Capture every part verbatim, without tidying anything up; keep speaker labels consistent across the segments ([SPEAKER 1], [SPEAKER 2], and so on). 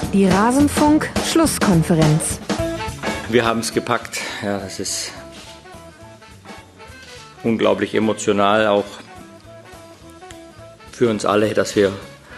[SPEAKER 1] Die Rasenfunk-Schlusskonferenz.
[SPEAKER 2] Wir haben es gepackt. Ja, das ist unglaublich emotional, auch für uns alle, dass wir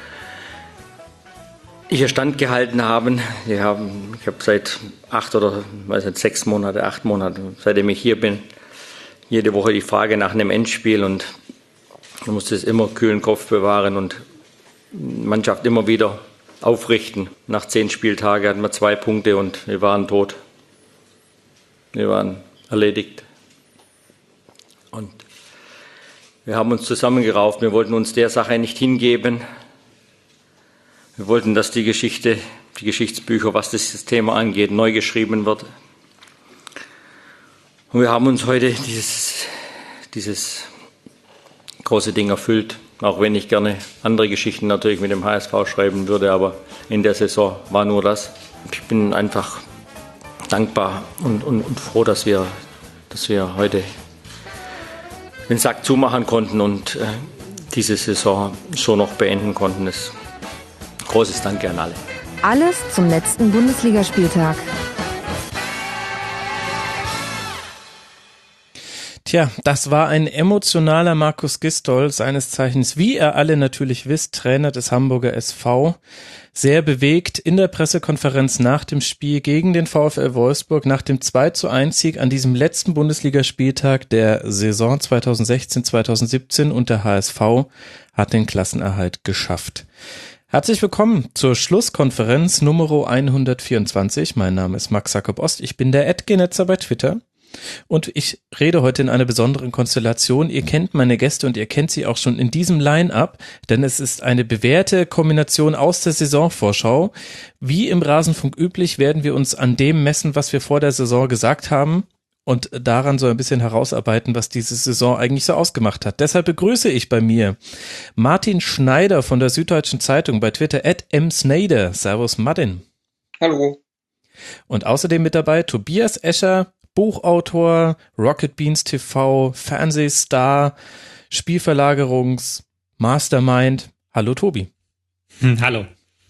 [SPEAKER 2] hier standgehalten haben. Wir haben ich habe seit acht oder weiß nicht, sechs Monate, acht Monate, seitdem ich hier bin, jede Woche die Frage nach einem Endspiel, und man muss das immer kühlen Kopf bewahren und die Mannschaft immer wieder aufrichten. Nach zehn Spieltagen hatten wir zwei Punkte und wir waren tot. Wir waren erledigt. Und wir haben uns zusammengerauft. Wir wollten uns der Sache nicht hingeben. Wir wollten, dass die Geschichte, die Geschichtsbücher, was das Thema angeht, neu geschrieben wird. Und wir haben uns heute dieses, dieses große Ding erfüllt. Auch wenn ich gerne andere Geschichten natürlich mit dem H S V schreiben würde, aber in der Saison war nur das. Ich bin einfach dankbar und, und, und froh, dass wir, dass wir heute den Sack zumachen konnten und äh, diese Saison so noch beenden konnten. Das großes Danke an alle.
[SPEAKER 1] Alles zum letzten Bundesligaspieltag.
[SPEAKER 3] Tja, das war ein emotionaler Markus Gisdol, seines Zeichens, wie ihr alle natürlich wisst, Trainer des Hamburger S V. Sehr bewegt in der Pressekonferenz nach dem Spiel gegen den VfL Wolfsburg, nach dem zwei zu eins Sieg an diesem letzten Bundesligaspieltag der Saison zweitausendsechzehn zweitausendsiebzehn, und der H S V hat den Klassenerhalt geschafft. Herzlich willkommen zur Schlusskonferenz Nummer hundertvierundzwanzig. Mein Name ist Max Jakob Ost, ich bin der Edgenetzer bei Twitter. Und ich rede heute in einer besonderen Konstellation. Ihr kennt meine Gäste und ihr kennt sie auch schon in diesem Line-Up, denn es ist eine bewährte Kombination aus der Saisonvorschau. Wie im Rasenfunk üblich werden wir uns an dem messen, was wir vor der Saison gesagt haben, und daran so ein bisschen herausarbeiten, was diese Saison eigentlich so ausgemacht hat. Deshalb begrüße ich bei mir Martin Schneider von der Süddeutschen Zeitung, bei Twitter at msnader. Servus Martin.
[SPEAKER 4] Hallo.
[SPEAKER 3] Und außerdem mit dabei Tobias Escher, Buchautor, Rocket Beans T V, Fernsehstar, Spielverlagerungs, Mastermind. Hallo Tobi.
[SPEAKER 5] Hm, hallo.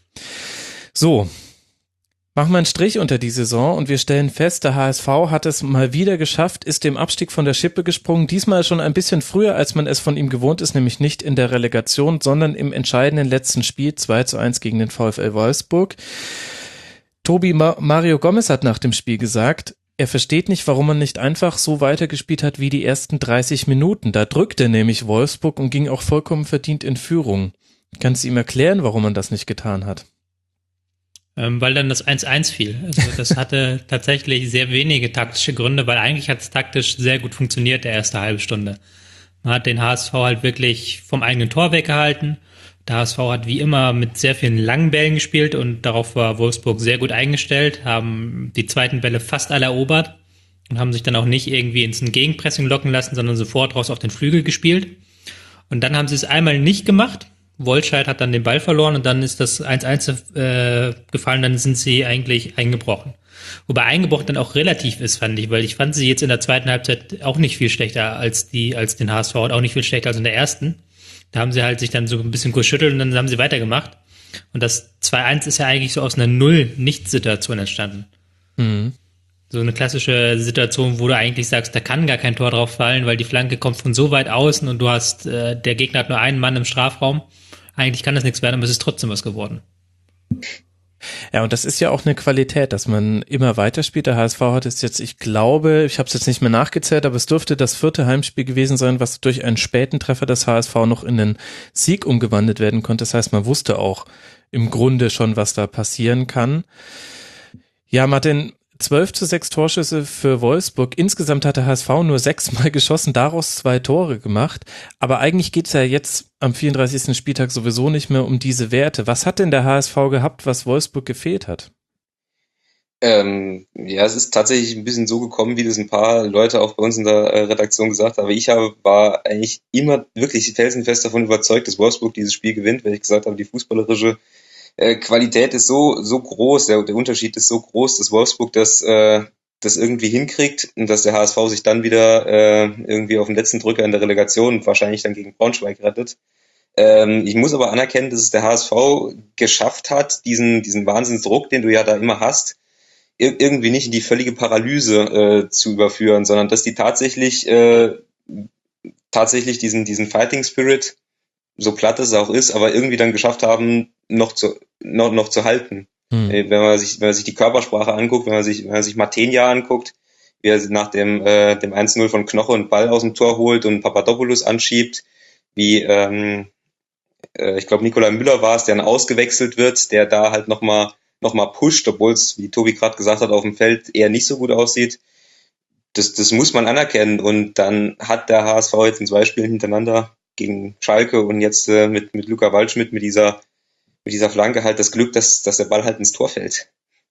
[SPEAKER 3] So, machen wir einen Strich unter die Saison und wir stellen fest, der H S V hat es mal wieder geschafft, ist dem Abstieg von der Schippe gesprungen, diesmal schon ein bisschen früher, als man es von ihm gewohnt ist, nämlich nicht in der Relegation, sondern im entscheidenden letzten Spiel zwei zu eins gegen den VfL Wolfsburg. Tobi, Ma- Mario Gomez hat nach dem Spiel gesagt, er versteht nicht, warum man nicht einfach so weitergespielt hat wie die ersten dreißig Minuten. Da drückte nämlich Wolfsburg und ging auch vollkommen verdient in Führung. Kannst du ihm erklären, warum man das nicht getan hat?
[SPEAKER 5] Ähm, weil dann das eins eins fiel. Also das hatte tatsächlich sehr wenige taktische Gründe, weil eigentlich hat es taktisch sehr gut funktioniert, der erste halbe Stunde. Man hat den H S V halt wirklich vom eigenen Tor weggehalten. Der H S V hat wie immer mit sehr vielen langen Bällen gespielt und darauf war Wolfsburg sehr gut eingestellt, haben die zweiten Bälle fast alle erobert und haben sich dann auch nicht irgendwie ins Gegenpressing locken lassen, sondern sofort raus auf den Flügel gespielt. Und dann haben sie es einmal nicht gemacht. Wollscheid hat dann den Ball verloren und dann ist das eins eins äh, gefallen, dann sind sie eigentlich eingebrochen. Wobei eingebrochen dann auch relativ ist, fand ich, weil ich fand sie jetzt in der zweiten Halbzeit auch nicht viel schlechter als die, als den H S V und auch nicht viel schlechter als in der ersten. Da haben sie halt sich dann so ein bisschen geschüttelt und dann haben sie weitergemacht. Und das zwei eins ist ja eigentlich so aus einer Null-Nicht-Situation entstanden.
[SPEAKER 3] Mhm.
[SPEAKER 5] So eine klassische Situation, wo du eigentlich sagst, da kann gar kein Tor drauf fallen, weil die Flanke kommt von so weit außen und du hast, äh, der Gegner hat nur einen Mann im Strafraum. Eigentlich kann das nichts werden, aber es ist trotzdem was geworden.
[SPEAKER 3] Ja, und das ist ja auch eine Qualität, dass man immer weiterspielt. Der H S V hat es jetzt, ich glaube, ich habe es jetzt nicht mehr nachgezählt, aber es dürfte das vierte Heimspiel gewesen sein, was durch einen späten Treffer des H S V noch in den Sieg umgewandelt werden konnte. Das heißt, man wusste auch im Grunde schon, was da passieren kann. Ja, Martin, zwölf zu sechs Torschüsse für Wolfsburg. Insgesamt hat der H S V nur sechsmal geschossen, daraus zwei Tore gemacht. Aber eigentlich geht's ja jetzt am vierunddreißigsten Spieltag sowieso nicht mehr um diese Werte. Was hat denn der H S V gehabt, was Wolfsburg gefehlt hat?
[SPEAKER 4] Ähm, ja, es ist tatsächlich ein bisschen so gekommen, wie das ein paar Leute auch bei uns in der äh, Redaktion gesagt haben. Aber ich habe, war eigentlich immer wirklich felsenfest davon überzeugt, dass Wolfsburg dieses Spiel gewinnt, weil ich gesagt habe, die fußballerische äh, Qualität ist so so groß, der, der Unterschied ist so groß, dass Wolfsburg das äh, das irgendwie hinkriegt und dass der H S V sich dann wieder äh, irgendwie auf den letzten Drücker in der Relegation wahrscheinlich dann gegen Braunschweig rettet. Ähm, ich muss aber anerkennen, dass es der H S V geschafft hat, diesen, diesen Wahnsinnsdruck, den du ja da immer hast, ir- irgendwie nicht in die völlige Paralyse äh, zu überführen, sondern dass die tatsächlich äh, tatsächlich diesen, diesen Fighting Spirit, so platt es auch ist, aber irgendwie dann geschafft haben, noch zu, noch, noch zu halten.
[SPEAKER 3] Hm.
[SPEAKER 4] Äh, Wenn man sich, wenn man sich die Körpersprache anguckt, wenn man sich, wenn man sich Matenia anguckt, wie er nach dem, äh, dem eins null von Knoche und Ball aus dem Tor holt und Papadopoulos anschiebt, wie, ähm, äh, ich glaube, Nikolai Müller war es, der dann ausgewechselt wird, der da halt nochmal noch mal pusht, obwohl es, wie Tobi gerade gesagt hat, auf dem Feld eher nicht so gut aussieht. Das, das muss man anerkennen. Und dann hat der H S V jetzt in zwei Spielen hintereinander gegen Schalke und jetzt äh, mit, mit Luca Waldschmidt mit dieser, mit dieser Flanke halt das Glück, dass, dass der Ball halt ins Tor fällt.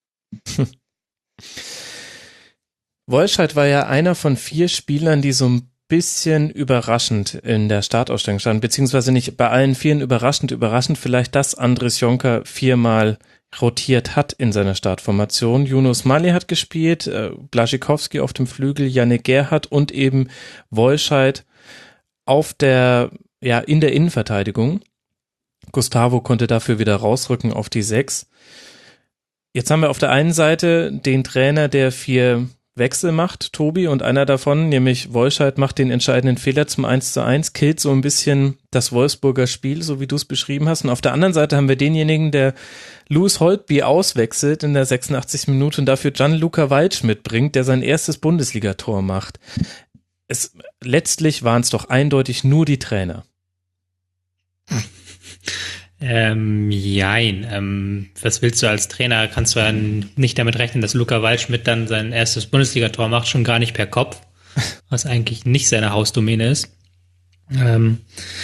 [SPEAKER 3] Wolscheid war ja einer von vier Spielern, die so ein bisschen überraschend in der Startausstellung standen, beziehungsweise nicht bei allen vieren überraschend, überraschend vielleicht, dass Andres Jonker viermal rotiert hat in seiner Startformation. Yunus Mali hat gespielt, äh, Błaszczykowski auf dem Flügel, Yannick Gerhardt und eben Wolscheid auf der, ja, in der Innenverteidigung. Gustavo konnte dafür wieder rausrücken auf die sechs. Jetzt haben wir auf der einen Seite den Trainer, der vier Wechsel macht, Tobi, und einer davon, nämlich Wolscheid, macht den entscheidenden Fehler zum eins zu eins, killt so ein bisschen das Wolfsburger Spiel, so wie du es beschrieben hast. Und auf der anderen Seite haben wir denjenigen, der Louis Holtby auswechselt in der sechsundachtzigsten Minute und dafür Gianluca Waldschmidt bringt, der sein erstes Bundesligator macht. Es, letztlich waren es doch eindeutig nur die Trainer.
[SPEAKER 5] Ähm, jein. Ähm, was willst du als Trainer? Kannst du ja nicht damit rechnen, dass Luca Waldschmidt dann sein erstes Bundesligator macht, schon gar nicht per Kopf, was eigentlich nicht seine Hausdomäne ist. Ähm,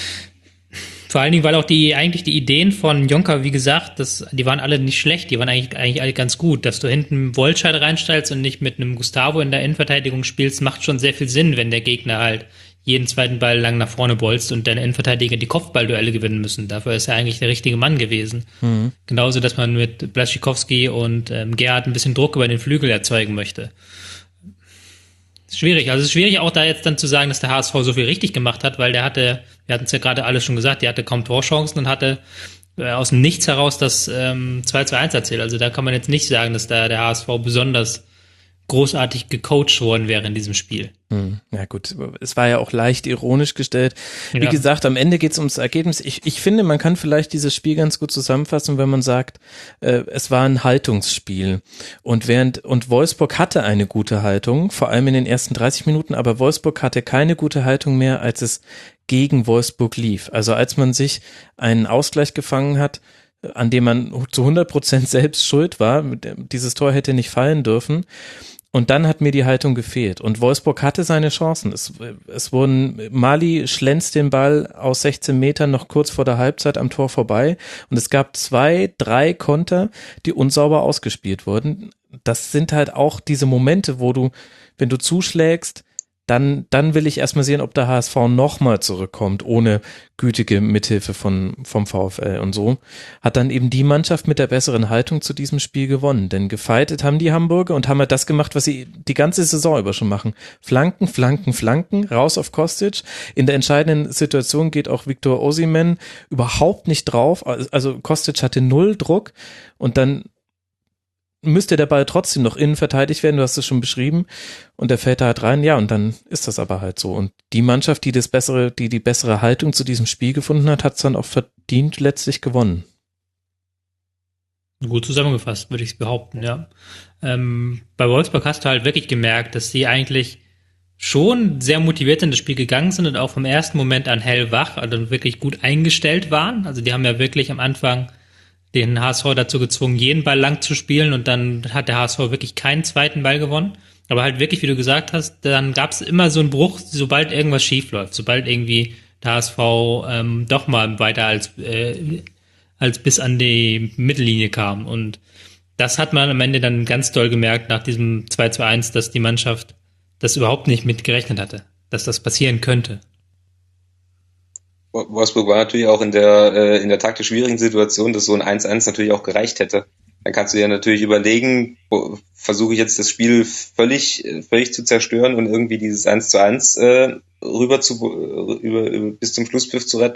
[SPEAKER 5] vor allen Dingen, weil auch die eigentlich die Ideen von Jonker, wie gesagt, das, die waren alle nicht schlecht, die waren eigentlich, eigentlich alle ganz gut. Dass du hinten Wolscheid reinstellst und nicht mit einem Gustavo in der Innenverteidigung spielst, macht schon sehr viel Sinn, wenn der Gegner halt jeden zweiten Ball lang nach vorne bolzt und deine Innenverteidiger die Kopfballduelle gewinnen müssen. Dafür ist er eigentlich der richtige Mann gewesen. Mhm. Genauso, dass man mit Błaszczykowski und ähm, Gerhard ein bisschen Druck über den Flügel erzeugen möchte. Schwierig. Also es ist schwierig auch da jetzt dann zu sagen, dass der H S V so viel richtig gemacht hat, weil der hatte, wir hatten es ja gerade alle schon gesagt, der hatte kaum Torchancen und hatte äh, aus dem Nichts heraus das ähm, zwei zu eins erzählt. Also da kann man jetzt nicht sagen, dass da der H S V besonders großartig gecoacht worden wäre in diesem Spiel.
[SPEAKER 3] Hm, ja gut, es war ja auch leicht ironisch gestellt. Wie ja. gesagt, am Ende geht es ums Ergebnis. Ich, ich finde, man kann vielleicht dieses Spiel ganz gut zusammenfassen, wenn man sagt, äh, es war ein Haltungsspiel. Und während und Wolfsburg hatte eine gute Haltung, vor allem in den ersten dreißig Minuten, aber Wolfsburg hatte keine gute Haltung mehr, als es gegen Wolfsburg lief. Also als man sich einen Ausgleich gefangen hat, an dem man zu hundert Prozent selbst schuld war, dieses Tor hätte nicht fallen dürfen. Und dann hat mir die Haltung gefehlt. Und Wolfsburg hatte seine Chancen. Es, es wurden, Mali schlänzt den Ball aus sechzehn Metern noch kurz vor der Halbzeit am Tor vorbei. Und es gab zwei, drei Konter, die unsauber ausgespielt wurden. Das sind halt auch diese Momente, wo du, wenn du zuschlägst, dann, dann will ich erstmal sehen, ob der H S V nochmal zurückkommt, ohne gütige Mithilfe von, vom VfL und so. Hat dann eben die Mannschaft mit der besseren Haltung zu diesem Spiel gewonnen. Denn gefightet haben die Hamburger und haben halt das gemacht, was sie die ganze Saison über schon machen. Flanken, Flanken, Flanken, raus auf Kostic. In der entscheidenden Situation geht auch Victor Osimhen überhaupt nicht drauf. Also Kostic hatte null Druck und dann müsste der Ball trotzdem noch innen verteidigt werden, du hast es schon beschrieben, und der fällt da halt rein, ja, und dann ist das aber halt so. Und die Mannschaft, die das bessere, die die bessere Haltung zu diesem Spiel gefunden hat, hat es dann auch verdient letztlich gewonnen.
[SPEAKER 5] Gut zusammengefasst, würde ich behaupten, ja. Ähm, bei Wolfsburg hast du halt wirklich gemerkt, dass die eigentlich schon sehr motiviert in das Spiel gegangen sind und auch vom ersten Moment an hellwach, also wirklich gut eingestellt waren. Also die haben ja wirklich am Anfang den H S V dazu gezwungen, jeden Ball lang zu spielen, und dann hat der H S V wirklich keinen zweiten Ball gewonnen. Aber halt wirklich, wie du gesagt hast, dann gab es immer so einen Bruch, sobald irgendwas schief läuft, sobald irgendwie der H S V ähm, doch mal weiter als, äh, als bis an die Mittellinie kam. Und das hat man am Ende dann ganz doll gemerkt nach diesem zwei zu eins, dass die Mannschaft das überhaupt nicht mit gerechnet hatte, dass das passieren könnte.
[SPEAKER 4] Wolfsburg war natürlich auch in der äh, in der taktisch schwierigen Situation, dass so ein eins eins natürlich auch gereicht hätte. Dann kannst du ja natürlich überlegen, versuche ich jetzt das Spiel völlig völlig zu zerstören und irgendwie dieses eins zu eins äh, rüber zu über, über, bis zum Schlusspfiff zu retten,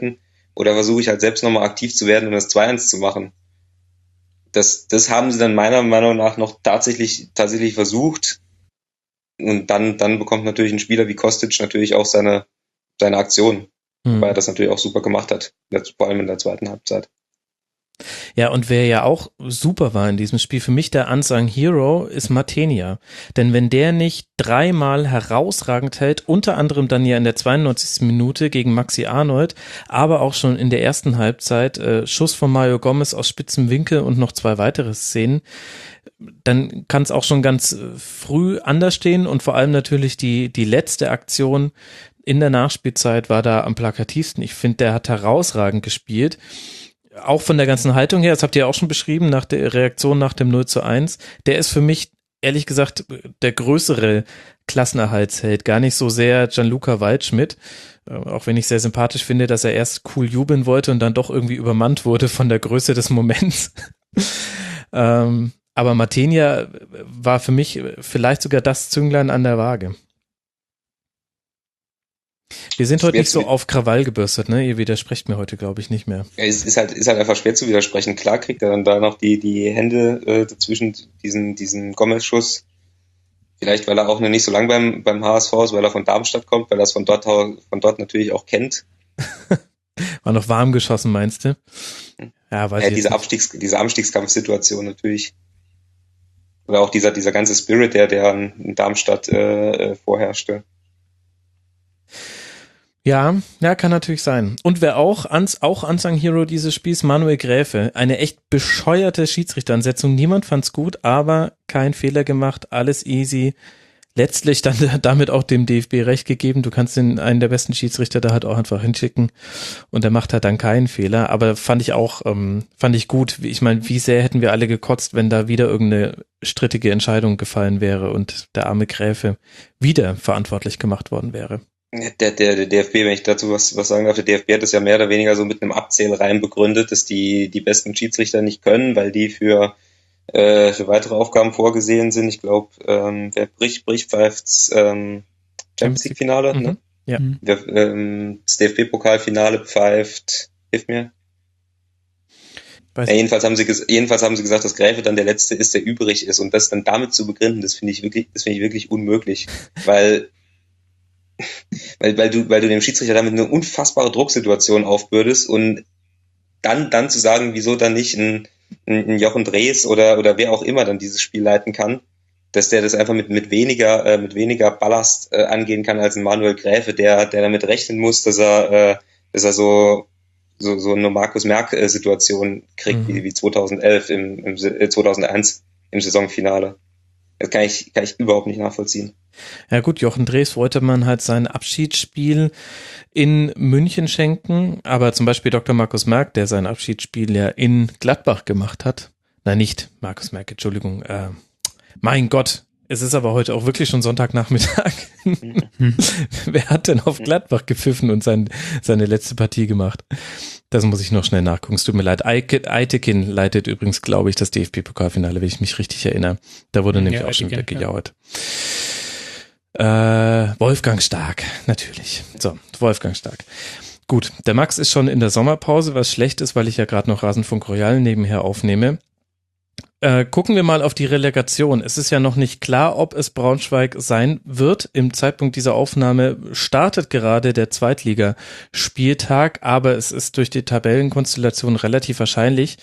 [SPEAKER 4] oder versuche ich halt selbst nochmal aktiv zu werden und das zwei eins zu machen. Das, das haben sie dann meiner Meinung nach noch tatsächlich, tatsächlich versucht. Und dann, dann bekommt natürlich ein Spieler wie Kostic natürlich auch seine, seine Aktion, mhm. weil er das natürlich auch super gemacht hat, vor allem in der zweiten Halbzeit.
[SPEAKER 3] Ja, und wer ja auch super war in diesem Spiel, für mich der Unsung Hero, ist Matenia. Denn wenn der nicht dreimal herausragend hält, unter anderem dann ja in der zweiundneunzigsten Minute gegen Maxi Arnold, aber auch schon in der ersten Halbzeit, äh, Schuss von Mario Gomez aus spitzem Winkel und noch zwei weitere Szenen, dann kann es auch schon ganz früh anders stehen und vor allem natürlich die, die letzte Aktion in der Nachspielzeit war da am plakativsten. Ich finde, der hat herausragend gespielt. Auch von der ganzen Haltung her, das habt ihr auch schon beschrieben, nach der Reaktion nach dem null zu eins, der ist für mich, ehrlich gesagt, der größere Klassenerhaltsheld, gar nicht so sehr Gianluca Waldschmidt, auch wenn ich sehr sympathisch finde, dass er erst cool jubeln wollte und dann doch irgendwie übermannt wurde von der Größe des Moments. ähm, aber Matenia war für mich vielleicht sogar das Zünglein an der Waage. Wir sind heute nicht so auf Krawall gebürstet, ne? Ihr widersprecht mir heute, glaube ich, nicht mehr.
[SPEAKER 4] Ja, es ist halt, ist halt einfach schwer zu widersprechen. Klar kriegt er dann da noch die, die Hände äh, dazwischen diesen, diesen Gomez-Schuss. Vielleicht, weil er auch noch nicht so lang beim, beim H S V ist, weil er von Darmstadt kommt, weil er es von dort, von dort natürlich auch kennt.
[SPEAKER 3] War noch warm geschossen, meinst du? Ja, weiß
[SPEAKER 4] ja,
[SPEAKER 3] ich
[SPEAKER 4] diese Abstiegs, diese Abstiegskampfsituation natürlich. Oder auch dieser, dieser ganze Spirit, der, der in Darmstadt äh, vorherrschte.
[SPEAKER 3] Ja, ja, kann natürlich sein. Und wer auch, ans, auch Unsung Hero dieses Spiels, Manuel Gräfe. Eine echt bescheuerte Schiedsrichteransetzung. Niemand fand's gut, aber kein Fehler gemacht, alles easy. Letztlich dann damit auch dem D F B recht gegeben. Du kannst den einen der besten Schiedsrichter da halt auch einfach hinschicken und der macht halt dann keinen Fehler. Aber fand ich auch, ähm, fand ich gut. Ich meine, wie sehr hätten wir alle gekotzt, wenn da wieder irgendeine strittige Entscheidung gefallen wäre und der arme Gräfe wieder verantwortlich gemacht worden wäre.
[SPEAKER 4] Der, der, der D F B, wenn ich dazu was, was sagen darf, der D F B hat das ja mehr oder weniger so mit einem Abzählreim begründet, dass die, die besten Schiedsrichter nicht können, weil die für, äh, für weitere Aufgaben vorgesehen sind. Ich glaube, ähm, wer bricht, bricht, pfeift ähm, Champions League Finale,
[SPEAKER 3] mhm.
[SPEAKER 4] ne?
[SPEAKER 3] Ja.
[SPEAKER 4] Wer, ähm, das D F B-Pokalfinale pfeift, hilf mir. Ja, jedenfalls haben sie jedenfalls haben sie gesagt, dass Gräfe dann der Letzte ist, der übrig ist, und das dann damit zu begründen, das finde ich wirklich, das finde ich wirklich unmöglich, weil Weil, weil du, weil du dem Schiedsrichter damit eine unfassbare Drucksituation aufbürdest und dann, dann zu sagen, wieso dann nicht ein, ein Jochen Drees oder, oder wer auch immer dann dieses Spiel leiten kann, dass der das einfach mit, mit weniger, äh, mit weniger Ballast äh, angehen kann als ein Manuel Gräfe, der, der damit rechnen muss, dass er, äh, dass er so, so, so eine Markus Merck-Situation kriegt, mhm. wie, wie zweitausendelf im, im, äh, zweitausendeins im Saisonfinale. Das kann ich, kann ich überhaupt nicht nachvollziehen.
[SPEAKER 3] Ja gut, Jochen Drees wollte man halt sein Abschiedsspiel in München schenken, aber zum Beispiel Doktor Markus Merck, der sein Abschiedsspiel ja in Gladbach gemacht hat. Nein, nicht Markus Merck, Entschuldigung. Äh, mein Gott, es ist aber heute auch wirklich schon Sonntagnachmittag. Mhm. Wer hat denn auf Gladbach gepfiffen und sein, seine letzte Partie gemacht? Das muss ich noch schnell nachgucken. Es tut mir leid. Eitekin leitet übrigens, glaube ich, das D F B-Pokalfinale, wenn ich mich richtig erinnere. Da wurde nämlich ja, auch schon wieder gejauert. Ja. Äh, Wolfgang Stark, natürlich. So, Wolfgang Stark. Gut, der Max ist schon in der Sommerpause, was schlecht ist, weil ich ja gerade noch Rasenfunk Royal nebenher aufnehme. Äh, gucken wir mal auf die Relegation. Es ist ja noch nicht klar, ob es Braunschweig sein wird. Im Zeitpunkt dieser Aufnahme startet gerade der Zweitligaspieltag, aber es ist durch die Tabellenkonstellation relativ wahrscheinlich.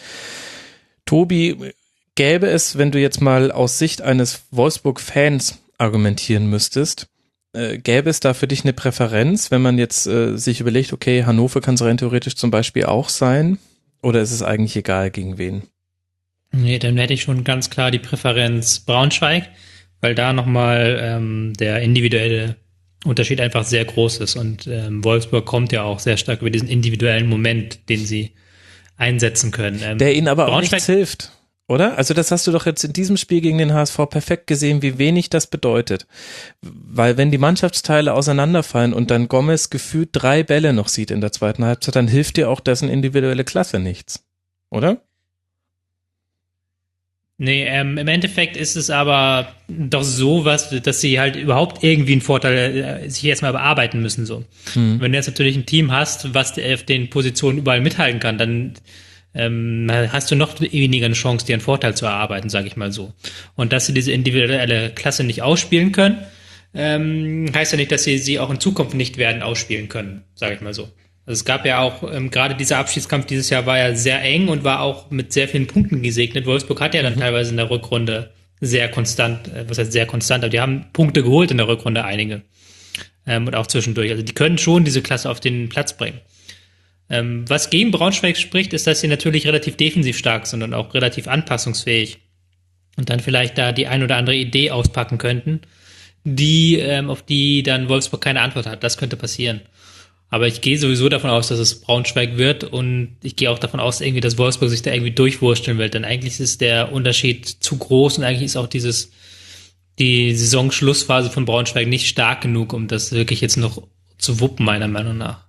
[SPEAKER 3] Tobi, gäbe es, wenn du jetzt mal aus Sicht eines Wolfsburg-Fans argumentieren müsstest, äh, gäbe es da für dich eine Präferenz, wenn man jetzt äh, sich überlegt, okay, Hannover kann es rein theoretisch zum Beispiel auch sein, oder ist es eigentlich egal, gegen wen?
[SPEAKER 5] Nee, dann hätte ich schon ganz klar die Präferenz Braunschweig, weil da nochmal ähm, der individuelle Unterschied einfach sehr groß ist und ähm, Wolfsburg kommt ja auch sehr stark über diesen individuellen Moment, den sie einsetzen können. Ähm,
[SPEAKER 3] der ihnen aber auch nichts hilft, oder? Also das hast du doch jetzt in diesem Spiel gegen den H S V perfekt gesehen, wie wenig das bedeutet. Weil wenn die Mannschaftsteile auseinanderfallen und dann Gomez gefühlt drei Bälle noch sieht in der zweiten Halbzeit, dann hilft dir auch dessen individuelle Klasse nichts, oder?
[SPEAKER 5] Nee, ähm, im Endeffekt ist es aber doch so was, dass sie halt überhaupt irgendwie einen Vorteil äh, sich erstmal bearbeiten müssen. So. Mhm. Wenn du jetzt natürlich ein Team hast, was auf den Positionen überall mithalten kann, dann ähm, hast du noch weniger eine Chance, dir einen Vorteil zu erarbeiten, sage ich mal so. Und dass sie diese individuelle Klasse nicht ausspielen können, ähm, heißt ja nicht, dass sie sie auch in Zukunft nicht werden ausspielen können, sage ich mal so. Also es gab ja auch, ähm, gerade dieser Abschiedskampf dieses Jahr war ja sehr eng und war auch mit sehr vielen Punkten gesegnet. Wolfsburg hat ja dann mhm. teilweise in der Rückrunde sehr konstant, äh, was heißt sehr konstant, aber die haben Punkte geholt in der Rückrunde, einige. Ähm, und auch zwischendurch. Also die können schon diese Klasse auf den Platz bringen. Ähm, was gegen Braunschweig spricht, ist, dass sie natürlich relativ defensiv stark sind und auch relativ anpassungsfähig. Und dann vielleicht da die ein oder andere Idee auspacken könnten, die, ähm, auf die dann Wolfsburg keine Antwort hat. Das könnte passieren. Aber ich gehe sowieso davon aus, dass es Braunschweig wird und ich gehe auch davon aus, irgendwie, dass Wolfsburg sich da irgendwie durchwursteln wird, denn eigentlich ist der Unterschied zu groß und eigentlich ist auch dieses, die Saisonschlussphase von Braunschweig nicht stark genug, um das wirklich jetzt noch zu wuppen, meiner Meinung nach.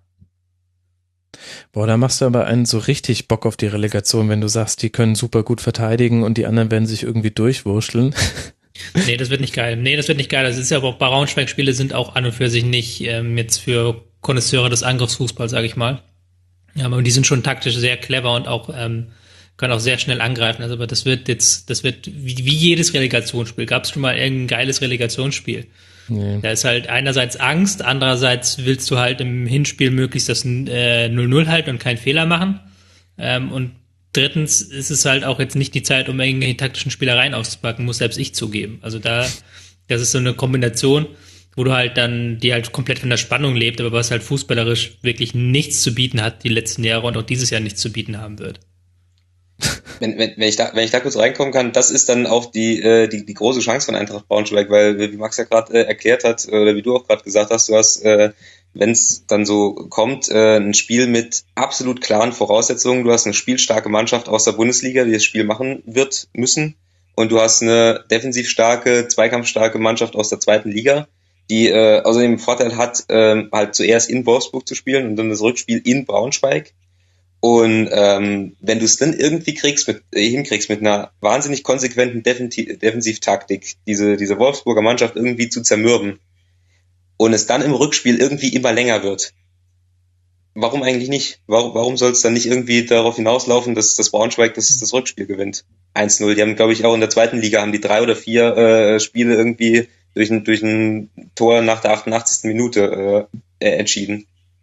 [SPEAKER 3] Boah, da machst du aber einen so richtig Bock auf die Relegation, wenn du sagst, die können super gut verteidigen und die anderen werden sich irgendwie durchwurschteln.
[SPEAKER 5] Nee, das wird nicht geil. Nee, das wird nicht geil. Das ist ja aber auch Braunschweig-Spiele sind auch an und für sich nicht ähm, jetzt für Konnoisseure des Angriffsfußballs, sage ich mal. Ja, aber die sind schon taktisch sehr clever und auch ähm, können auch sehr schnell angreifen. Also, aber das wird jetzt, das wird wie, wie jedes Relegationsspiel. Gab es schon mal irgendein geiles Relegationsspiel? Nee. Da ist halt einerseits Angst, andererseits willst du halt im Hinspiel möglichst das äh, null null halten und keinen Fehler machen. Ähm, und drittens ist es halt auch jetzt nicht die Zeit, um irgendwelche taktischen Spielereien auszupacken, muss selbst ich zugeben. Also da, das ist so eine Kombination, wo du halt dann, die halt komplett von der Spannung lebt, aber was halt fußballerisch wirklich nichts zu bieten hat die letzten Jahre und auch dieses Jahr nichts zu bieten haben wird.
[SPEAKER 4] Wenn, wenn, wenn, ich da, wenn ich da kurz reinkommen kann, das ist dann auch die, äh, die, die große Chance von Eintracht Braunschweig, weil, wie Max ja gerade äh, erklärt hat, oder wie du auch gerade gesagt hast, du hast, äh, wenn es dann so kommt, äh, ein Spiel mit absolut klaren Voraussetzungen, du hast eine spielstarke Mannschaft aus der Bundesliga, die das Spiel machen wird müssen, und du hast eine defensiv starke, zweikampfstarke Mannschaft aus der zweiten Liga, die äh, außerdem den Vorteil hat, äh, halt zuerst in Wolfsburg zu spielen und dann das Rückspiel in Braunschweig. Und ähm, wenn du es dann irgendwie kriegst, mit, äh, hinkriegst mit einer wahnsinnig konsequenten Defensivtaktik, diese diese Wolfsburger Mannschaft irgendwie zu zermürben und es dann im Rückspiel irgendwie immer länger wird, warum eigentlich nicht? Warum, warum soll es dann nicht irgendwie darauf hinauslaufen, dass das Braunschweig das, das Rückspiel gewinnt? eins null. Die haben, glaube ich, auch in der zweiten Liga haben die drei oder vier äh, Spiele irgendwie durch ein, durch ein Tor nach der achtundachtzigsten Minute äh, entschieden.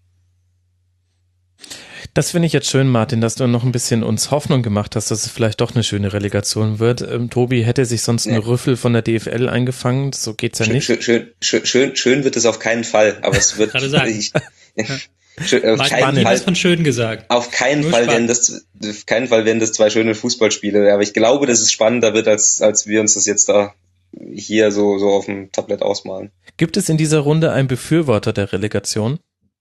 [SPEAKER 3] Das finde ich jetzt schön, Martin, dass du noch ein bisschen uns Hoffnung gemacht hast, dass es vielleicht doch eine schöne Relegation wird. Ähm, Tobi hätte sich sonst einen ja. Rüffel von der D F L eingefangen, so geht's ja
[SPEAKER 4] schön,
[SPEAKER 3] nicht.
[SPEAKER 4] Schön, schön, schön, schön wird es auf keinen Fall, aber es wird...
[SPEAKER 5] Gerade sagen.
[SPEAKER 4] Ich, schön, auf keinen Fall,
[SPEAKER 5] von schön gesagt.
[SPEAKER 4] Auf keinen
[SPEAKER 5] Nur
[SPEAKER 4] Fall
[SPEAKER 5] spannend.
[SPEAKER 4] werden das, auf keinen Fall werden das zwei schöne Fußballspiele, aber ich glaube, dass es spannender wird, als, als wir uns das jetzt da hier so, so auf dem Tablett ausmalen.
[SPEAKER 3] Gibt es in dieser Runde einen Befürworter der Relegation?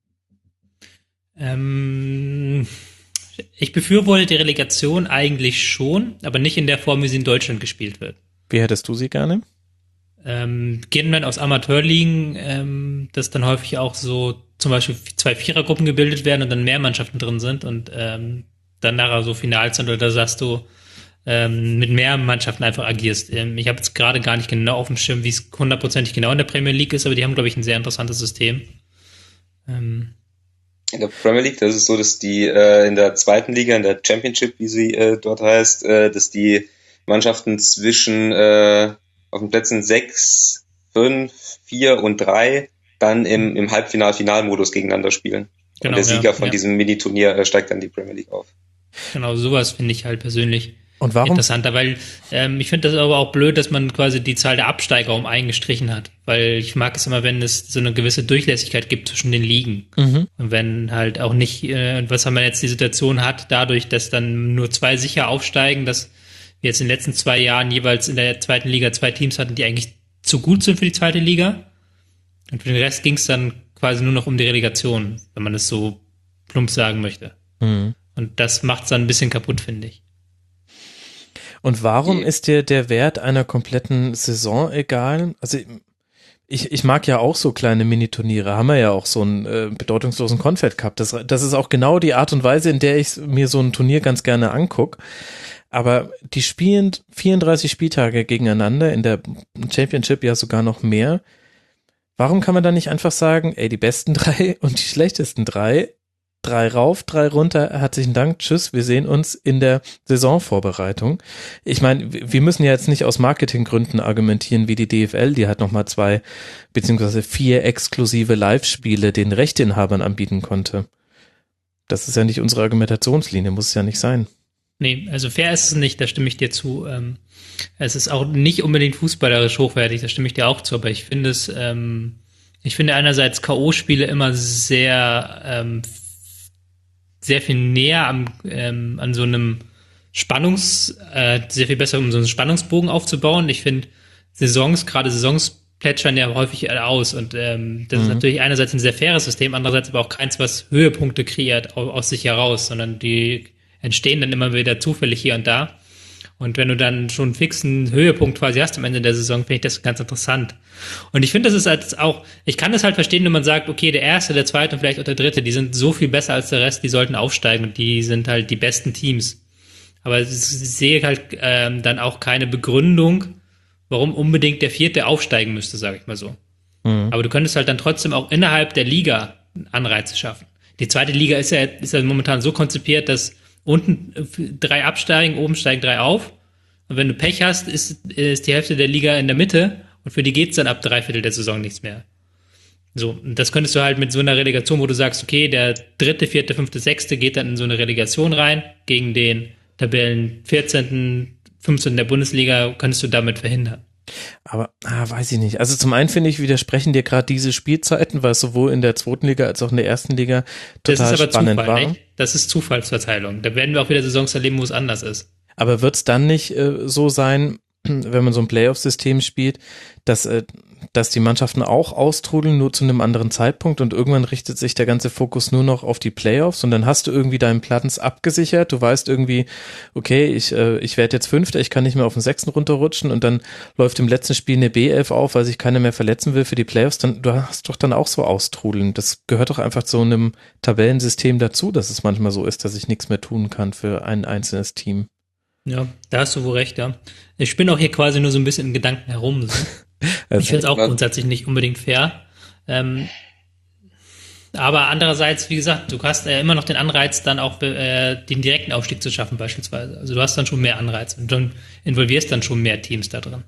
[SPEAKER 5] Ähm, ich befürworte die Relegation eigentlich schon, aber nicht in der Form, wie sie in Deutschland gespielt wird.
[SPEAKER 3] Wie hättest du sie gerne?
[SPEAKER 5] Ähm, gehen wir aus Amateurligen, ähm, dass dann häufig auch so zum Beispiel zwei Vierergruppen gebildet werden und dann mehr Mannschaften drin sind und ähm, dann nachher so Finals sind oder da sagst du, ähm, mit mehr Mannschaften einfach agierst. Ähm, ich habe jetzt gerade gar nicht genau auf dem Schirm, wie es hundertprozentig genau in der Premier League ist, aber die haben, glaube ich, ein sehr interessantes System. Ähm,
[SPEAKER 4] In der Premier League, das ist so, dass die äh, in der zweiten Liga, in der Championship, wie sie äh, dort heißt, äh, dass die Mannschaften zwischen äh, auf den Plätzen sechs, fünf, vier und drei dann im, im Halbfinal-Finalmodus gegeneinander spielen.
[SPEAKER 5] Genau,
[SPEAKER 4] und der Sieger
[SPEAKER 5] ja,
[SPEAKER 4] von
[SPEAKER 5] ja.
[SPEAKER 4] diesem Mini-Turnier äh, steigt dann die Premier League auf.
[SPEAKER 5] Genau, sowas finde ich halt persönlich
[SPEAKER 3] Und warum?
[SPEAKER 5] interessanter, weil ähm, ich finde das aber auch blöd, dass man quasi die Zahl der Absteiger um einen gestrichen hat, weil ich mag es immer, wenn es so eine gewisse Durchlässigkeit gibt zwischen den Ligen
[SPEAKER 3] Mhm.
[SPEAKER 5] und wenn halt auch nicht, äh, was haben wir jetzt die Situation hat, dadurch, dass dann nur zwei sicher aufsteigen, dass wir jetzt in den letzten zwei Jahren jeweils in der zweiten Liga zwei Teams hatten, die eigentlich zu gut sind für die zweite Liga und für den Rest ging es dann quasi nur noch um die Relegation, wenn man es so plump sagen möchte.
[SPEAKER 3] Mhm.
[SPEAKER 5] Und das macht es dann ein bisschen kaputt, finde ich.
[SPEAKER 3] Und warum ist dir der Wert einer kompletten Saison egal? Also Ich, ich mag ja auch so kleine Mini-Turniere, haben wir ja auch so einen äh, bedeutungslosen Confed Cup. Das, das ist auch genau die Art und Weise, in der ich mir so ein Turnier ganz gerne angucke. Aber die spielen vierunddreißig Spieltage gegeneinander, in der Championship ja sogar noch mehr. Warum kann man da nicht einfach sagen, ey, die besten drei und die schlechtesten drei, drei rauf, drei runter, herzlichen Dank, tschüss, wir sehen uns in der Saisonvorbereitung. Ich meine, wir müssen ja jetzt nicht aus Marketinggründen argumentieren wie die D F L, die hat nochmal zwei beziehungsweise vier exklusive Live-Spiele den Rechteinhabern anbieten konnte. Das ist ja nicht unsere Argumentationslinie, muss es ja nicht sein.
[SPEAKER 5] Nee, also fair ist es nicht, da stimme ich dir zu. Ähm, es ist auch nicht unbedingt fußballerisch hochwertig, da stimme ich dir auch zu, aber ich finde es, ähm, ich finde einerseits K O-Spiele immer sehr, ähm, sehr viel näher am, ähm, an so einem Spannungs, äh, sehr viel besser, um so einen Spannungsbogen aufzubauen. Ich finde Saisons, gerade Saisons plätschern ja häufig aus und ähm, das mhm. ist natürlich einerseits ein sehr faires System, andererseits aber auch keins, was Höhepunkte kreiert aus, aus sich heraus, sondern die entstehen dann immer wieder zufällig hier und da. Und wenn du dann schon einen fixen Höhepunkt quasi hast am Ende der Saison, finde ich das ganz interessant. Und ich finde, das ist halt auch, ich kann das halt verstehen, wenn man sagt, okay, der Erste, der Zweite und vielleicht auch der Dritte, die sind so viel besser als der Rest, die sollten aufsteigen und die sind halt die besten Teams. Aber ich sehe halt ähm, dann auch keine Begründung, warum unbedingt der Vierte aufsteigen müsste, sage ich mal so. Mhm. Aber du könntest halt dann trotzdem auch innerhalb der Liga Anreize schaffen. Die zweite Liga ist ja, ist ja momentan so konzipiert, dass unten drei absteigen, oben steigen drei auf. Und wenn du Pech hast, ist, ist die Hälfte der Liga in der Mitte und für die geht's dann ab drei Viertel der Saison nichts mehr. So, und das könntest du halt mit so einer Relegation, wo du sagst, okay, der dritte, vierte, fünfte, sechste geht dann in so eine Relegation rein gegen den Tabellen vierzehnten, fünfzehnten der Bundesliga, könntest du damit verhindern.
[SPEAKER 3] Aber, ah, weiß ich nicht. Also zum einen finde ich, widersprechen dir gerade diese Spielzeiten, weil es sowohl in der zweiten Liga als auch in der ersten Liga total
[SPEAKER 5] das ist aber
[SPEAKER 3] spannend
[SPEAKER 5] Zufall,
[SPEAKER 3] war.
[SPEAKER 5] Nicht? Das ist Zufallsverteilung. Da werden wir auch wieder Saisons erleben, wo es anders ist.
[SPEAKER 3] Aber wird es dann nicht äh, so sein, wenn man so ein Playoff-System spielt, dass, äh, dass die Mannschaften auch austrudeln, nur zu einem anderen Zeitpunkt und irgendwann richtet sich der ganze Fokus nur noch auf die Playoffs und dann hast du irgendwie deinen Platz abgesichert, du weißt irgendwie, okay, ich äh, ich werde jetzt Fünfter, ich kann nicht mehr auf den Sechsten runterrutschen und dann läuft im letzten Spiel eine B elf auf, weil sich keiner mehr verletzen will für die Playoffs, dann du hast doch dann auch so austrudeln. Das gehört doch einfach zu einem Tabellensystem dazu, dass es manchmal so ist, dass ich nichts mehr tun kann für ein einzelnes Team.
[SPEAKER 5] Ja, da hast du wohl recht, ja. Ich spinne auch hier quasi nur so ein bisschen in Gedanken herum. So. Also ich finde es auch grundsätzlich nicht unbedingt fair. Ähm, aber andererseits, wie gesagt, du hast äh, immer noch den Anreiz, dann auch äh, den direkten Aufstieg zu schaffen beispielsweise. Also du hast dann schon mehr Anreiz und du involvierst dann schon mehr Teams da drin.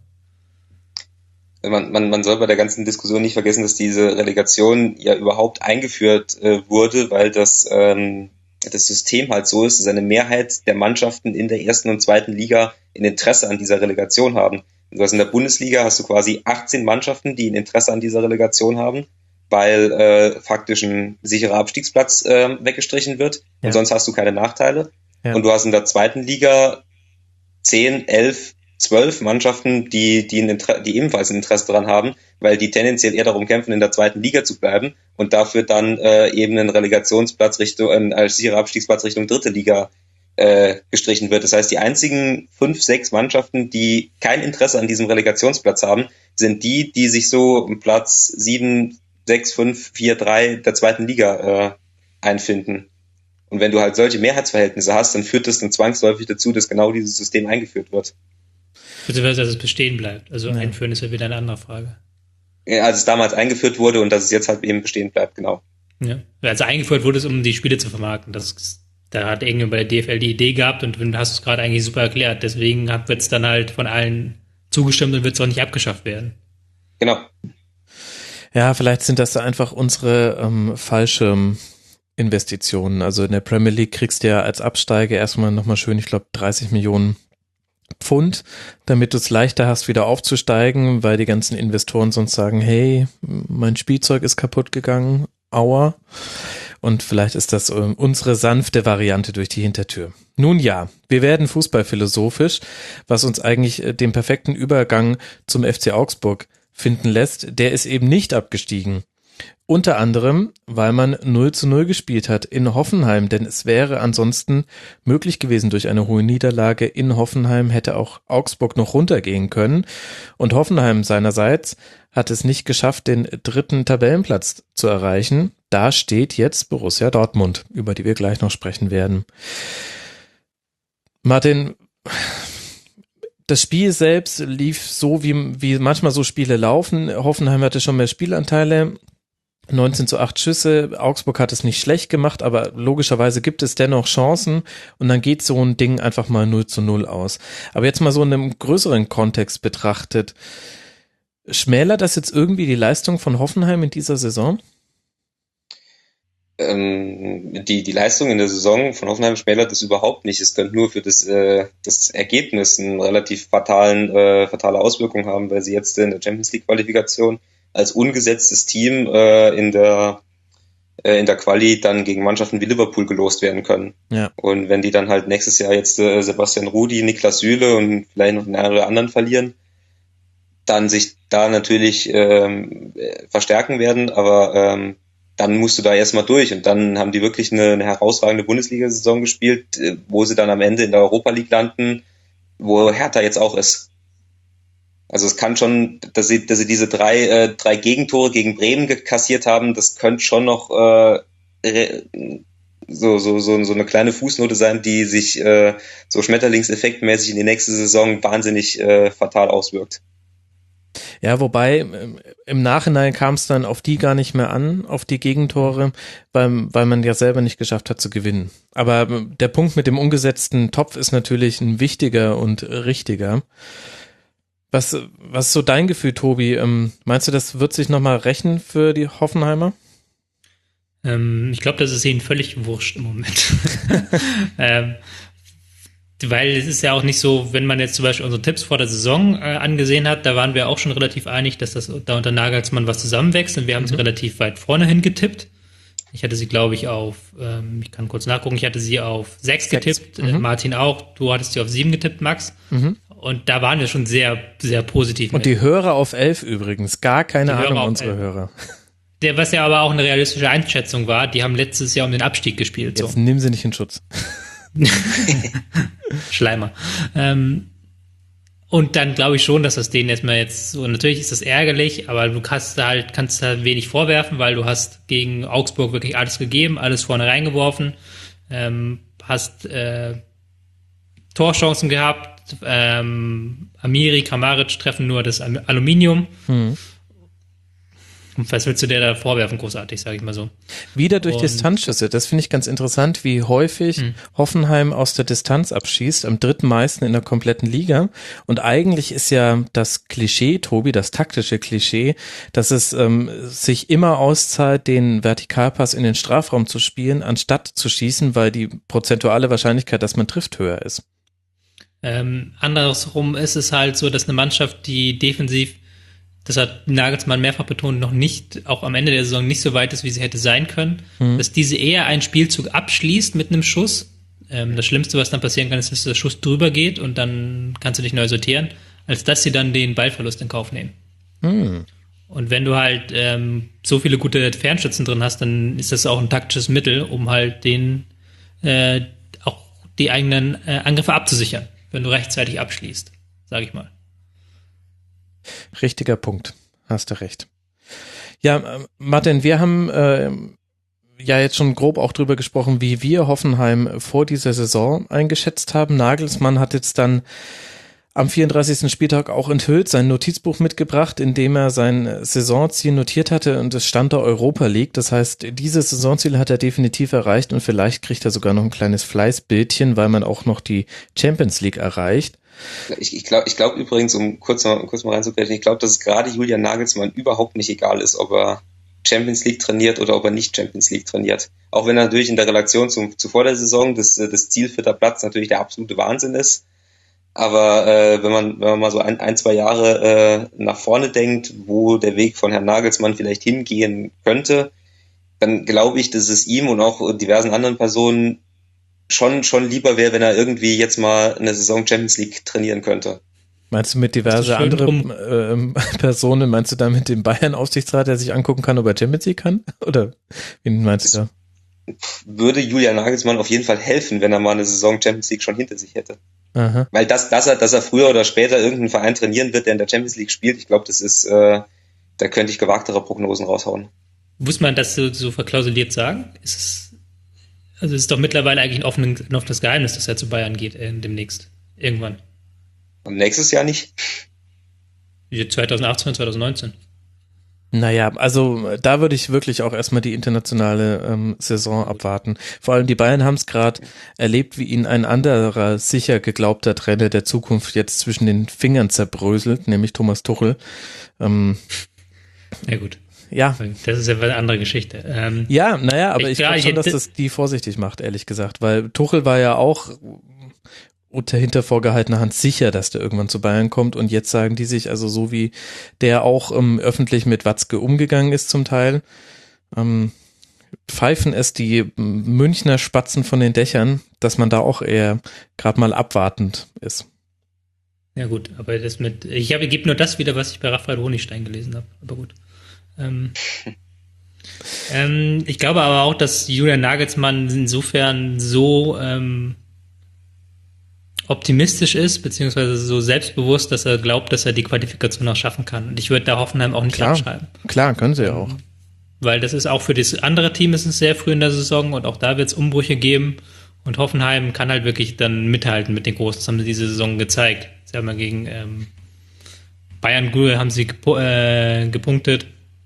[SPEAKER 4] Man, man, man soll bei der ganzen Diskussion nicht vergessen, dass diese Relegation ja überhaupt eingeführt äh, wurde, weil das ähm, das System halt so ist, dass eine Mehrheit der Mannschaften in der ersten und zweiten Liga ein Interesse an dieser Relegation haben. Du hast in der Bundesliga hast du quasi achtzehn Mannschaften, die ein Interesse an dieser Relegation haben, weil äh, faktisch ein sicherer Abstiegsplatz äh, weggestrichen wird
[SPEAKER 3] ja.
[SPEAKER 4] und sonst hast du keine Nachteile.
[SPEAKER 3] Ja.
[SPEAKER 4] Und du hast in der zweiten Liga zehn, elf, zwölf Mannschaften, die die, ein Inter- die ebenfalls ein Interesse daran haben, weil die tendenziell eher darum kämpfen, in der zweiten Liga zu bleiben und dafür dann äh, eben einen Relegationsplatz Richtung, ein äh, sicherer Abstiegsplatz Richtung dritte Liga äh, gestrichen wird. Das heißt, die einzigen fünf, sechs Mannschaften, die kein Interesse an diesem Relegationsplatz haben, sind die, die sich so im Platz sieben, sechs, fünf, vier, drei der zweiten Liga äh, einfinden. Und wenn du halt solche Mehrheitsverhältnisse hast, dann führt das dann zwangsläufig dazu, dass genau dieses System eingeführt wird.
[SPEAKER 5] Beziehungsweise, dass es bestehen bleibt. Also
[SPEAKER 3] ja.
[SPEAKER 5] einführen ist ja wieder eine andere Frage.
[SPEAKER 4] Ja, als es damals eingeführt wurde und dass es jetzt halt eben bestehen bleibt, genau.
[SPEAKER 5] Ja. Also eingeführt wurde es, um die Spiele zu vermarkten. Das, da hat irgendjemand bei der D F L die Idee gehabt und du hast es gerade eigentlich super erklärt. Deswegen wird es dann halt von allen zugestimmt und wird es auch nicht abgeschafft werden.
[SPEAKER 4] Genau.
[SPEAKER 3] Ja, vielleicht sind das einfach unsere ähm, falsche Investitionen. Also in der Premier League kriegst du ja als Absteiger erstmal nochmal schön, ich glaube, dreißig Millionen Pfund, damit du es leichter hast, wieder aufzusteigen, weil die ganzen Investoren sonst sagen, hey, mein Spielzeug ist kaputt gegangen, aua. Und vielleicht ist das äh, unsere sanfte Variante durch die Hintertür. Nun ja, wir werden fußballphilosophisch, was uns eigentlich äh, den perfekten Übergang zum F C Augsburg finden lässt. Der ist eben nicht abgestiegen. Unter anderem, weil man null zu null gespielt hat in Hoffenheim, denn es wäre ansonsten möglich gewesen durch eine hohe Niederlage in Hoffenheim, hätte auch Augsburg noch runtergehen können. Und Hoffenheim seinerseits hat es nicht geschafft, den dritten Tabellenplatz zu erreichen. Da steht jetzt Borussia Dortmund, über die wir gleich noch sprechen werden. Martin, das Spiel selbst lief so, wie, wie manchmal so Spiele laufen. Hoffenheim hatte schon mehr Spielanteile. neunzehn zu acht Schüsse, Augsburg hat es nicht schlecht gemacht, aber logischerweise gibt es dennoch Chancen und dann geht so ein Ding einfach mal null zu null aus. Aber jetzt mal so in einem größeren Kontext betrachtet, schmälert das jetzt irgendwie die Leistung von Hoffenheim in dieser Saison?
[SPEAKER 4] Ähm, die, die Leistung in der Saison von Hoffenheim schmälert das überhaupt nicht. Es könnte nur für das, äh, das Ergebnis eine relativ fatalen, äh, fatale Auswirkung haben, weil sie jetzt in der Champions League Qualifikation als ungesetztes Team äh, in der äh, in der Quali dann gegen Mannschaften wie Liverpool gelost werden können.
[SPEAKER 3] Ja.
[SPEAKER 4] Und wenn die dann halt nächstes Jahr jetzt äh, Sebastian Rudi, Niklas Süle und vielleicht noch mehrere anderen verlieren, dann sich da natürlich ähm, verstärken werden, aber ähm, dann musst du da erstmal durch und dann haben die wirklich eine, eine herausragende Bundesliga-Saison gespielt, äh, wo sie dann am Ende in der Europa League landen, wo Hertha jetzt auch ist. Also es kann schon, dass sie, dass sie diese drei, äh, drei Gegentore gegen Bremen kassiert haben, das könnte schon noch äh, so, so, so, so eine kleine Fußnote sein, die sich äh, so schmetterlingseffektmäßig in die nächste Saison wahnsinnig äh, fatal auswirkt.
[SPEAKER 3] Ja, wobei im Nachhinein kam es dann auf die gar nicht mehr an, auf die Gegentore, weil, weil man ja selber nicht geschafft hat zu gewinnen. Aber der Punkt mit dem ungesetzten Topf ist natürlich ein wichtiger und richtiger. Was, was ist so dein Gefühl, Tobi? Ähm, meinst du, das wird sich nochmal rächen für die Hoffenheimer?
[SPEAKER 5] Ähm, ich glaube, das ist ihnen völlig wurscht im Moment. ähm, weil es ist ja auch nicht so, wenn man jetzt zum Beispiel unsere Tipps vor der Saison äh, angesehen hat, da waren wir auch schon relativ einig, dass das da unter Nagelsmann was zusammenwächst und wir haben mhm. sie relativ weit vorne hingetippt. Ich hatte sie, glaube ich, auf, ähm, ich kann kurz nachgucken, ich hatte sie auf sechs getippt, mhm. äh, Martin auch, du hattest sie auf sieben getippt, Max. Mhm. Und da waren wir schon sehr, sehr positiv.
[SPEAKER 3] Und mit. Die Hörer auf elf übrigens, gar keine die Ahnung, unsere elf. Hörer.
[SPEAKER 5] Der, was ja aber auch eine realistische Einschätzung war, die haben letztes Jahr um den Abstieg gespielt.
[SPEAKER 3] Jetzt
[SPEAKER 5] so.
[SPEAKER 3] Nehmen sie nicht in Schutz.
[SPEAKER 5] Schleimer. Ähm, und dann glaube ich schon, dass das denen erstmal jetzt so, natürlich ist das ärgerlich, aber du kannst da halt, kannst da wenig vorwerfen, weil du hast gegen Augsburg wirklich alles gegeben, alles vorne reingeworfen, ähm, hast äh, Torchancen gehabt, ähm, Amiri, Kramaric treffen nur das Aluminium. Hm. Und was willst du dir da vorwerfen, großartig, sage ich mal so.
[SPEAKER 3] Wieder durch und, Distanzschüsse, das finde ich ganz interessant, wie häufig hm. Hoffenheim aus der Distanz abschießt, am dritten meisten in der kompletten Liga. Und eigentlich ist ja das Klischee, Tobi, das taktische Klischee, dass es ähm, sich immer auszahlt, den Vertikalpass in den Strafraum zu spielen, anstatt zu schießen, weil die prozentuale Wahrscheinlichkeit, dass man trifft, höher ist.
[SPEAKER 5] Ähm, andersrum ist es halt so, dass eine Mannschaft, die defensiv, das hat Nagelsmann mehrfach betont, noch nicht, auch am Ende der Saison nicht so weit ist, wie sie hätte sein können, mhm. dass diese eher einen Spielzug abschließt mit einem Schuss. Ähm, das Schlimmste, was dann passieren kann, ist, dass der Schuss drüber geht und dann kannst du dich neu sortieren, als dass sie dann den Ballverlust in Kauf nehmen. Mhm. Und wenn du halt ähm, so viele gute Fernschützen drin hast, dann ist das auch ein taktisches Mittel, um halt den äh, auch die eigenen äh, Angriffe abzusichern, wenn du rechtzeitig abschließt, sage ich mal.
[SPEAKER 3] Richtiger Punkt, hast du recht. Ja, Martin, wir haben äh, ja jetzt schon grob auch drüber gesprochen, wie wir Hoffenheim vor dieser Saison eingeschätzt haben. Nagelsmann hat jetzt dann am vierunddreißigsten Spieltag auch enthüllt, sein Notizbuch mitgebracht, in dem er sein Saisonziel notiert hatte und es stand da Europa League. Das heißt, dieses Saisonziel hat er definitiv erreicht und vielleicht kriegt er sogar noch ein kleines Fleißbildchen, weil man auch noch die Champions League erreicht.
[SPEAKER 4] Ich, ich glaube ich glaub übrigens, um kurz mal, kurz mal reinzugreifen, ich glaube, dass es gerade Julian Nagelsmann überhaupt nicht egal ist, ob er Champions League trainiert oder ob er nicht Champions League trainiert. Auch wenn er natürlich in der Relation zum, zuvor der Saison das, das Ziel vierter Platz natürlich der absolute Wahnsinn ist. Aber äh, wenn man wenn man mal so ein, ein zwei Jahre äh, nach vorne denkt, wo der Weg von Herrn Nagelsmann vielleicht hingehen könnte, dann glaube ich, dass es ihm und auch diversen anderen Personen schon schon lieber wäre, wenn er irgendwie jetzt mal eine Saison Champions League trainieren könnte.
[SPEAKER 3] Meinst du mit diverse andere ähm, Personen, meinst du da mit dem Bayern-Aufsichtsrat, der sich angucken kann, ob er Champions League kann? Oder wen meinst du da?
[SPEAKER 4] Würde Julian Nagelsmann auf jeden Fall helfen, wenn er mal eine Saison Champions League schon hinter sich hätte.
[SPEAKER 3] Aha.
[SPEAKER 4] Weil das, dass er, dass er früher oder später irgendeinen Verein trainieren wird, der in der Champions League spielt, ich glaube, das ist, äh, da könnte ich gewagtere Prognosen raushauen.
[SPEAKER 5] Muss man das so, so verklausuliert sagen? Ist es, also es ist doch mittlerweile eigentlich ein, offenen, ein offenes Geheimnis, dass er zu Bayern geht äh, demnächst. Irgendwann.
[SPEAKER 4] Und nächstes Jahr nicht?
[SPEAKER 5] zwanzig achtzehn, zwanzig neunzehn.
[SPEAKER 3] Naja, also da würde ich wirklich auch erstmal die internationale ähm, Saison abwarten. Vor allem die Bayern haben es gerade erlebt, wie ihnen ein anderer sicher geglaubter Trainer der Zukunft jetzt zwischen den Fingern zerbröselt, nämlich Thomas Tuchel. Ähm,
[SPEAKER 5] ja gut.
[SPEAKER 3] Ja.
[SPEAKER 5] Das ist ja eine andere Geschichte. Ähm,
[SPEAKER 3] ja, naja, aber ich, ich glaube schon, dass
[SPEAKER 5] das
[SPEAKER 3] das die vorsichtig macht, ehrlich gesagt, weil Tuchel war ja auch unter hinter vorgehaltener Hand sicher, dass der irgendwann zu Bayern kommt und jetzt sagen die sich, also so wie der auch ähm, öffentlich mit Watzke umgegangen ist zum Teil, ähm, pfeifen es die Münchner Spatzen von den Dächern, dass man da auch eher gerade mal abwartend ist.
[SPEAKER 5] Ja gut, aber das mit, ich habe, gebe nur das wieder, was ich bei Raphael Honigstein gelesen habe, aber gut. Ähm, ähm, ich glaube aber auch, dass Julian Nagelsmann insofern so ähm, optimistisch ist, beziehungsweise so selbstbewusst, dass er glaubt, dass er die Qualifikation auch schaffen kann. Und ich würde da Hoffenheim auch nicht
[SPEAKER 3] klar,
[SPEAKER 5] abschreiben.
[SPEAKER 3] Klar, können sie ja auch.
[SPEAKER 5] Weil das ist auch für das andere Team ist es sehr früh in der Saison und auch da wird es Umbrüche geben. Und Hoffenheim kann halt wirklich dann mithalten mit den Großen. Das haben sie diese Saison gezeigt. Sie haben ja gegen ähm, Bayern haben sie gepu- äh, gepunktet.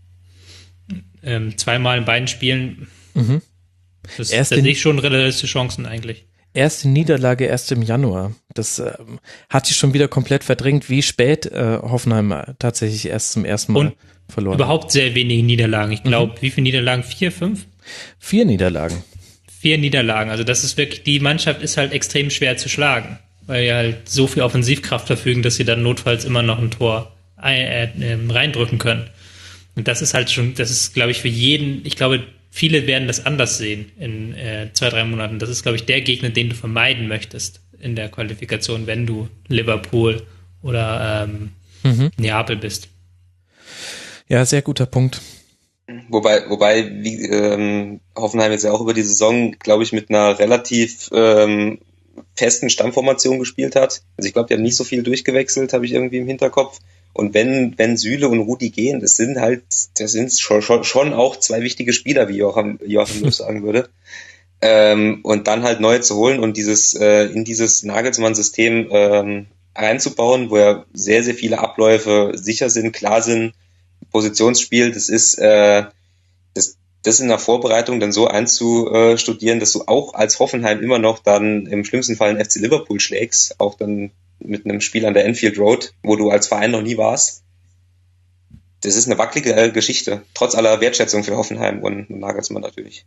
[SPEAKER 5] Ähm, zweimal in beiden Spielen. Mhm. Das, das sehe ich schon realistische Chancen eigentlich.
[SPEAKER 3] Erste Niederlage erst im Januar. Das ähm, hat sich schon wieder komplett verdrängt, wie spät äh, Hoffenheim tatsächlich erst zum ersten Mal
[SPEAKER 5] und
[SPEAKER 3] verloren
[SPEAKER 5] überhaupt
[SPEAKER 3] hat.
[SPEAKER 5] Sehr wenige Niederlagen. Ich glaube,
[SPEAKER 3] mhm.
[SPEAKER 5] wie viele Niederlagen? Vier, fünf?
[SPEAKER 3] Vier Niederlagen.
[SPEAKER 5] Vier Niederlagen. Also das ist wirklich, die Mannschaft ist halt extrem schwer zu schlagen, weil die halt so viel Offensivkraft verfügen, dass sie dann notfalls immer noch ein Tor ein, äh, reindrücken können. Und das ist halt schon, das ist, glaube ich, für jeden, ich glaube, viele werden das anders sehen in äh, zwei, drei Monaten. Das ist, glaube ich, der Gegner, den du vermeiden möchtest in der Qualifikation, wenn du Liverpool oder ähm, mhm. Neapel bist.
[SPEAKER 3] Ja, sehr guter Punkt.
[SPEAKER 4] Wobei, wobei wie, ähm, Hoffenheim jetzt ja auch über die Saison, glaube ich, mit einer relativ ähm, festen Stammformation gespielt hat. Also ich glaube, die haben nicht so viel durchgewechselt, habe ich irgendwie im Hinterkopf. Und wenn, wenn Süle und Rudi gehen, das sind halt, das sind schon, schon, schon auch zwei wichtige Spieler, wie Joachim, Joachim Löw sagen würde. Ähm, und dann halt neue zu holen und dieses, äh, in dieses Nagelsmann-System ähm, reinzubauen, wo ja sehr, sehr viele Abläufe sicher sind, klar sind, Positionsspiel, das ist, äh, das, das in der Vorbereitung dann so einzustudieren, dass du auch als Hoffenheim immer noch dann im schlimmsten Fall einen F C Liverpool schlägst, auch dann mit einem Spiel an der Anfield Road, wo du als Verein noch nie warst. Das ist eine wackelige äh, Geschichte, trotz aller Wertschätzung für Hoffenheim und Nagelsmann natürlich.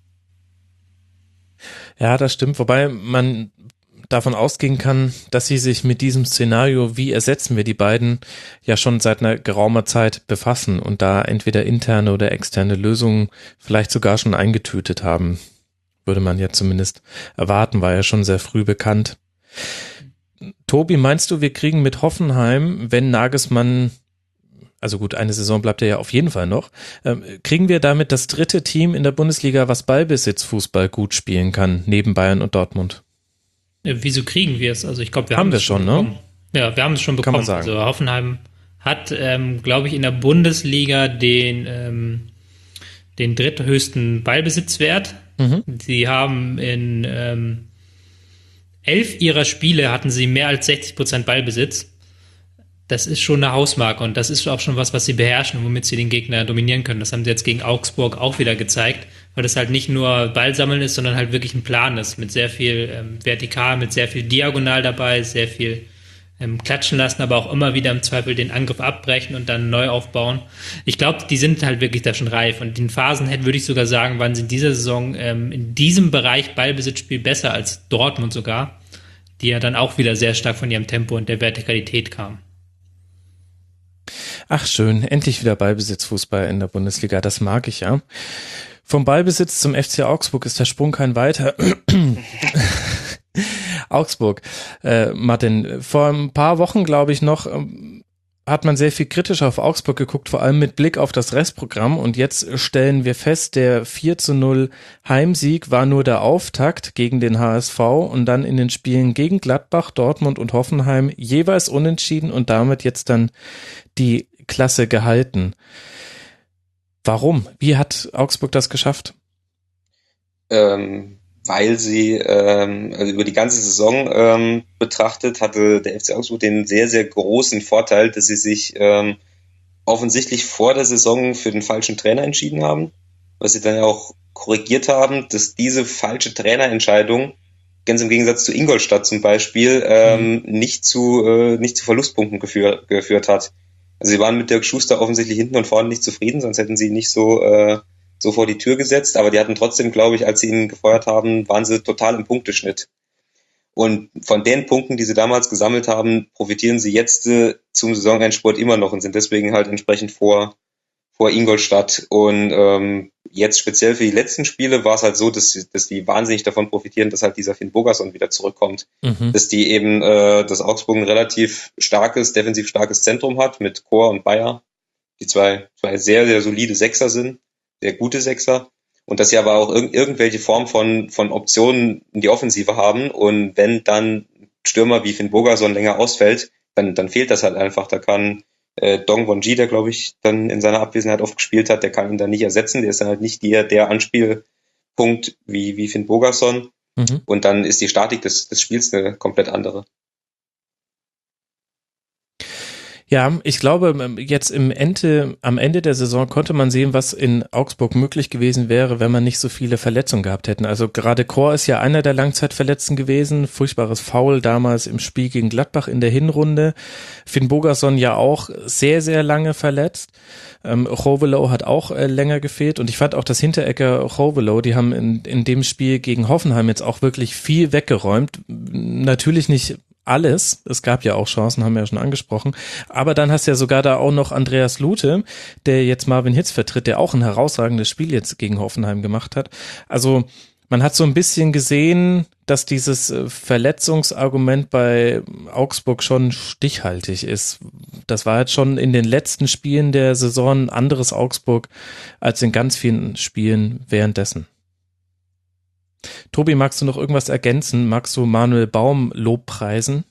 [SPEAKER 3] Ja, das stimmt, wobei man davon ausgehen kann, dass sie sich mit diesem Szenario, wie ersetzen wir die beiden, ja schon seit einer geraumer Zeit befassen und da entweder interne oder externe Lösungen vielleicht sogar schon eingetütet haben. Würde man ja zumindest erwarten, war ja schon sehr früh bekannt. Tobi, meinst du, wir kriegen mit Hoffenheim, wenn Nagelsmann, also gut, eine Saison bleibt er ja auf jeden Fall noch, äh, kriegen wir damit das dritte Team in der Bundesliga, was Ballbesitzfußball gut spielen kann, neben Bayern und Dortmund?
[SPEAKER 5] Ja, wieso kriegen wir es? Also ich glaube, wir
[SPEAKER 3] haben
[SPEAKER 5] haben
[SPEAKER 3] wir
[SPEAKER 5] es schon,
[SPEAKER 3] schon,
[SPEAKER 5] bekommen. Ne? Ja, wir haben es schon bekommen.
[SPEAKER 3] Kann man sagen.
[SPEAKER 5] Also Hoffenheim hat, ähm, glaube ich, in der Bundesliga den, ähm, den dritthöchsten Ballbesitzwert. Mhm. Sie haben in ähm, elf ihrer Spiele hatten sie mehr als sechzig Prozent Ballbesitz. Das ist schon eine Hausmarke und das ist auch schon was, was sie beherrschen und womit sie den Gegner dominieren können. Das haben sie jetzt gegen Augsburg auch wieder gezeigt, weil das halt nicht nur Ballsammeln ist, sondern halt wirklich ein Plan ist, mit sehr viel ähm, vertikal, mit sehr viel diagonal dabei, sehr viel ähm, klatschen lassen, aber auch immer wieder im Zweifel den Angriff abbrechen und dann neu aufbauen. Ich glaube, die sind halt wirklich da schon reif und in Phasen hätte, würde ich sogar sagen, waren sie in dieser Saison ähm, in diesem Bereich Ballbesitzspiel besser als Dortmund sogar, die ja dann auch wieder sehr stark von ihrem Tempo und der Vertikalität kamen.
[SPEAKER 3] Ach schön, endlich wieder Ballbesitzfußball in der Bundesliga, das mag ich ja. Vom Ballbesitz zum F C Augsburg ist der Sprung kein weiter. Augsburg. Äh, Martin, vor ein paar Wochen, glaube ich, noch ähm, hat man sehr viel kritischer auf Augsburg geguckt, vor allem mit Blick auf das Restprogramm. Und jetzt stellen wir fest, der vier zu null Heimsieg war nur der Auftakt gegen den H S V und dann in den Spielen gegen Gladbach, Dortmund und Hoffenheim jeweils unentschieden und damit jetzt dann die Klasse gehalten. Warum? Wie hat Augsburg das geschafft?
[SPEAKER 4] Ähm, weil sie ähm, also über die ganze Saison ähm, betrachtet, hatte der F C Augsburg den sehr, sehr großen Vorteil, dass sie sich ähm, offensichtlich vor der Saison für den falschen Trainer entschieden haben, was sie dann ja auch korrigiert haben, dass diese falsche Trainerentscheidung, ganz im Gegensatz zu Ingolstadt zum Beispiel, ähm, mhm. nicht zu äh, nicht zu Verlustpunkten geführ, geführt hat. Also sie waren mit Dirk Schuster offensichtlich hinten und vorne nicht zufrieden, sonst hätten sie ihn nicht so äh, so vor die Tür gesetzt, aber die hatten trotzdem, glaube ich, als sie ihn gefeuert haben, waren sie total im Punkteschnitt. Und von den Punkten, die sie damals gesammelt haben, profitieren sie jetzt äh, zum Saisonendspurt immer noch und sind deswegen halt entsprechend vor vor Ingolstadt. Und ähm, jetzt speziell für die letzten Spiele war es halt so, dass, dass die wahnsinnig davon profitieren, dass halt dieser Finn Bogason wieder zurückkommt. Mhm. Dass die eben, äh, dass Augsburg ein relativ starkes, defensiv starkes Zentrum hat mit Chor und Bayer, die zwei, zwei sehr, sehr solide Sechser sind. Sehr gute Sechser, und dass sie aber auch irg- irgendwelche Form von, von Optionen in die Offensive haben, und wenn dann Stürmer wie Finn Bogason länger ausfällt, dann, dann fehlt das halt einfach. Da kann äh, Dong Won-ji, der glaube ich dann in seiner Abwesenheit oft gespielt hat, der kann ihn dann nicht ersetzen, der ist dann halt nicht der, der Anspielpunkt wie, wie Finn Bogason, mhm. und dann ist die Statik des, des Spiels eine komplett andere.
[SPEAKER 3] Ja, ich glaube, jetzt im Ende, am Ende der Saison konnte man sehen, was in Augsburg möglich gewesen wäre, wenn man nicht so viele Verletzungen gehabt hätten. Also gerade Chor ist ja einer der Langzeitverletzten gewesen, furchtbares Foul damals im Spiel gegen Gladbach in der Hinrunde. Finn Bogason ja auch sehr, sehr lange verletzt. Ähm, Hovelo hat auch äh, länger gefehlt, und ich fand auch das Hinteregger Hovelo, die haben in, in dem Spiel gegen Hoffenheim jetzt auch wirklich viel weggeräumt. Natürlich nicht alles. Es gab ja auch Chancen, haben wir ja schon angesprochen. Aber dann hast du ja sogar da auch noch Andreas Lute, der jetzt Marvin Hitz vertritt, der auch ein herausragendes Spiel jetzt gegen Hoffenheim gemacht hat. Also man hat so ein bisschen gesehen, dass dieses Verletzungsargument bei Augsburg schon stichhaltig ist. Das war jetzt schon in den letzten Spielen der Saison ein anderes Augsburg als in ganz vielen Spielen währenddessen. Tobi, magst du noch irgendwas ergänzen? Magst du Manuel Baum lobpreisen?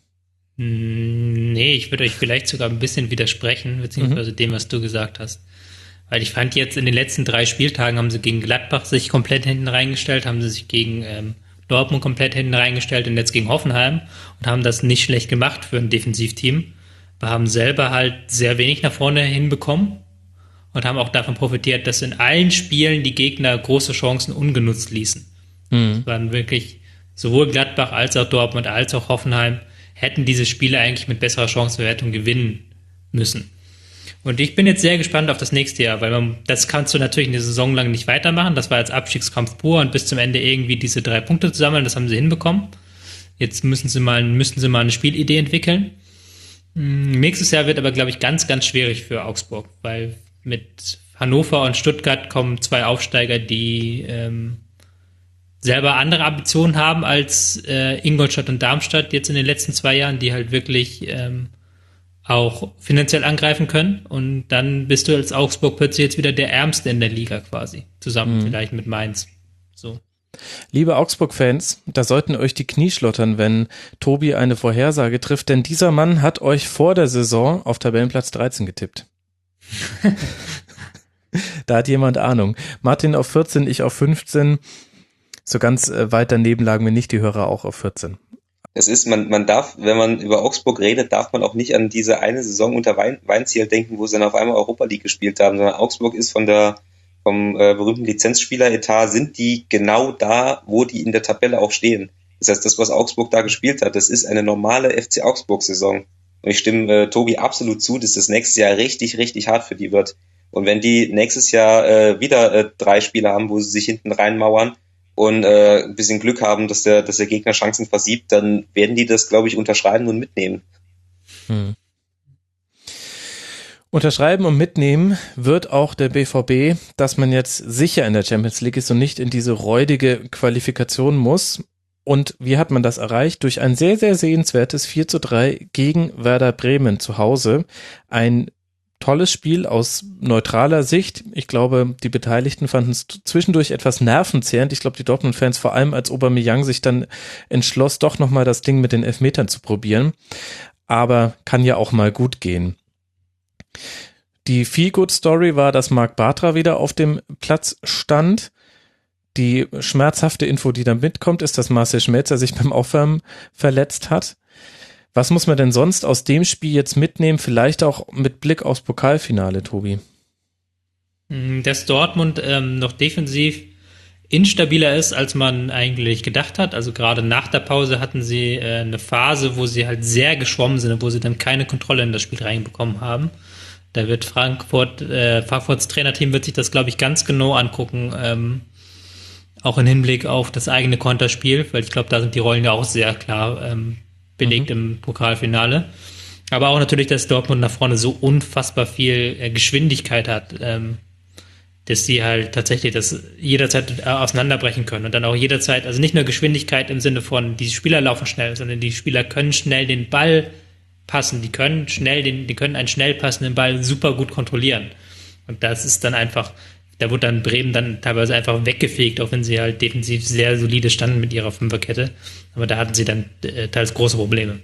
[SPEAKER 5] Nee, ich würde euch vielleicht sogar ein bisschen widersprechen, beziehungsweise mhm. dem, was du gesagt hast. Weil ich fand jetzt in den letzten drei Spieltagen haben sie gegen Gladbach sich komplett hinten reingestellt, haben sie sich gegen ähm, Dortmund komplett hinten reingestellt und jetzt gegen Hoffenheim und haben das nicht schlecht gemacht für ein Defensivteam. Wir haben selber halt sehr wenig nach vorne hinbekommen und haben auch davon profitiert, dass in allen Spielen die Gegner große Chancen ungenutzt ließen. Mhm. Es waren wirklich sowohl Gladbach als auch Dortmund als auch Hoffenheim hätten diese Spiele eigentlich mit besserer Chancenverwertung gewinnen müssen. Und ich bin jetzt sehr gespannt auf das nächste Jahr, weil man, das kannst du natürlich eine Saison lang nicht weitermachen. Das war jetzt Abstiegskampf pur und bis zum Ende irgendwie diese drei Punkte zu sammeln, das haben sie hinbekommen. Jetzt müssen sie mal, müssen sie mal eine Spielidee entwickeln. Nächstes Jahr wird aber, glaube ich, ganz, ganz schwierig für Augsburg, weil mit Hannover und Stuttgart kommen zwei Aufsteiger, die ähm, selber andere Ambitionen haben als äh, Ingolstadt und Darmstadt jetzt in den letzten zwei Jahren, die halt wirklich ähm, auch finanziell angreifen können, und dann bist du als Augsburg plötzlich jetzt wieder der Ärmste in der Liga quasi, zusammen mhm. vielleicht mit Mainz. So.
[SPEAKER 3] Liebe Augsburg-Fans, da sollten euch die Knie schlottern, wenn Tobi eine Vorhersage trifft, denn dieser Mann hat euch vor der Saison auf Tabellenplatz dreizehn getippt. Da hat jemand Ahnung. Martin auf vierzehn, ich auf fünfzehn. So ganz weit daneben lagen wir nicht, die Hörer auch auf vierzehn.
[SPEAKER 4] Es ist, man, man darf, wenn man über Augsburg redet, darf man auch nicht an diese eine Saison unter Wein, Weinziel denken, wo sie dann auf einmal Europa League gespielt haben, sondern Augsburg ist von der, vom äh, berühmten Lizenzspieler-Etat, sind die genau da, wo die in der Tabelle auch stehen. Das heißt, das, was Augsburg da gespielt hat, das ist eine normale F C Augsburg-Saison. Und ich stimme äh, Tobi absolut zu, dass das nächstes Jahr richtig, richtig hart für die wird. Und wenn die nächstes Jahr äh, wieder äh, drei Spiele haben, wo sie sich hinten reinmauern, und äh, ein bisschen Glück haben, dass der, dass der Gegner Chancen versiebt, dann werden die das, glaube ich, unterschreiben und mitnehmen.
[SPEAKER 3] Hm. Unterschreiben und mitnehmen wird auch der B V B, dass man jetzt sicher in der Champions League ist und nicht in diese räudige Qualifikation muss. Und wie hat man das erreicht? Durch ein sehr, sehr sehenswertes vier zu drei gegen Werder Bremen zu Hause. Ein tolles Spiel aus neutraler Sicht. Ich glaube, die Beteiligten fanden es zwischendurch etwas nervenzehrend. Ich glaube, die Dortmund-Fans, vor allem als Aubameyang sich dann entschloss, doch nochmal das Ding mit den Elfmetern zu probieren. Aber kann ja auch mal gut gehen. Die Feel-Good-Story war, dass Marc Bartra wieder auf dem Platz stand. Die schmerzhafte Info, die da mitkommt, ist, dass Marcel Schmelzer sich beim Aufwärmen verletzt hat. Was muss man denn sonst aus dem Spiel jetzt mitnehmen, vielleicht auch mit Blick aufs Pokalfinale, Tobi?
[SPEAKER 5] Dass Dortmund ähm, noch defensiv instabiler ist, als man eigentlich gedacht hat. Also gerade nach der Pause hatten sie äh, eine Phase, wo sie halt sehr geschwommen sind, wo sie dann keine Kontrolle in das Spiel reinbekommen haben. Da wird Frankfurt, äh, Frankfurts Trainerteam wird sich das, glaube ich, ganz genau angucken, ähm, auch im Hinblick auf das eigene Konterspiel, weil ich glaube, da sind die Rollen ja auch sehr klar ähm, belegt mhm. im Pokalfinale. Aber auch natürlich, dass Dortmund nach vorne so unfassbar viel äh, Geschwindigkeit hat, ähm, dass sie halt tatsächlich das jederzeit äh, auseinanderbrechen können und dann auch jederzeit, also nicht nur Geschwindigkeit im Sinne von, die Spieler laufen schnell, sondern die Spieler können schnell den Ball passen, die können schnell den, die können einen schnell passenden Ball super gut kontrollieren. Und das ist dann einfach, da wurde dann Bremen dann teilweise einfach weggefegt, auch wenn sie halt defensiv sehr solide standen mit ihrer Fünferkette. Aber da hatten sie dann äh, teils große Probleme.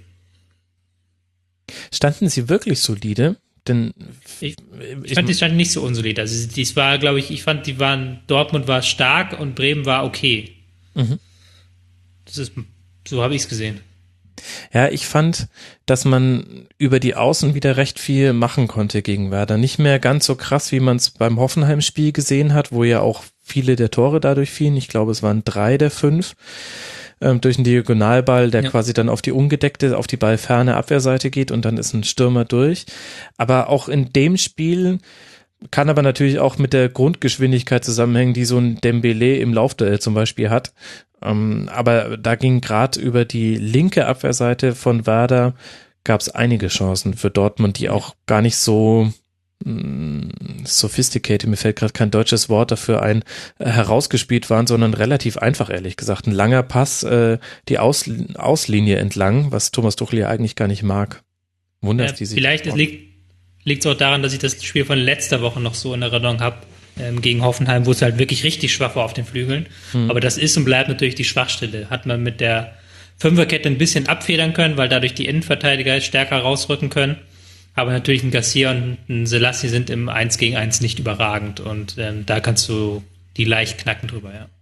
[SPEAKER 3] Standen sie wirklich solide? Denn
[SPEAKER 5] ich, ich fand, die standen nicht so unsolide. Also dies war, glaube ich, ich fand, die waren, Dortmund war stark und Bremen war okay. Mhm. Das ist, so habe ich es gesehen.
[SPEAKER 3] Ja, ich fand, dass man über die Außen wieder recht viel machen konnte gegen Werder. Nicht mehr ganz so krass, wie man es beim Hoffenheim-Spiel gesehen hat, wo ja auch viele der Tore dadurch fielen. Ich glaube, es waren drei der fünf. Ähm, durch einen Diagonalball, der ja. quasi dann auf die ungedeckte, auf die ballferne Abwehrseite geht und dann ist ein Stürmer durch. Aber auch in dem Spiel kann aber natürlich auch mit der Grundgeschwindigkeit zusammenhängen, die so ein Dembélé im Laufduell zum Beispiel hat. Um, aber da ging gerade über die linke Abwehrseite von Werder, gab es einige Chancen für Dortmund, die auch gar nicht so mh, sophisticated, mir fällt gerade kein deutsches Wort dafür ein, äh, herausgespielt waren, sondern relativ einfach, ehrlich gesagt. Ein langer Pass, äh, die Aus, Auslinie entlang, was Thomas Tuchel ja eigentlich gar nicht mag. Wundert
[SPEAKER 5] ja,
[SPEAKER 3] die sich.
[SPEAKER 5] Vielleicht es liegt liegt es auch daran, dass ich das Spiel von letzter Woche noch so in Erinnerung habe, gegen Hoffenheim, wo es halt wirklich richtig schwach war auf den Flügeln. Mhm. Aber das ist und bleibt natürlich die Schwachstelle. Hat man mit der Fünferkette ein bisschen abfedern können, weil dadurch die Innenverteidiger stärker rausrücken können. Aber natürlich ein Garcia und ein Selassie sind im eins gegen eins nicht überragend. Und ähm, da kannst du die leicht knacken drüber, ja.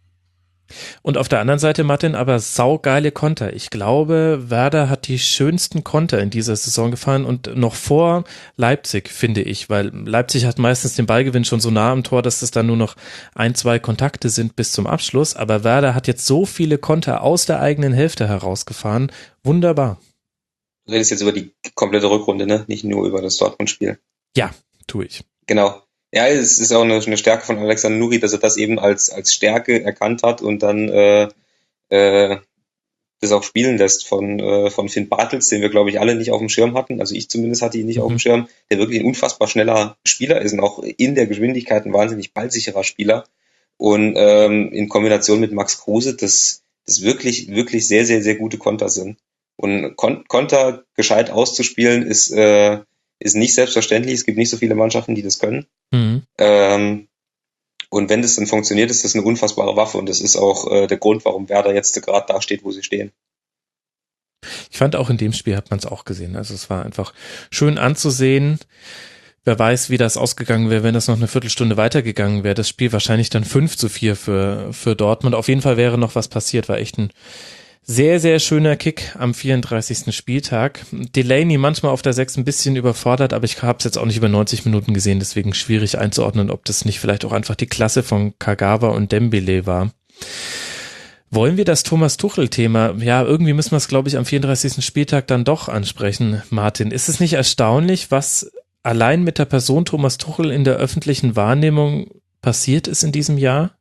[SPEAKER 3] Und auf der anderen Seite, Martin, aber saugeile Konter. Ich glaube, Werder hat die schönsten Konter in dieser Saison gefahren und noch vor Leipzig, finde ich, weil Leipzig hat meistens den Ballgewinn schon so nah am Tor, dass es dann nur noch ein, zwei Kontakte sind bis zum Abschluss. Aber Werder hat jetzt so viele Konter aus der eigenen Hälfte herausgefahren. Wunderbar.
[SPEAKER 4] Du redest jetzt über die komplette Rückrunde, ne? Nicht nur über das Dortmund-Spiel.
[SPEAKER 3] Ja, tue ich.
[SPEAKER 4] Genau. Ja, es ist auch eine, eine Stärke von Alexander Nuri, dass er das eben als als Stärke erkannt hat und dann äh, äh, das auch spielen lässt von äh, von Finn Bartels, den wir, glaube ich, alle nicht auf dem Schirm hatten. Also ich zumindest hatte ihn nicht mhm. auf dem Schirm, der wirklich ein unfassbar schneller Spieler ist und auch in der Geschwindigkeit ein wahnsinnig ballsicherer Spieler. Und ähm, in Kombination mit Max Kruse, das das wirklich, wirklich sehr, sehr, sehr gute Konter sind. Und Kon- Konter gescheit auszuspielen ist äh, ist nicht selbstverständlich. Es gibt nicht so viele Mannschaften, die das können. Mhm. Ähm, und wenn das dann funktioniert, ist das eine unfassbare Waffe. Und das ist auch äh, der Grund, warum Werder jetzt gerade da steht, wo sie stehen.
[SPEAKER 3] Ich fand auch in dem Spiel hat man es auch gesehen. Also es war einfach schön anzusehen. Wer weiß, wie das ausgegangen wäre, wenn das noch eine Viertelstunde weitergegangen wäre. Das Spiel wahrscheinlich dann fünf zu vier für, für Dortmund. Auf jeden Fall wäre noch was passiert. War echt ein sehr, sehr schöner Kick am vierunddreißigsten Spieltag. Delaney manchmal auf der sechs ein bisschen überfordert, aber ich habe es jetzt auch nicht über neunzig Minuten gesehen, deswegen schwierig einzuordnen, ob das nicht vielleicht auch einfach die Klasse von Kagawa und Dembélé war. Wollen wir das Thomas-Tuchel-Thema, ja, irgendwie müssen wir es, glaube ich, am vierunddreißigsten Spieltag dann doch ansprechen, Martin. Ist es nicht erstaunlich, was allein mit der Person Thomas Tuchel in der öffentlichen Wahrnehmung passiert ist in diesem Jahr?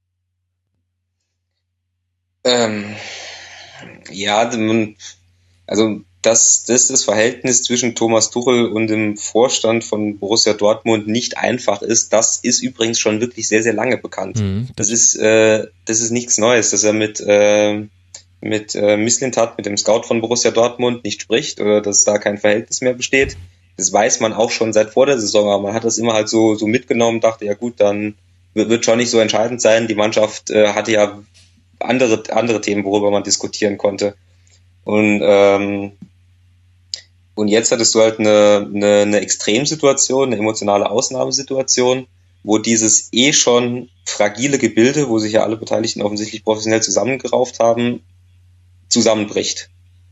[SPEAKER 4] Ähm... Ja, also dass, dass das Verhältnis zwischen Thomas Tuchel und dem Vorstand von Borussia Dortmund nicht einfach ist, das ist übrigens schon wirklich sehr, sehr lange bekannt. Mhm, das, das ist äh, das ist nichts Neues, dass er mit äh, mit äh, Mislintat, mit dem Scout von Borussia Dortmund, nicht spricht oder dass da kein Verhältnis mehr besteht. Das weiß man auch schon seit vor der Saison, aber man hat das immer halt so so mitgenommen, dachte, ja gut, dann wird schon nicht so entscheidend sein. Die Mannschaft äh, hatte ja andere andere Themen, worüber man diskutieren konnte. Und ähm, und jetzt hattest du halt eine, eine, eine Extremsituation, eine emotionale Ausnahmesituation, wo dieses eh schon fragile Gebilde, wo sich ja alle Beteiligten offensichtlich professionell zusammengerauft haben, zusammenbricht.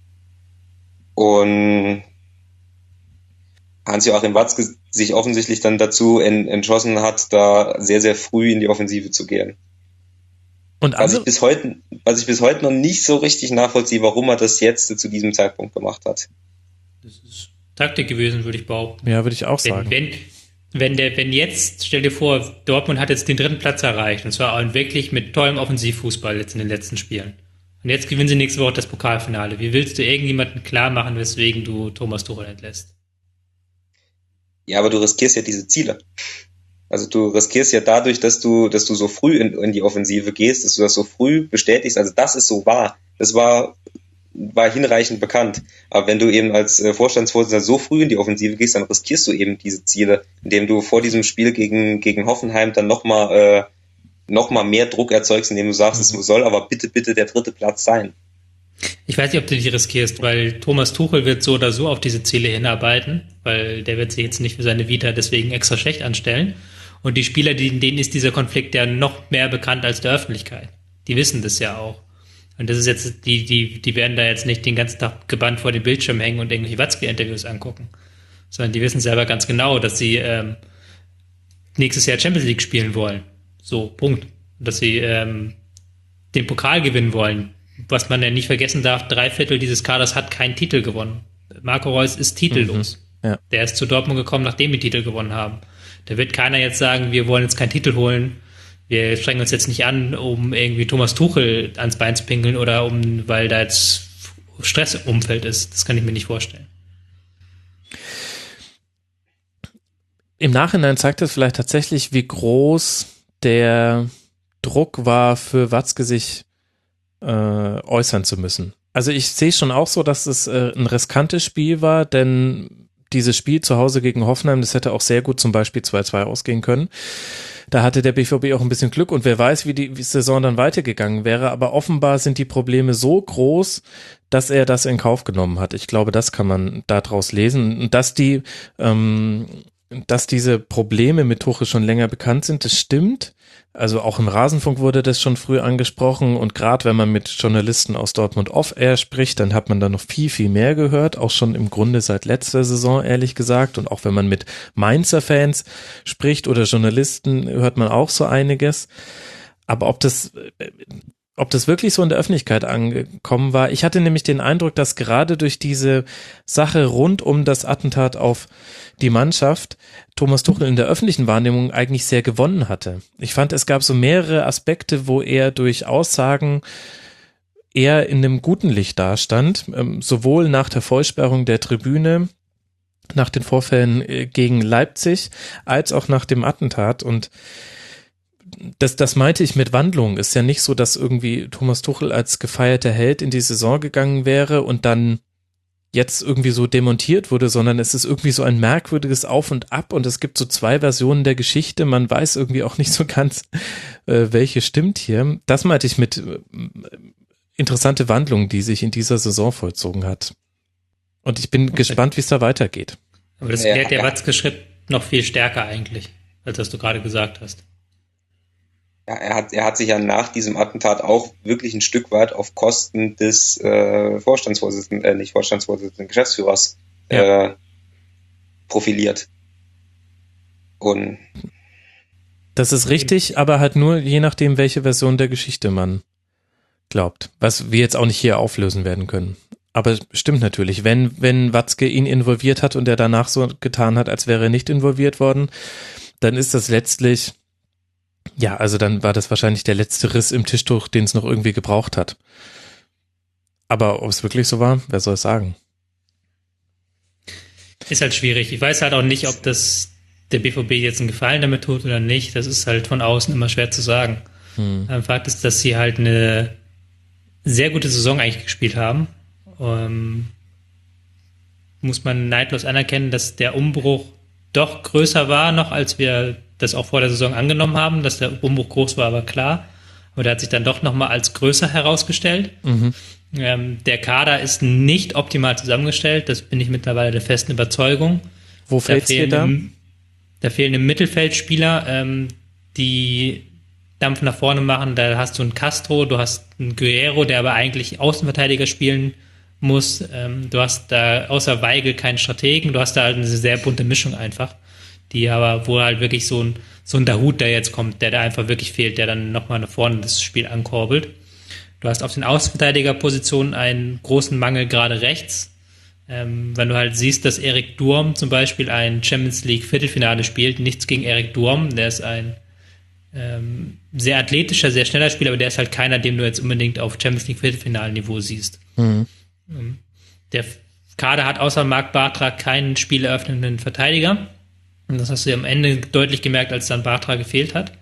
[SPEAKER 4] Und Hans-Joachim Watzke sich offensichtlich dann dazu en- entschlossen hat, da sehr, sehr früh in die Offensive zu gehen.
[SPEAKER 3] Und
[SPEAKER 4] was ich bis heute, was ich bis heute noch nicht so richtig nachvollziehe, warum er das jetzt zu diesem Zeitpunkt gemacht hat.
[SPEAKER 5] Das ist Taktik gewesen, würde ich behaupten.
[SPEAKER 3] Ja, würde ich auch sagen.
[SPEAKER 5] Wenn, wenn, wenn, der, wenn jetzt, stell dir vor, Dortmund hat jetzt den dritten Platz erreicht, und zwar auch wirklich mit tollem Offensivfußball jetzt in den letzten Spielen. Und jetzt gewinnen sie nächste Woche das Pokalfinale. Wie willst du irgendjemanden klar machen, weswegen du Thomas Tuchel entlässt?
[SPEAKER 4] Ja, aber du riskierst ja diese Ziele. Also du riskierst ja dadurch, dass du, dass du so früh in, in die Offensive gehst, dass du das so früh bestätigst. Also das ist so wahr. Das war war hinreichend bekannt. Aber wenn du eben als äh, Vorstandsvorsitzender so früh in die Offensive gehst, dann riskierst du eben diese Ziele, indem du vor diesem Spiel gegen gegen Hoffenheim dann nochmal äh, noch mal mehr Druck erzeugst, indem du sagst, mhm. es soll aber bitte, bitte der dritte Platz sein.
[SPEAKER 5] Ich weiß nicht, ob du die riskierst, weil Thomas Tuchel wird so oder so auf diese Ziele hinarbeiten, weil der wird sich jetzt nicht für seine Vita deswegen extra schlecht anstellen. Und die Spieler, denen ist dieser Konflikt ja noch mehr bekannt als der Öffentlichkeit. Die wissen das ja auch. Und das ist jetzt, die, die, die werden da jetzt nicht den ganzen Tag gebannt vor dem Bildschirm hängen und irgendwelche Watzke-Interviews angucken. Sondern die wissen selber ganz genau, dass sie ähm, nächstes Jahr Champions League spielen wollen. So, Punkt. Dass sie ähm, den Pokal gewinnen wollen. Was man ja nicht vergessen darf, drei Viertel dieses Kaders hat keinen Titel gewonnen. Marco Reus ist titellos.
[SPEAKER 3] Mhm, ja. Der
[SPEAKER 5] ist zu Dortmund gekommen, nachdem wir Titel gewonnen haben. Da wird keiner jetzt sagen, wir wollen jetzt keinen Titel holen. Wir strengen uns jetzt nicht an, um irgendwie Thomas Tuchel ans Bein zu pinkeln oder um, weil da jetzt Stress im Umfeld ist. Das kann ich mir nicht vorstellen.
[SPEAKER 3] Im Nachhinein zeigt das vielleicht tatsächlich, wie groß der Druck war für Watzke, sich äh, äußern zu müssen. Also ich sehe schon auch so, dass es äh, ein riskantes Spiel war, denn dieses Spiel zu Hause gegen Hoffenheim, das hätte auch sehr gut zum Beispiel zwei zwei ausgehen können. Da hatte der B V B auch ein bisschen Glück und wer weiß, wie die, wie die Saison dann weitergegangen wäre. Aber offenbar sind die Probleme so groß, dass er das in Kauf genommen hat. Ich glaube, das kann man daraus lesen. Und dass die, ähm, dass diese Probleme mit Tuchel schon länger bekannt sind, das stimmt. Also auch im Rasenfunk wurde das schon früh angesprochen und gerade wenn man mit Journalisten aus Dortmund Off-Air spricht, dann hat man da noch viel, viel mehr gehört, auch schon im Grunde seit letzter Saison, ehrlich gesagt. Und auch wenn man mit Mainzer Fans spricht oder Journalisten, hört man auch so einiges. Aber ob das, ob das wirklich so in der Öffentlichkeit angekommen war, ich hatte nämlich den Eindruck, dass gerade durch diese Sache rund um das Attentat auf die Mannschaft Thomas Tuchel in der öffentlichen Wahrnehmung eigentlich sehr gewonnen hatte. Ich fand, es gab so mehrere Aspekte, wo er durch Aussagen eher in einem guten Licht dastand, sowohl nach der Vollsperrung der Tribüne, nach den Vorfällen gegen Leipzig, als auch nach dem Attentat. Und das, das meinte ich mit Wandlung. Ist ja nicht so, dass irgendwie Thomas Tuchel als gefeierter Held in die Saison gegangen wäre und dann jetzt irgendwie so demontiert wurde, sondern es ist irgendwie so ein merkwürdiges Auf und Ab und es gibt so zwei Versionen der Geschichte. Man weiß irgendwie auch nicht so ganz, äh, welche stimmt hier. Das meinte ich mit äh, interessante Wandlung, die sich in dieser Saison vollzogen hat. Und ich bin okay. gespannt, wie es da weitergeht.
[SPEAKER 5] Aber das erklärt der Watzke-Schritt noch viel stärker eigentlich, als was du gerade gesagt hast.
[SPEAKER 4] Ja, er hat, er hat sich ja nach diesem Attentat auch wirklich ein Stück weit auf Kosten des äh, Vorstandsvorsitzenden, äh, nicht Vorstandsvorsitzenden, Geschäftsführers ja. äh, profiliert. Und
[SPEAKER 3] das ist richtig, aber halt nur je nachdem, welche Version der Geschichte man glaubt, was wir jetzt auch nicht hier auflösen werden können. Aber stimmt natürlich, wenn, wenn Watzke ihn involviert hat und er danach so getan hat, als wäre er nicht involviert worden, dann ist das letztlich ja, also dann war das wahrscheinlich der letzte Riss im Tischtuch, den es noch irgendwie gebraucht hat. Aber ob es wirklich so war, wer soll es sagen?
[SPEAKER 5] Ist halt schwierig. Ich weiß halt auch nicht, ob das der B V B jetzt einen Gefallen damit tut oder nicht. Das ist halt von außen immer schwer zu sagen. Hm. Fakt ist, dass sie halt eine sehr gute Saison eigentlich gespielt haben. Ähm, muss man neidlos anerkennen, dass der Umbruch doch größer war noch, als wir das auch vor der Saison angenommen haben, dass der Umbruch groß war, aber klar. Aber der hat sich dann doch nochmal als größer herausgestellt. Mhm. Ähm, der Kader ist nicht optimal zusammengestellt, das bin ich mittlerweile der festen Überzeugung.
[SPEAKER 3] Wo fehlt es dir da?
[SPEAKER 5] Im, da fehlen im Mittelfeldspieler, ähm, die Dampf nach vorne machen. Da hast du einen Castro, du hast einen Guerrero, der aber eigentlich Außenverteidiger spielen muss. Ähm, du hast da außer Weigl keinen Strategen. Du hast da halt eine sehr bunte Mischung einfach, die aber, wo halt wirklich so ein, so ein Dahoud, der jetzt kommt, der da einfach wirklich fehlt, der dann nochmal nach vorne das Spiel ankurbelt. Du hast auf den Außenverteidigerpositionen einen großen Mangel gerade rechts. Ähm, wenn du halt siehst, dass Erik Durm zum Beispiel ein Champions League Viertelfinale spielt, nichts gegen Erik Durm, der ist ein ähm, sehr athletischer, sehr schneller Spieler, aber der ist halt keiner, den du jetzt unbedingt auf Champions League Viertelfinalniveau siehst. Mhm. Ähm, der Kader hat außer Marc Bartra keinen spieleröffnenden Verteidiger. Und das hast du ja am Ende deutlich gemerkt, als dann Bartra gefehlt hat.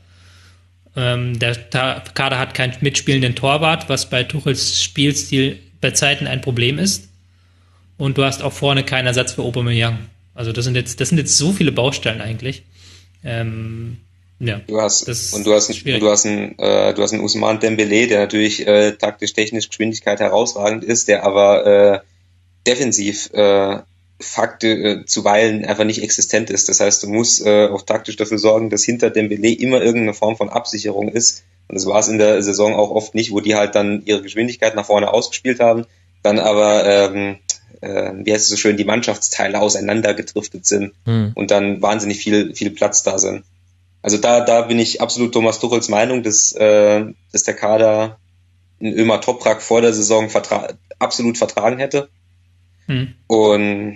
[SPEAKER 5] Ähm, der Ta- Kader hat keinen mitspielenden Torwart, was bei Tuchels Spielstil bei Zeiten ein Problem ist. Und du hast auch vorne keinen Ersatz für Aubameyang. Also das sind jetzt, das sind jetzt so viele Baustellen eigentlich. Ähm, ja,
[SPEAKER 4] du hast und du hast einen, du hast einen, äh, du hast einen Ousmane Dembélé, der natürlich äh, taktisch, technisch, Geschwindigkeit herausragend ist, der aber äh, defensiv äh, Fakte äh, zuweilen einfach nicht existent ist. Das heißt, du musst äh, auch taktisch dafür sorgen, dass hinter Dembélé immer irgendeine Form von Absicherung ist. Und das war es in der Saison auch oft nicht, wo die halt dann ihre Geschwindigkeit nach vorne ausgespielt haben, dann aber ähm, äh, wie heißt es so schön, die Mannschaftsteile auseinandergedriftet sind hm. und dann wahnsinnig viel viel Platz da sind. Also da da bin ich absolut Thomas Tuchels Meinung, dass, äh, dass der Kader in Ömer Toprak vor der Saison vertra- absolut vertragen hätte. Hm. Und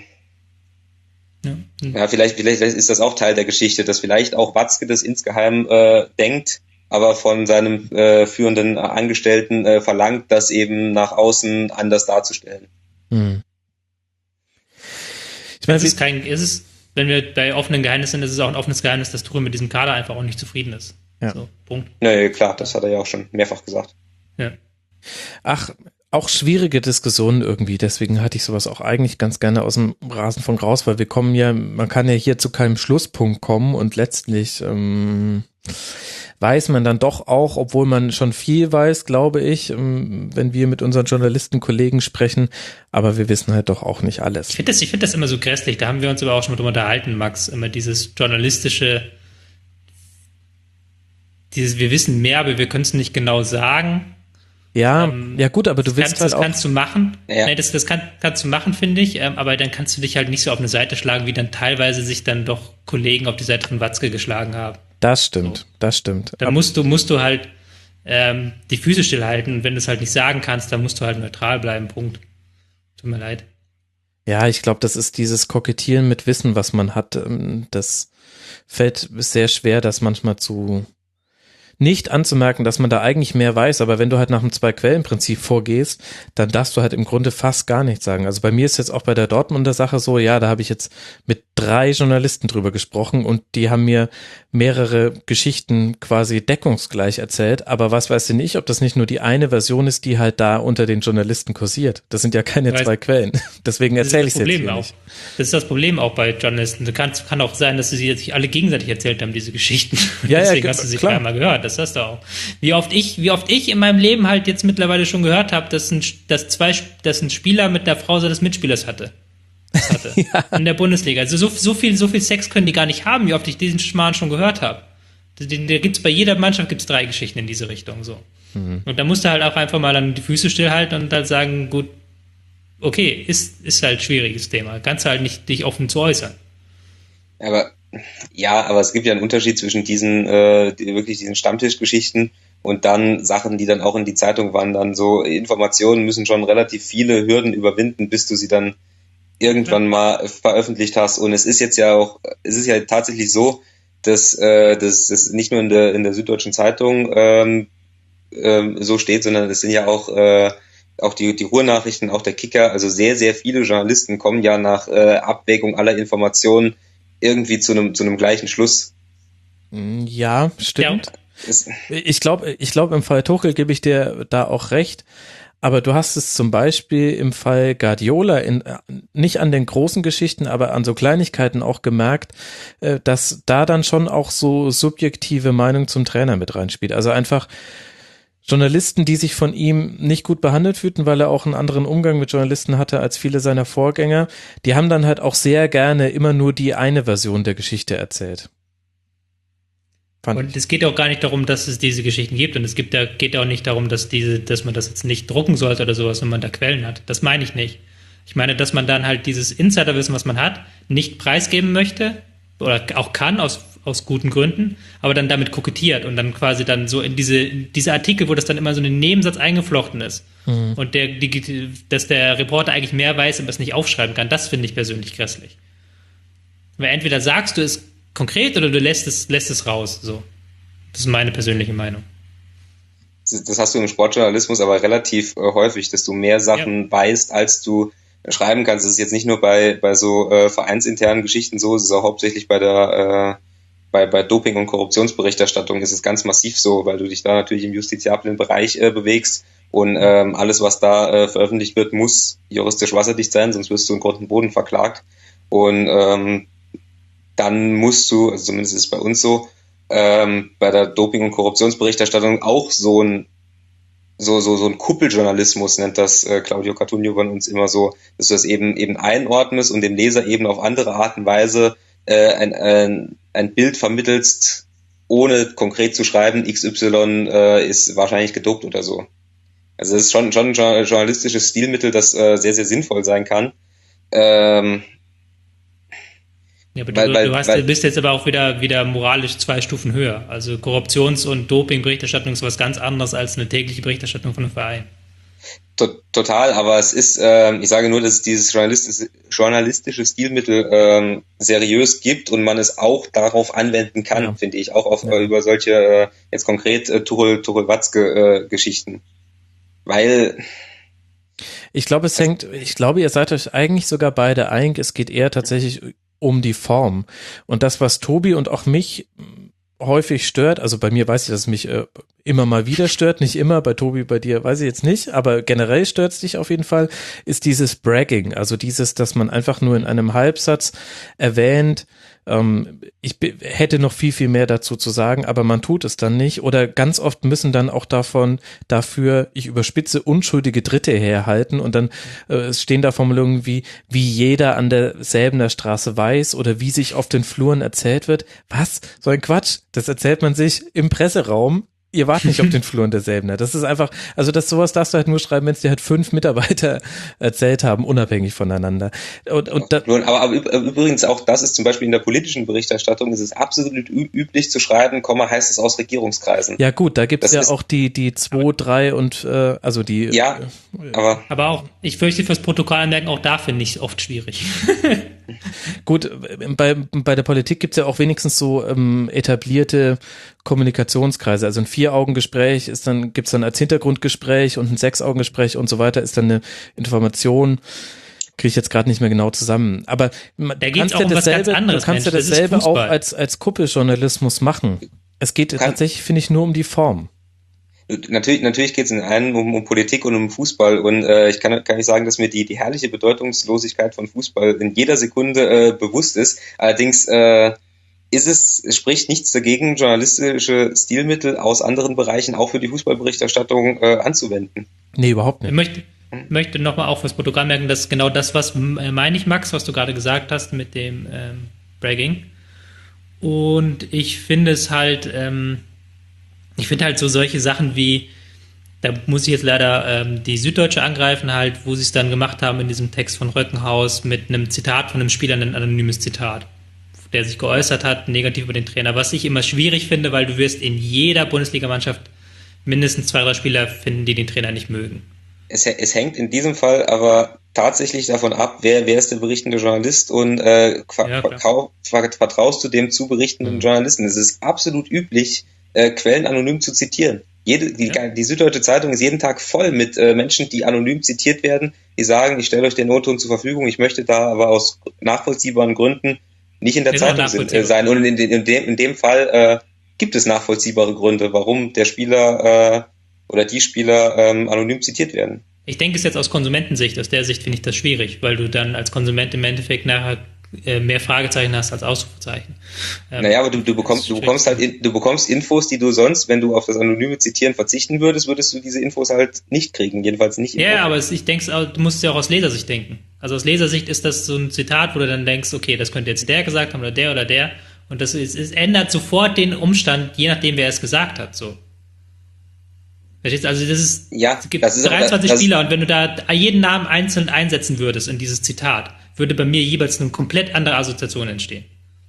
[SPEAKER 4] ja, hm. ja vielleicht, vielleicht ist das auch Teil der Geschichte, dass vielleicht auch Watzke das insgeheim äh, denkt, aber von seinem äh, führenden Angestellten äh, verlangt, das eben nach außen anders darzustellen. Hm.
[SPEAKER 5] Ich meine, es ist kein, ist es, wenn wir bei offenen Geheimnissen sind, ist es auch ein offenes Geheimnis, dass Tuchel mit diesem Kader einfach auch nicht zufrieden ist.
[SPEAKER 3] Ja.
[SPEAKER 5] So, Punkt.
[SPEAKER 4] Nee, klar, das hat er ja auch schon mehrfach gesagt.
[SPEAKER 5] Ja.
[SPEAKER 3] Ach, auch schwierige Diskussionen irgendwie, deswegen hatte ich sowas auch eigentlich ganz gerne aus dem Rasenfunk raus, weil wir kommen ja, man kann ja hier zu keinem Schlusspunkt kommen und letztlich ähm, weiß man dann doch auch, obwohl man schon viel weiß, glaube ich, ähm, wenn wir mit unseren Journalistenkollegen sprechen, aber wir wissen halt doch auch nicht alles.
[SPEAKER 5] Ich finde das, ich finde das immer so grässlich, da haben wir uns aber auch schon mal drüber unterhalten, Max, immer dieses journalistische, dieses, wir wissen mehr, aber wir können es nicht genau sagen.
[SPEAKER 3] Ja, ähm, ja gut, aber du willst
[SPEAKER 5] kannst,
[SPEAKER 3] halt
[SPEAKER 5] das
[SPEAKER 3] auch...
[SPEAKER 5] kannst du machen,
[SPEAKER 4] ja.
[SPEAKER 5] nee, das, das kann, kannst du machen, finde ich, ähm, aber dann kannst du dich halt nicht so auf eine Seite schlagen, wie dann teilweise sich dann doch Kollegen auf die Seite von Watzke geschlagen haben.
[SPEAKER 3] Das stimmt,
[SPEAKER 5] so.
[SPEAKER 3] das stimmt.
[SPEAKER 5] Da musst du, musst du halt ähm, die Füße stillhalten und wenn du es halt nicht sagen kannst, dann musst du halt neutral bleiben, Punkt. Tut mir leid.
[SPEAKER 3] Ja, ich glaube, das ist dieses Kokettieren mit Wissen, was man hat, das fällt sehr schwer, das manchmal zu... nicht anzumerken, dass man da eigentlich mehr weiß, aber wenn du halt nach dem Zwei-Quellen-Prinzip vorgehst, dann darfst du halt im Grunde fast gar nichts sagen. Also bei mir ist jetzt auch bei der Dortmunder Sache so, ja, da habe ich jetzt mit drei Journalisten drüber gesprochen und die haben mir mehrere Geschichten quasi deckungsgleich erzählt, aber was weiß denn ich, ob das nicht nur die eine Version ist, die halt da unter den Journalisten kursiert. Das sind ja keine
[SPEAKER 5] weißt,
[SPEAKER 3] zwei Quellen. Deswegen erzähle ich es jetzt hier
[SPEAKER 5] auch.
[SPEAKER 3] nicht.
[SPEAKER 5] Das ist das Problem auch bei Journalisten. Du kannst, kann auch sein, dass sie sich alle gegenseitig erzählt haben, diese Geschichten.
[SPEAKER 3] Ja,
[SPEAKER 5] Deswegen
[SPEAKER 3] ja,
[SPEAKER 5] hast du sie
[SPEAKER 3] klar.
[SPEAKER 5] einmal gehört. Das hast du auch. Wie oft ich, wie oft ich in meinem Leben halt jetzt mittlerweile schon gehört habe, dass ein, dass zwei, dass ein Spieler mit der Frau seines Mitspielers hatte. hatte ja. In der Bundesliga. Also so, so viel, so viel Sex können die gar nicht haben, wie oft ich diesen Schmarrn schon gehört habe. Da, da gibt's bei jeder Mannschaft gibt's drei Geschichten in diese Richtung, so. Mhm. Und da musst du halt auch einfach mal dann die Füße stillhalten und halt sagen, gut, okay, ist, ist halt ein schwieriges Thema. Kannst halt nicht dich offen zu äußern.
[SPEAKER 4] Aber, ja, aber es gibt ja einen Unterschied zwischen diesen, äh, die, wirklich diesen Stammtischgeschichten und dann Sachen, die dann auch in die Zeitung wandern. So Informationen müssen schon relativ viele Hürden überwinden, bis du sie dann irgendwann ja. mal veröffentlicht hast. Und es ist jetzt ja auch, es ist ja tatsächlich so, dass äh, das ist nicht nur in der in der Süddeutschen Zeitung ähm, ähm, so steht, sondern es sind ja auch äh, auch die die Ruhrnachrichten, auch der Kicker, also sehr sehr viele Journalisten kommen ja nach äh, Abwägung aller Informationen irgendwie zu einem zu einem gleichen Schluss.
[SPEAKER 3] Ja, stimmt. Ja. Ich glaube, ich glaube im Fall Tuchel gebe ich dir da auch recht. Aber du hast es zum Beispiel im Fall Guardiola in, nicht an den großen Geschichten, aber an so Kleinigkeiten auch gemerkt, dass da dann schon auch so subjektive Meinung zum Trainer mit reinspielt. Also einfach Journalisten, die sich von ihm nicht gut behandelt fühlten, weil er auch einen anderen Umgang mit Journalisten hatte als viele seiner Vorgänger, die haben dann halt auch sehr gerne immer nur die eine Version der Geschichte erzählt. Fand
[SPEAKER 5] und
[SPEAKER 3] ich.
[SPEAKER 5] es geht auch gar nicht darum, dass es diese Geschichten gibt und es gibt ja, geht auch nicht darum, dass diese, dass man das jetzt nicht drucken sollte oder sowas, wenn man da Quellen hat. Das meine ich nicht. Ich meine, dass man dann halt dieses Insiderwissen, was man hat, nicht preisgeben möchte oder auch kann aus aus guten Gründen, aber dann damit kokettiert und dann quasi dann so in diese, diese Artikel, wo das dann immer so ein Nebensatz eingeflochten ist mhm. und der, die, dass der Reporter eigentlich mehr weiß, aber es nicht aufschreiben kann, das finde ich persönlich grässlich. Weil entweder sagst du es konkret oder du lässt es, lässt es raus, so. Das ist meine persönliche Meinung.
[SPEAKER 4] Das hast du im Sportjournalismus aber relativ äh, häufig, dass du mehr Sachen ja. weißt, als du schreiben kannst. Das ist jetzt nicht nur bei, bei so äh, vereinsinternen Geschichten so, es ist auch hauptsächlich bei der äh, Bei, bei Doping- und Korruptionsberichterstattung ist es ganz massiv so, weil du dich da natürlich im justiziablen Bereich äh, bewegst und ähm, alles, was da äh, veröffentlicht wird, muss juristisch wasserdicht sein, sonst wirst du in Grund und Boden verklagt. Und ähm, dann musst du, also zumindest ist es bei uns so, ähm, bei der Doping- und Korruptionsberichterstattung auch so ein so so so ein Kuppeljournalismus, nennt das äh, Claudio Cartunio von uns immer so, dass du das eben eben einordnest und dem Leser eben auf andere Art und Weise äh, ein, ein ein Bild vermittelst, ohne konkret zu schreiben, X Y äh, ist wahrscheinlich gedopt oder so. Also es ist schon, schon ein journalistisches Stilmittel, das äh, sehr, sehr sinnvoll sein kann. Ähm,
[SPEAKER 5] ja, aber
[SPEAKER 4] weil,
[SPEAKER 5] du,
[SPEAKER 4] weil,
[SPEAKER 5] du hast,
[SPEAKER 4] weil,
[SPEAKER 5] bist jetzt aber auch wieder, wieder moralisch zwei Stufen höher. Also Korruptions- und Doping-Berichterstattung ist was ganz anderes als eine tägliche Berichterstattung von einem Verein.
[SPEAKER 4] To- total, aber es ist, ähm, ich sage nur, dass es dieses journalistische, journalistische Stilmittel ähm, seriös gibt und man es auch darauf anwenden kann, ja. finde ich, auch auf, ja. äh, über solche, äh, jetzt konkret äh, Tuchel, Tuchel Watzke äh, Geschichten. Weil
[SPEAKER 3] ich glaube, es hängt, ich glaube, ihr seid euch eigentlich sogar beide einig, es geht eher tatsächlich um die Form. Und das, was Tobi und auch mich häufig stört, also bei mir weiß ich, dass es mich äh, immer mal wieder stört, nicht immer, bei Tobi, bei dir weiß ich jetzt nicht, aber generell stört es dich auf jeden Fall, ist dieses Bragging, also dieses, dass man einfach nur in einem Halbsatz erwähnt, ähm, ich be- hätte noch viel, viel mehr dazu zu sagen, aber man tut es dann nicht oder ganz oft müssen dann auch davon, dafür, ich überspitze, unschuldige Dritte herhalten und dann äh, stehen da Formulierungen wie, wie jeder an der Säbener Straße weiß oder wie sich auf den Fluren erzählt wird. Was? So ein Quatsch. Das erzählt man sich im Presseraum. Ihr wart nicht auf den Fluren der Säbener. Das ist einfach, also das sowas darfst du halt nur schreiben, wenn es dir halt fünf Mitarbeiter erzählt haben, unabhängig voneinander. Und, und da,
[SPEAKER 4] aber, aber übrigens auch das ist zum Beispiel in der politischen Berichterstattung, ist es absolut ü- üblich zu schreiben, Komma heißt es aus Regierungskreisen.
[SPEAKER 3] Ja gut, da gibt es ja auch die die zwei, drei und äh, also die.
[SPEAKER 4] Ja, aber
[SPEAKER 5] aber auch, ich fürchte fürs Protokoll anmerken, auch da finde ich es oft schwierig.
[SPEAKER 3] Gut, bei, bei der Politik gibt es ja auch wenigstens so ähm, etablierte Kommunikationskreise. Also ein Vier-Augen-Gespräch ist dann, gibt es dann als Hintergrundgespräch und ein Sechs-Augen-Gespräch und so weiter ist dann eine Information, kriege ich jetzt gerade nicht mehr genau zusammen. Aber
[SPEAKER 5] da
[SPEAKER 3] du
[SPEAKER 5] geht's
[SPEAKER 3] kannst
[SPEAKER 5] auch
[SPEAKER 3] ja
[SPEAKER 5] um was
[SPEAKER 3] dasselbe,
[SPEAKER 5] ganz anderes,
[SPEAKER 3] du kannst
[SPEAKER 5] Mensch,
[SPEAKER 3] ja
[SPEAKER 5] das ist
[SPEAKER 3] dasselbe auch
[SPEAKER 5] Fußball.
[SPEAKER 3] als, als Kuppeljournalismus machen. Es geht
[SPEAKER 4] Kann,
[SPEAKER 3] tatsächlich, finde ich, nur um die Form.
[SPEAKER 4] Natürlich, natürlich geht es in einem um, um Politik und um Fußball und äh, ich kann, kann nicht sagen, dass mir die, die herrliche Bedeutungslosigkeit von Fußball in jeder Sekunde äh, bewusst ist. Allerdings äh, ist es, es spricht nichts dagegen, journalistische Stilmittel aus anderen Bereichen auch für die Fußballberichterstattung äh, anzuwenden.
[SPEAKER 3] Nee, überhaupt nicht.
[SPEAKER 5] Ich möchte, möchte nochmal auch fürs Protokoll merken, dass genau das, was äh, meine ich, Max, was du gerade gesagt hast mit dem ähm, Bragging. Und ich finde es halt, ähm, ich finde halt so solche Sachen wie, da muss ich jetzt leider ähm, die Süddeutsche angreifen, halt, wo sie es dann gemacht haben in diesem Text von Röckenhaus mit einem Zitat von einem Spieler, ein anonymes Zitat, der sich geäußert hat, negativ über den Trainer, was ich immer schwierig finde, weil du wirst in jeder Bundesligamannschaft mindestens zwei, drei Spieler finden, die den Trainer nicht mögen.
[SPEAKER 4] Es, es hängt in diesem Fall aber tatsächlich davon ab, wer, wer ist der berichtende Journalist und äh,
[SPEAKER 5] Ja,
[SPEAKER 4] verkau- vertraust du dem zu berichtenden
[SPEAKER 3] Mhm.
[SPEAKER 4] Journalisten. Es ist absolut üblich, äh, Quellen anonym zu zitieren. Jede, die,
[SPEAKER 5] Ja.
[SPEAKER 4] die Süddeutsche Zeitung ist jeden Tag voll mit äh, Menschen, die anonym zitiert werden, die sagen, ich stelle euch den O-Ton zur Verfügung, ich möchte da aber aus nachvollziehbaren Gründen nicht in der
[SPEAKER 5] Ist auch
[SPEAKER 4] Zeitung sind, äh,
[SPEAKER 5] nachvollziehbar.
[SPEAKER 4] sein. Und in, in, in, dem, in dem Fall äh, gibt es nachvollziehbare Gründe, warum der Spieler äh, oder die Spieler ähm, anonym zitiert werden.
[SPEAKER 5] Ich denke es jetzt aus Konsumentensicht, aus der Sicht finde ich das schwierig, weil du dann als Konsument im Endeffekt nachher äh, mehr Fragezeichen hast als Ausrufezeichen. Ähm,
[SPEAKER 4] naja, aber du, du bekommst, du bekommst halt, in, du bekommst Infos, die du sonst, wenn du auf das anonyme Zitieren verzichten würdest, würdest du diese Infos halt nicht kriegen, jedenfalls nicht.
[SPEAKER 5] Ja, aber es, ich denke, du musst es ja auch aus Lesersicht denken. Also aus Lesersicht ist das so ein Zitat, wo du dann denkst, okay, das könnte jetzt der gesagt haben oder der oder der, und das ist, es ändert sofort den Umstand, je nachdem, wer es gesagt hat, so. Verstehst? Also das ist,
[SPEAKER 4] ja,
[SPEAKER 5] es gibt
[SPEAKER 4] das ist
[SPEAKER 5] dreiundzwanzig
[SPEAKER 4] das,
[SPEAKER 5] Spieler und wenn du da jeden Namen einzeln einsetzen würdest in dieses Zitat, würde bei mir jeweils eine komplett andere Assoziation entstehen.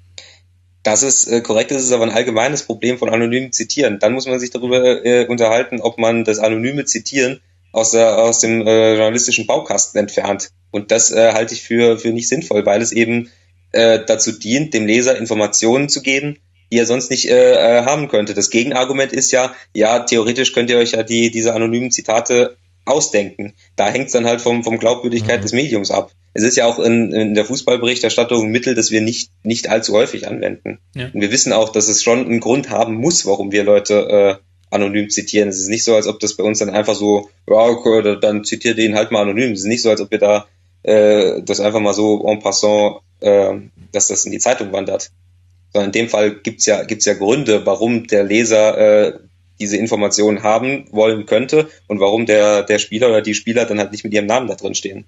[SPEAKER 4] Das ist äh, korrekt, das ist aber ein allgemeines Problem von anonymen Zitieren. Dann muss man sich darüber äh, unterhalten, ob man das anonyme Zitieren aus, der, aus dem äh, journalistischen Baukasten entfernt. Und das äh, halte ich für, für nicht sinnvoll, weil es eben äh, dazu dient, dem Leser Informationen zu geben, die er sonst nicht äh, haben könnte. Das Gegenargument ist ja, ja, theoretisch könnt ihr euch ja die diese anonymen Zitate ausdenken. Da hängt es dann halt vom, vom Glaubwürdigkeit mhm. des Mediums ab. Es ist ja auch in, in der Fußballberichterstattung ein Mittel, das wir nicht, nicht allzu häufig anwenden. Ja. Und wir wissen auch, dass es schon einen Grund haben muss, warum wir Leute äh, anonym zitieren. Es ist nicht so, als ob das bei uns dann einfach so, ja, okay, dann zitiert den halt mal anonym. Es ist nicht so, als ob wir da äh, das einfach mal so en passant, äh, dass das in die Zeitung wandert. Sondern in dem Fall gibt's ja, gibt's ja Gründe, warum der Leser äh, diese Informationen haben wollen könnte und warum der, der Spieler oder die Spieler dann halt nicht mit ihrem Namen da drin stehen.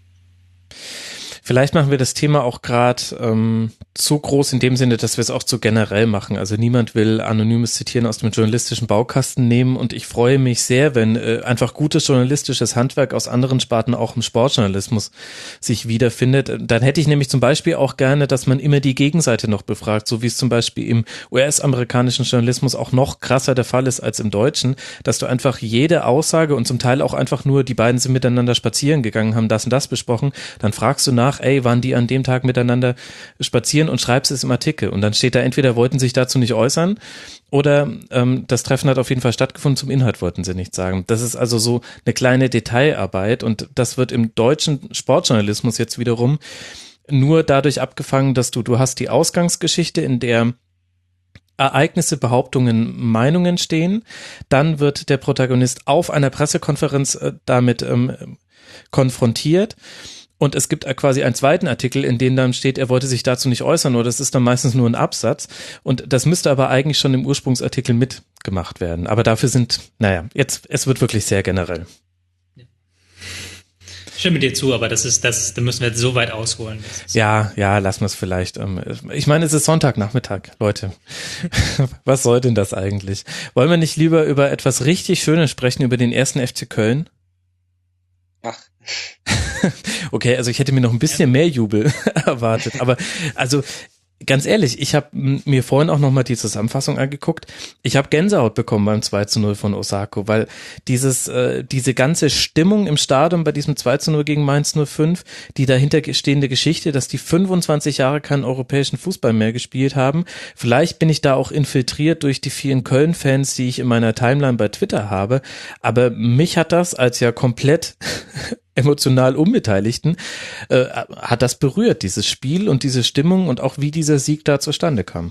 [SPEAKER 3] Vielleicht machen wir das Thema auch gerade ähm, zu groß in dem Sinne, dass wir es auch zu generell machen. Also niemand will anonymes Zitieren aus dem journalistischen Baukasten nehmen und ich freue mich sehr, wenn äh, einfach gutes journalistisches Handwerk aus anderen Sparten auch im Sportjournalismus sich wiederfindet. Dann hätte ich nämlich zum Beispiel auch gerne, dass man immer die Gegenseite noch befragt, so wie es zum Beispiel im U S-amerikanischen Journalismus auch noch krasser der Fall ist als im Deutschen, dass du einfach jede Aussage und zum Teil auch einfach nur, die beiden sind miteinander spazieren gegangen, haben das und das besprochen, dann fragst du nach, ey, waren die an dem Tag miteinander spazieren und schreibst es im Artikel. Und dann steht da, entweder wollten sich dazu nicht äußern oder ähm, das Treffen hat auf jeden Fall stattgefunden, zum Inhalt wollten sie nichts sagen. Das ist also so eine kleine Detailarbeit und das wird im deutschen Sportjournalismus jetzt wiederum nur dadurch abgefangen, dass du, du hast die Ausgangsgeschichte, in der Ereignisse, Behauptungen, Meinungen stehen. Dann wird der Protagonist auf einer Pressekonferenz äh, damit ähm, konfrontiert. Und es gibt quasi einen zweiten Artikel, in dem dann steht, er wollte sich dazu nicht äußern, oder das ist dann meistens nur ein Absatz. Und das müsste aber eigentlich schon im Ursprungsartikel mitgemacht werden. Aber dafür sind, naja, jetzt, es wird wirklich sehr generell.
[SPEAKER 5] Ja. Ich stimme dir zu, aber das ist, das, da müssen wir jetzt so weit ausholen.
[SPEAKER 3] Ja, ja, lassen wir es vielleicht. Ich meine, es ist Sonntagnachmittag, Leute. Was soll denn das eigentlich? Wollen wir nicht lieber über etwas richtig Schönes sprechen, über den ersten F C Köln?
[SPEAKER 4] Ach.
[SPEAKER 3] Okay, also ich hätte mir noch ein bisschen mehr Jubel erwartet, aber also ganz ehrlich, ich habe mir vorhin auch nochmal die Zusammenfassung angeguckt. Ich habe Gänsehaut bekommen beim zwei zu null von Osako, weil dieses äh, diese ganze Stimmung im Stadion bei diesem zwei zu null gegen Mainz null fünf, die dahinter stehende Geschichte, dass die fünfundzwanzig Jahre keinen europäischen Fußball mehr gespielt haben. Vielleicht bin ich da auch infiltriert durch die vielen Köln-Fans, die ich in meiner Timeline bei Twitter habe, aber mich hat das als ja komplett emotional Unbeteiligten, äh, hat das berührt, dieses Spiel und diese Stimmung und auch wie dieser Sieg da zustande kam.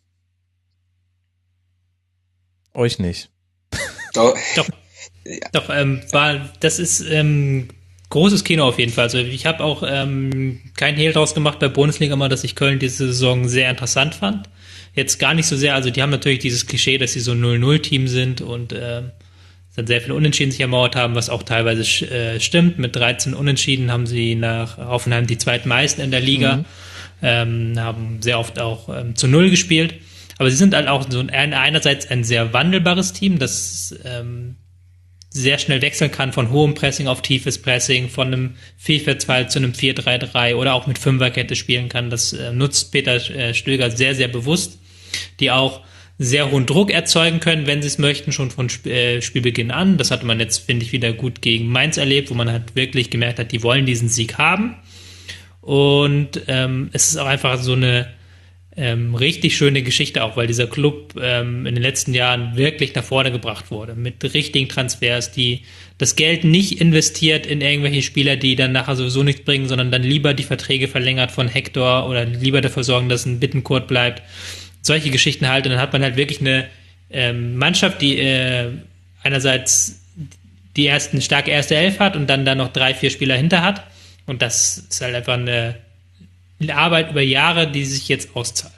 [SPEAKER 3] Euch nicht.
[SPEAKER 5] Doch, doch, doch ähm, war, das ist ähm, großes Kino auf jeden Fall. Also ich habe auch ähm, kein Hehl draus gemacht bei Bundesliga mal, dass ich Köln diese Saison sehr interessant fand. Jetzt gar nicht so sehr, also die haben natürlich dieses Klischee, dass sie so ein null null Team sind und äh, dann sehr viele Unentschieden sich ermauert haben, was auch teilweise äh, stimmt. Mit dreizehn Unentschieden haben sie nach Hoffenheim die zweitmeisten in der Liga, mhm. ähm, haben sehr oft auch ähm, zu Null gespielt. Aber sie sind halt auch so ein, einerseits ein sehr wandelbares Team, das ähm, sehr schnell wechseln kann von hohem Pressing auf tiefes Pressing, von einem vier vier zwei zu einem vier drei drei oder auch mit Fünferkette spielen kann. Das äh, nutzt Peter äh, Stöger sehr, sehr bewusst, die auch sehr hohen Druck erzeugen können, wenn sie es möchten, schon von Sp- äh, Spielbeginn an. Das hatte man jetzt, finde ich, wieder gut gegen Mainz erlebt, wo man halt wirklich gemerkt hat, die wollen diesen Sieg haben. Und ähm, es ist auch einfach so eine ähm, richtig schöne Geschichte auch, weil dieser Club ähm, in den letzten Jahren wirklich nach vorne gebracht wurde, mit richtigen Transfers, die das Geld nicht investiert in irgendwelche Spieler, die dann nachher sowieso nichts bringen, sondern dann lieber die Verträge verlängert von Hector oder lieber dafür sorgen, dass ein Bittencourt bleibt. Solche Geschichten halt, und dann hat man halt wirklich eine ähm, Mannschaft, die äh, einerseits die ersten starke erste Elf hat und dann da noch drei, vier Spieler hinter hat. Und das ist halt einfach eine, eine Arbeit über Jahre, die sich jetzt auszahlt.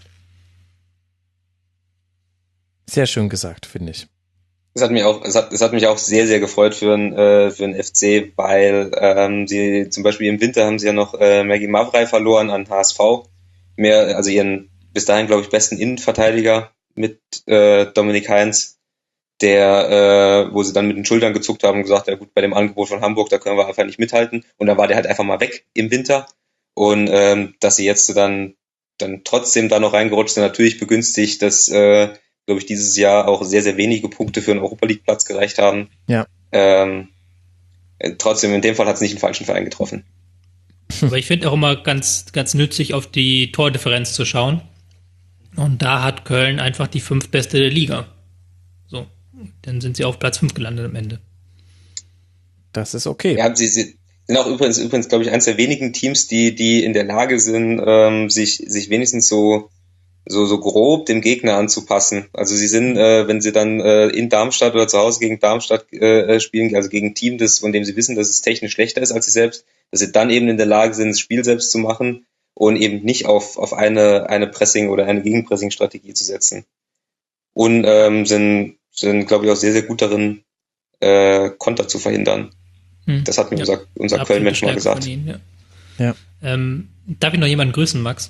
[SPEAKER 3] Sehr schön gesagt, finde ich.
[SPEAKER 4] Es hat mich auch, es hat, es hat mich auch sehr, sehr gefreut für den, äh, für den F C, weil ähm, sie zum Beispiel im Winter haben sie ja noch äh, Maggie Mavrei verloren an H S V. Mehr, also ihren bis dahin, glaube ich, besten Innenverteidiger mit äh, Dominik Heinz, der, äh, wo sie dann mit den Schultern gezuckt haben und gesagt, ja gut, bei dem Angebot von Hamburg, da können wir einfach nicht mithalten. Und da war der halt einfach mal weg im Winter. Und ähm, dass sie jetzt dann, dann trotzdem da noch reingerutscht sind, natürlich begünstigt, dass, äh, glaube ich, dieses Jahr auch sehr, sehr wenige Punkte für einen Europa-League-Platz gereicht haben.
[SPEAKER 3] Ja.
[SPEAKER 4] Ähm, trotzdem, in dem Fall hat es nicht den falschen Verein getroffen.
[SPEAKER 5] Aber ich finde auch immer ganz, ganz nützlich, auf die Tordifferenz zu schauen. Und da hat Köln einfach die fünftbeste der Liga. So, dann sind sie auf Platz fünf gelandet am Ende.
[SPEAKER 3] Das ist okay.
[SPEAKER 4] Ja, sie sind auch übrigens, übrigens, glaube ich, eines der wenigen Teams, die, die in der Lage sind, ähm, sich, sich wenigstens so, so, so grob dem Gegner anzupassen. Also sie sind, äh, wenn sie dann äh, in Darmstadt oder zu Hause gegen Darmstadt äh, spielen, also gegen ein Team, das, von dem sie wissen, dass es technisch schlechter ist als sie selbst, dass sie dann eben in der Lage sind, das Spiel selbst zu machen und eben nicht auf, auf eine, eine Pressing- oder eine Gegenpressing-Strategie zu setzen. Und ähm, sind, sind, glaube ich, auch sehr, sehr gut darin, äh, Konter zu verhindern. Hm. Das hat mir ja, unser, unser Köln-Mensch mal gesagt.
[SPEAKER 5] Ihnen, ja.
[SPEAKER 3] Ja.
[SPEAKER 5] Ähm, darf ich noch jemanden grüßen, Max?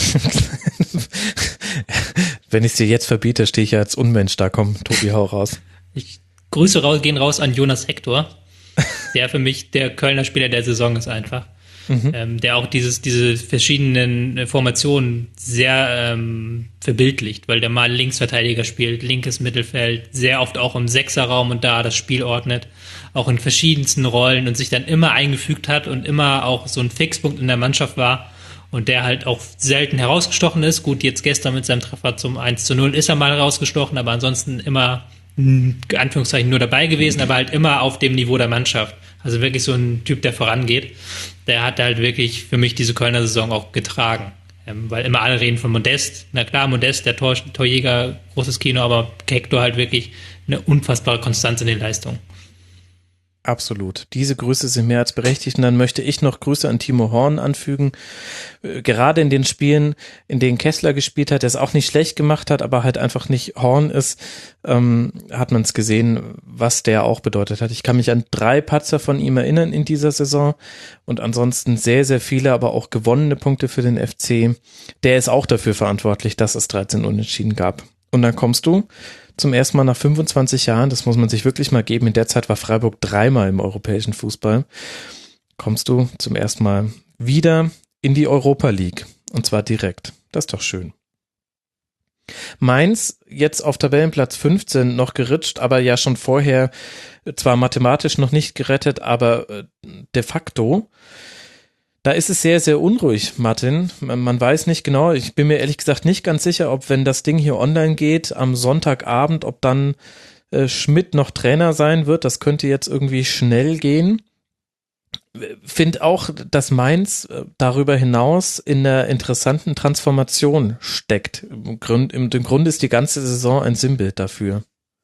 [SPEAKER 3] Wenn ich es dir jetzt verbiete, stehe ich ja als Unmensch da. Komm, Tobi, hau raus.
[SPEAKER 5] Ich Grüße raus, gehen raus an Jonas Hector, der für mich der Kölner Spieler der Saison ist einfach. Mhm. Ähm, der auch dieses, diese verschiedenen Formationen sehr ähm, verbildlicht, weil der mal Linksverteidiger spielt, linkes Mittelfeld, sehr oft auch im Sechserraum und da das Spiel ordnet, auch in verschiedensten Rollen und sich dann immer eingefügt hat und immer auch so ein Fixpunkt in der Mannschaft war und der halt auch selten herausgestochen ist. Gut, jetzt gestern mit seinem Treffer zum eins zu null ist er mal herausgestochen, aber ansonsten immer in Anführungszeichen nur dabei gewesen, aber halt immer auf dem Niveau der Mannschaft. Also wirklich so ein Typ, der vorangeht. Der hat halt wirklich für mich diese Kölner Saison auch getragen. Ähm, weil immer alle reden von Modest. Na klar, Modest, der Tor, Torjäger, großes Kino, aber Hector halt wirklich eine unfassbare Konstanz in den Leistungen.
[SPEAKER 3] Absolut. Diese Grüße sind mehr als berechtigt. Und dann möchte ich noch Grüße an Timo Horn anfügen. Gerade in den Spielen, in denen Kessler gespielt hat, der es auch nicht schlecht gemacht hat, aber halt einfach nicht Horn ist, ähm, hat man es gesehen, was der auch bedeutet hat. Ich kann mich an drei Patzer von ihm erinnern in dieser Saison und ansonsten sehr, sehr viele, aber auch gewonnene Punkte für den F C. Der ist auch dafür verantwortlich, dass es dreizehn Unentschieden gab. Und dann kommst du zum ersten Mal nach fünfundzwanzig Jahren, das muss man sich wirklich mal geben, in der Zeit war Freiburg dreimal im europäischen Fußball, kommst du zum ersten Mal wieder in die Europa League und zwar direkt. Das ist doch schön. Mainz jetzt auf Tabellenplatz fünfzehn noch gerutscht, aber ja schon vorher zwar mathematisch noch nicht gerettet, aber de facto. Da ist es sehr, sehr unruhig, Martin. Man weiß nicht genau, ich bin mir ehrlich gesagt nicht ganz sicher, ob wenn das Ding hier online geht am Sonntagabend, ob dann äh, Schmidt noch Trainer sein wird. Das könnte jetzt irgendwie schnell gehen. Finde auch, dass Mainz darüber hinaus in einer interessanten Transformation steckt. Im Grunde, im Grunde ist die ganze Saison ein Sinnbild dafür.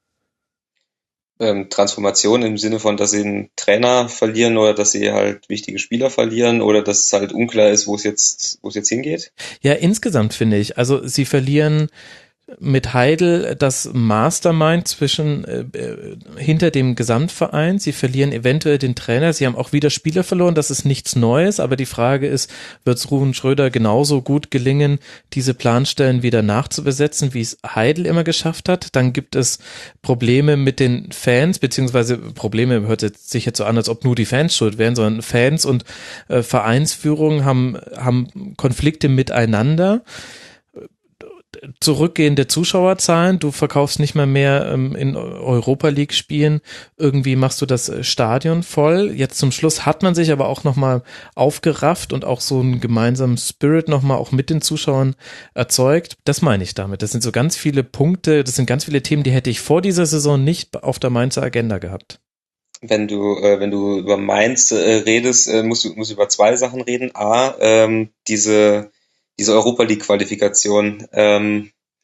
[SPEAKER 4] Ähm, Transformation im Sinne von, dass sie einen Trainer verlieren oder dass sie halt wichtige Spieler verlieren oder dass es halt unklar ist, wo es jetzt, wo es jetzt hingeht?
[SPEAKER 3] Ja, insgesamt finde ich. Also sie verlieren mit Heidel das Mastermind zwischen äh, hinter dem Gesamtverein. Sie verlieren eventuell den Trainer. Sie haben auch wieder Spieler verloren. Das ist nichts Neues. Aber die Frage ist, wird es Ruven Schröder genauso gut gelingen, diese Planstellen wieder nachzubesetzen, wie es Heidel immer geschafft hat? Dann gibt es Probleme mit den Fans, beziehungsweise Probleme hört jetzt sich jetzt so an, als ob nur die Fans schuld wären, sondern Fans und äh, Vereinsführung haben, haben Konflikte miteinander. Zurückgehende Zuschauerzahlen, du verkaufst nicht mehr mehr ähm, in Europa League Spielen, irgendwie machst du das Stadion voll. Jetzt zum Schluss hat man sich aber auch nochmal aufgerafft und auch so einen gemeinsamen Spirit nochmal auch mit den Zuschauern erzeugt. Das meine ich damit. Das sind so ganz viele Punkte, das sind ganz viele Themen, die hätte ich vor dieser Saison nicht auf der Mainzer Agenda gehabt.
[SPEAKER 4] Wenn du, äh, wenn du über Mainz äh, redest, äh, musst du, musst du über zwei Sachen reden. A, ähm, diese diese Europa League Qualifikation. Ähm,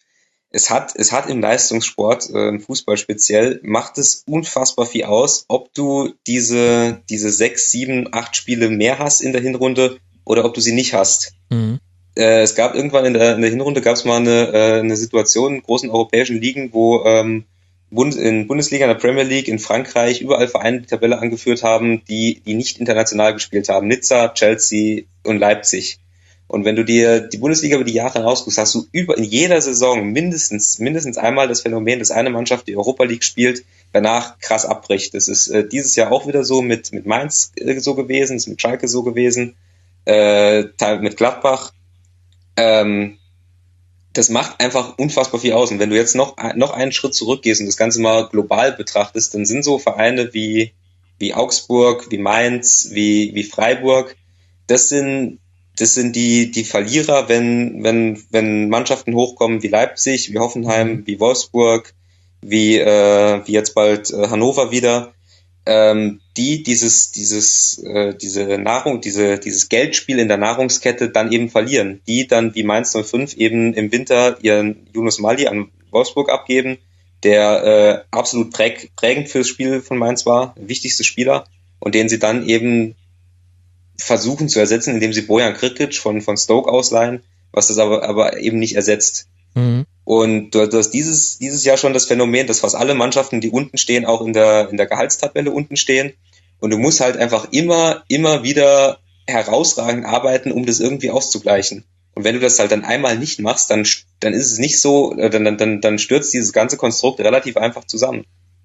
[SPEAKER 4] es hat, es hat im Leistungssport, äh, im Fußball speziell, macht es unfassbar viel aus, ob du diese, diese sechs, sieben, acht Spiele mehr hast in der Hinrunde oder ob du sie nicht hast. Mhm. Äh, es gab irgendwann in der, in der Hinrunde gab es mal eine, äh, eine Situation in großen europäischen Ligen, wo ähm, Bund, in Bundesliga, in der Premier League, in Frankreich überall Vereine die Tabelle angeführt haben, die, die nicht international gespielt haben. Nizza, Chelsea und Leipzig. Und wenn du dir die Bundesliga über die Jahre hinausguckst, hast du über in jeder Saison mindestens mindestens einmal das Phänomen, dass eine Mannschaft die Europa League spielt, danach krass abbricht. Das ist äh, dieses Jahr auch wieder so mit mit Mainz äh, so gewesen, ist mit Schalke so gewesen, äh, mit Gladbach. Ähm, das macht einfach unfassbar viel aus. Und wenn du jetzt noch noch einen Schritt zurückgehst und das Ganze mal global betrachtest, dann sind so Vereine wie wie Augsburg, wie Mainz, wie wie Freiburg, das sind Das sind die, die Verlierer, wenn, wenn, wenn Mannschaften hochkommen wie Leipzig, wie Hoffenheim, wie Wolfsburg, wie, äh, wie jetzt bald äh, Hannover wieder, ähm, die dieses, dieses, äh, diese Nahrung, diese, dieses Geldspiel in der Nahrungskette dann eben verlieren. Die dann wie Mainz null fünf eben im Winter ihren Yunus Mali an Wolfsburg abgeben, der äh, absolut präg, prägend fürs Spiel von Mainz war, der wichtigste Spieler, und den sie dann eben versuchen zu ersetzen, indem sie Bojan Krkic von, von Stoke ausleihen, was das aber, aber eben nicht ersetzt. Mhm. Und du, du hast dieses, dieses Jahr schon das Phänomen, dass fast alle Mannschaften, die unten stehen, auch in der, in der Gehaltstabelle unten stehen. Und du musst halt einfach immer, immer wieder herausragend arbeiten, um das irgendwie auszugleichen. Und wenn du das halt dann einmal nicht machst, dann, dann ist es nicht so, dann, dann, dann stürzt dieses ganze Konstrukt relativ einfach zusammen.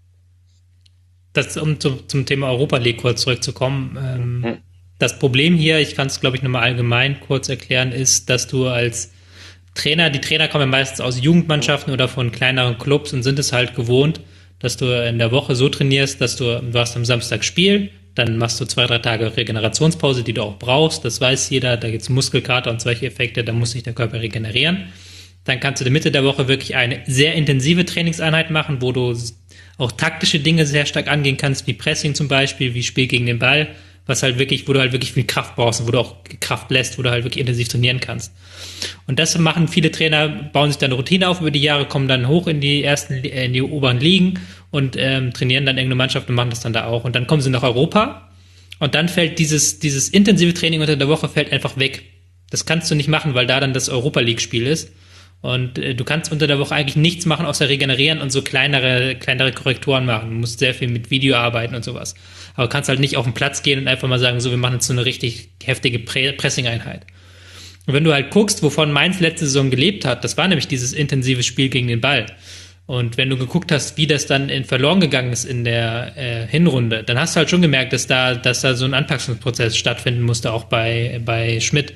[SPEAKER 5] Das, um zum, zum Thema Europa League kurz zurückzukommen, ähm, hm. Das Problem hier, ich kann es, glaube ich, nochmal allgemein kurz erklären, ist, dass du als Trainer, die Trainer kommen ja meistens aus Jugendmannschaften oder von kleineren Clubs und sind es halt gewohnt, dass du in der Woche so trainierst, dass du, du hast am Samstag Spiel, dann machst du zwei, drei Tage Regenerationspause, die du auch brauchst, das weiß jeder, da gibt es Muskelkater und solche Effekte, da muss sich der Körper regenerieren. Dann kannst du in der Mitte der Woche wirklich eine sehr intensive Trainingseinheit machen, wo du auch taktische Dinge sehr stark angehen kannst, wie Pressing zum Beispiel, wie Spiel gegen den Ball, was halt wirklich, wo du halt wirklich viel Kraft brauchst und wo du auch Kraft lässt, wo du halt wirklich intensiv trainieren kannst. Und das machen viele Trainer, bauen sich dann eine Routine auf über die Jahre, kommen dann hoch in die ersten, in die oberen Ligen und ähm, trainieren dann irgendeine Mannschaft und machen das dann da auch. Und dann kommen sie nach Europa und dann fällt dieses, dieses intensive Training unter der Woche fällt einfach weg. Das kannst du nicht machen, weil da dann das Europa League Spiel ist. Und äh, du kannst unter der Woche eigentlich nichts machen, außer regenerieren und so kleinere, kleinere Korrekturen machen. Du musst sehr viel mit Video arbeiten und sowas. Aber du kannst halt nicht auf den Platz gehen und einfach mal sagen, so, wir machen jetzt so eine richtig heftige Pre- Pressing-Einheit. Und wenn du halt guckst, wovon Mainz letzte Saison gelebt hat, das war nämlich dieses intensive Spiel gegen den Ball. Und wenn du geguckt hast, wie das dann in verloren gegangen ist in der äh, Hinrunde, dann hast du halt schon gemerkt, dass da, dass da so ein Anpassungsprozess stattfinden musste, auch bei, bei Schmidt.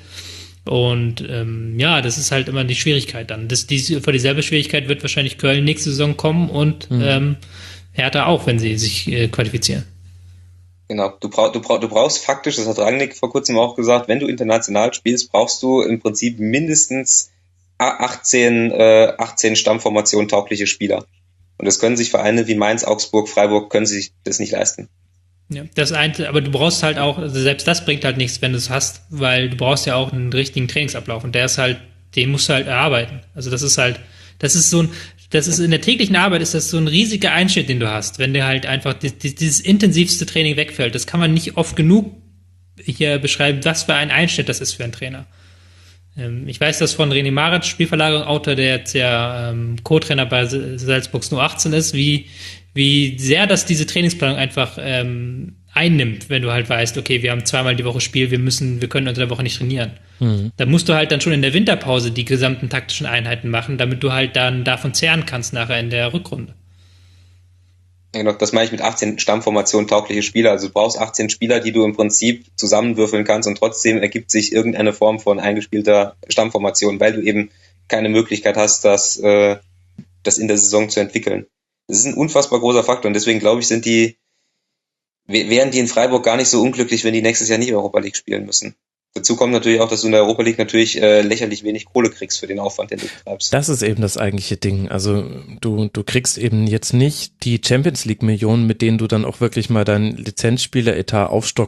[SPEAKER 5] Und ähm, ja, das ist halt immer die Schwierigkeit dann. Das, die, vor dieselbe Schwierigkeit wird wahrscheinlich Köln nächste Saison kommen und mhm. ähm, Hertha auch, wenn sie sich äh, qualifizieren.
[SPEAKER 4] Genau, du, brauch, du, brauch, du brauchst faktisch, das hat Rangnick vor kurzem auch gesagt, wenn du international spielst, brauchst du im Prinzip mindestens achtzehn, äh, achtzehn Stammformation taugliche Spieler. Und das können sich Vereine wie Mainz, Augsburg, Freiburg, können sich das nicht leisten.
[SPEAKER 5] Ja, das eine, aber du brauchst halt auch, also selbst das bringt halt nichts, wenn du es hast, weil du brauchst ja auch einen richtigen Trainingsablauf und der ist halt, den musst du halt erarbeiten. Also das ist halt, das ist so ein, das ist in der täglichen Arbeit ist das so ein riesiger Einschnitt, den du hast, wenn dir halt einfach die, die, dieses intensivste Training wegfällt. Das kann man nicht oft genug hier beschreiben, was für ein Einschnitt das ist für einen Trainer. Ähm, ich weiß das von René Maric, Spielverlagerung, Autor, der jetzt ja ähm, Co-Trainer bei Salzburgs U achtzehn ist, wie wie sehr das diese Trainingsplanung einfach ähm, einnimmt, wenn du halt weißt, okay, wir haben zweimal die Woche Spiel, wir müssen, wir können unter der Woche nicht trainieren. Mhm. Da musst du halt dann schon in der Winterpause die gesamten taktischen Einheiten machen, damit du halt dann davon zehren kannst nachher in der Rückrunde.
[SPEAKER 4] Ja, genau, das meine ich mit achtzehn Stammformationen taugliche Spieler. Also du brauchst achtzehn Spieler, die du im Prinzip zusammenwürfeln kannst und trotzdem ergibt sich irgendeine Form von eingespielter Stammformation, weil du eben keine Möglichkeit hast, das, äh, das in der Saison zu entwickeln. Das ist ein unfassbar großer Faktor und deswegen glaube ich, sind die, wären die in Freiburg gar nicht so unglücklich, wenn die nächstes Jahr nicht Europa League spielen müssen. Dazu kommt natürlich auch, dass du in der Europa League natürlich äh, lächerlich wenig Kohle kriegst für den Aufwand, den du betreibst.
[SPEAKER 3] Das ist eben das eigentliche Ding. Also du, du kriegst eben jetzt nicht die Champions League Millionen, mit denen du dann auch wirklich mal deinen Lizenzspieler-Etat aufstocken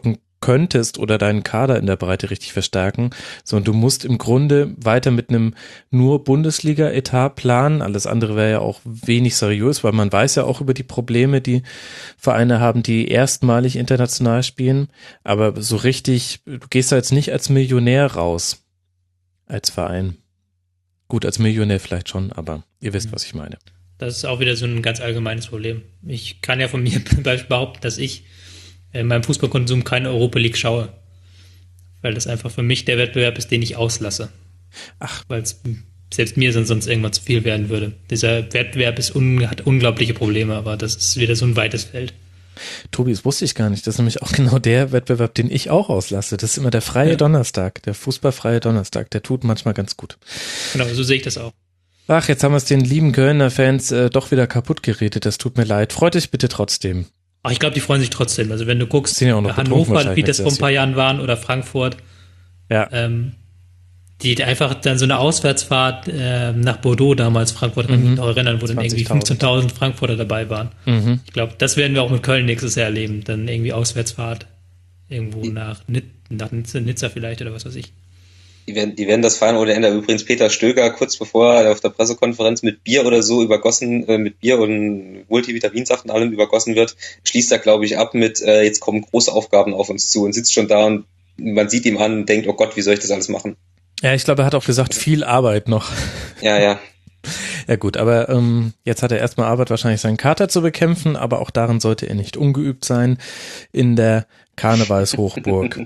[SPEAKER 3] könntest oder deinen Kader in der Breite richtig verstärken, sondern du musst im Grunde weiter mit einem nur Bundesliga-Etat planen. Alles andere wäre ja auch wenig seriös, weil man weiß ja auch über die Probleme, die Vereine haben, die erstmalig international spielen. Aber so richtig, du gehst da jetzt nicht als Millionär raus, als Verein. Gut, als Millionär vielleicht schon, aber ihr wisst, was ich meine.
[SPEAKER 5] Das ist auch wieder so ein ganz allgemeines Problem. Ich kann ja von mir behaupten, dass ich in meinem Fußballkonsum keine Europa League schaue. Weil das einfach für mich der Wettbewerb ist, den ich auslasse.
[SPEAKER 3] Ach.
[SPEAKER 5] Weil es selbst mir sonst irgendwann zu viel werden würde. Dieser Wettbewerb ist un- hat unglaubliche Probleme, aber das ist wieder so ein weites Feld.
[SPEAKER 3] Tobi, das wusste ich gar nicht. Das ist nämlich auch genau der Wettbewerb, den ich auch auslasse. Das ist immer der freie ja. Donnerstag, der fußballfreie Donnerstag. Der tut manchmal ganz gut.
[SPEAKER 5] Genau, so sehe ich das auch.
[SPEAKER 3] Ach, jetzt haben wir es den lieben Kölner Fans äh, doch wieder kaputt geredet. Das tut mir leid. Freut euch bitte trotzdem.
[SPEAKER 5] Ach, ich glaube, die freuen sich trotzdem. Also wenn du guckst,
[SPEAKER 3] ja
[SPEAKER 5] Hannover, wie das vor ein paar Jahren waren, oder Frankfurt,
[SPEAKER 3] ja.
[SPEAKER 5] ähm, die einfach dann so eine Auswärtsfahrt äh, nach Bordeaux damals, Frankfurt, kann ich mich noch erinnern, wo dann irgendwie fünfzehntausend Frankfurter dabei waren.
[SPEAKER 3] Mhm.
[SPEAKER 5] Ich glaube, das werden wir auch mit Köln nächstes Jahr erleben. Dann irgendwie Auswärtsfahrt irgendwo die, nach, nach Nizza vielleicht oder was weiß ich.
[SPEAKER 4] Die werden, die werden das feiern ohne Ende. Übrigens Peter Stöger, kurz bevor er auf der Pressekonferenz mit Bier oder so übergossen, äh, mit Bier und Multivitaminsachen allem übergossen wird, schließt er, glaube ich, ab mit, äh, jetzt kommen große Aufgaben auf uns zu und sitzt schon da und man sieht ihm an und denkt, oh Gott, wie soll ich das alles machen?
[SPEAKER 3] Ja, ich glaube, er hat auch gesagt, viel Arbeit noch.
[SPEAKER 4] Ja, ja.
[SPEAKER 3] Ja gut, aber ähm, jetzt hat er erstmal Arbeit, wahrscheinlich seinen Kater zu bekämpfen, aber auch darin sollte er nicht ungeübt sein in der Karnevalshochburg.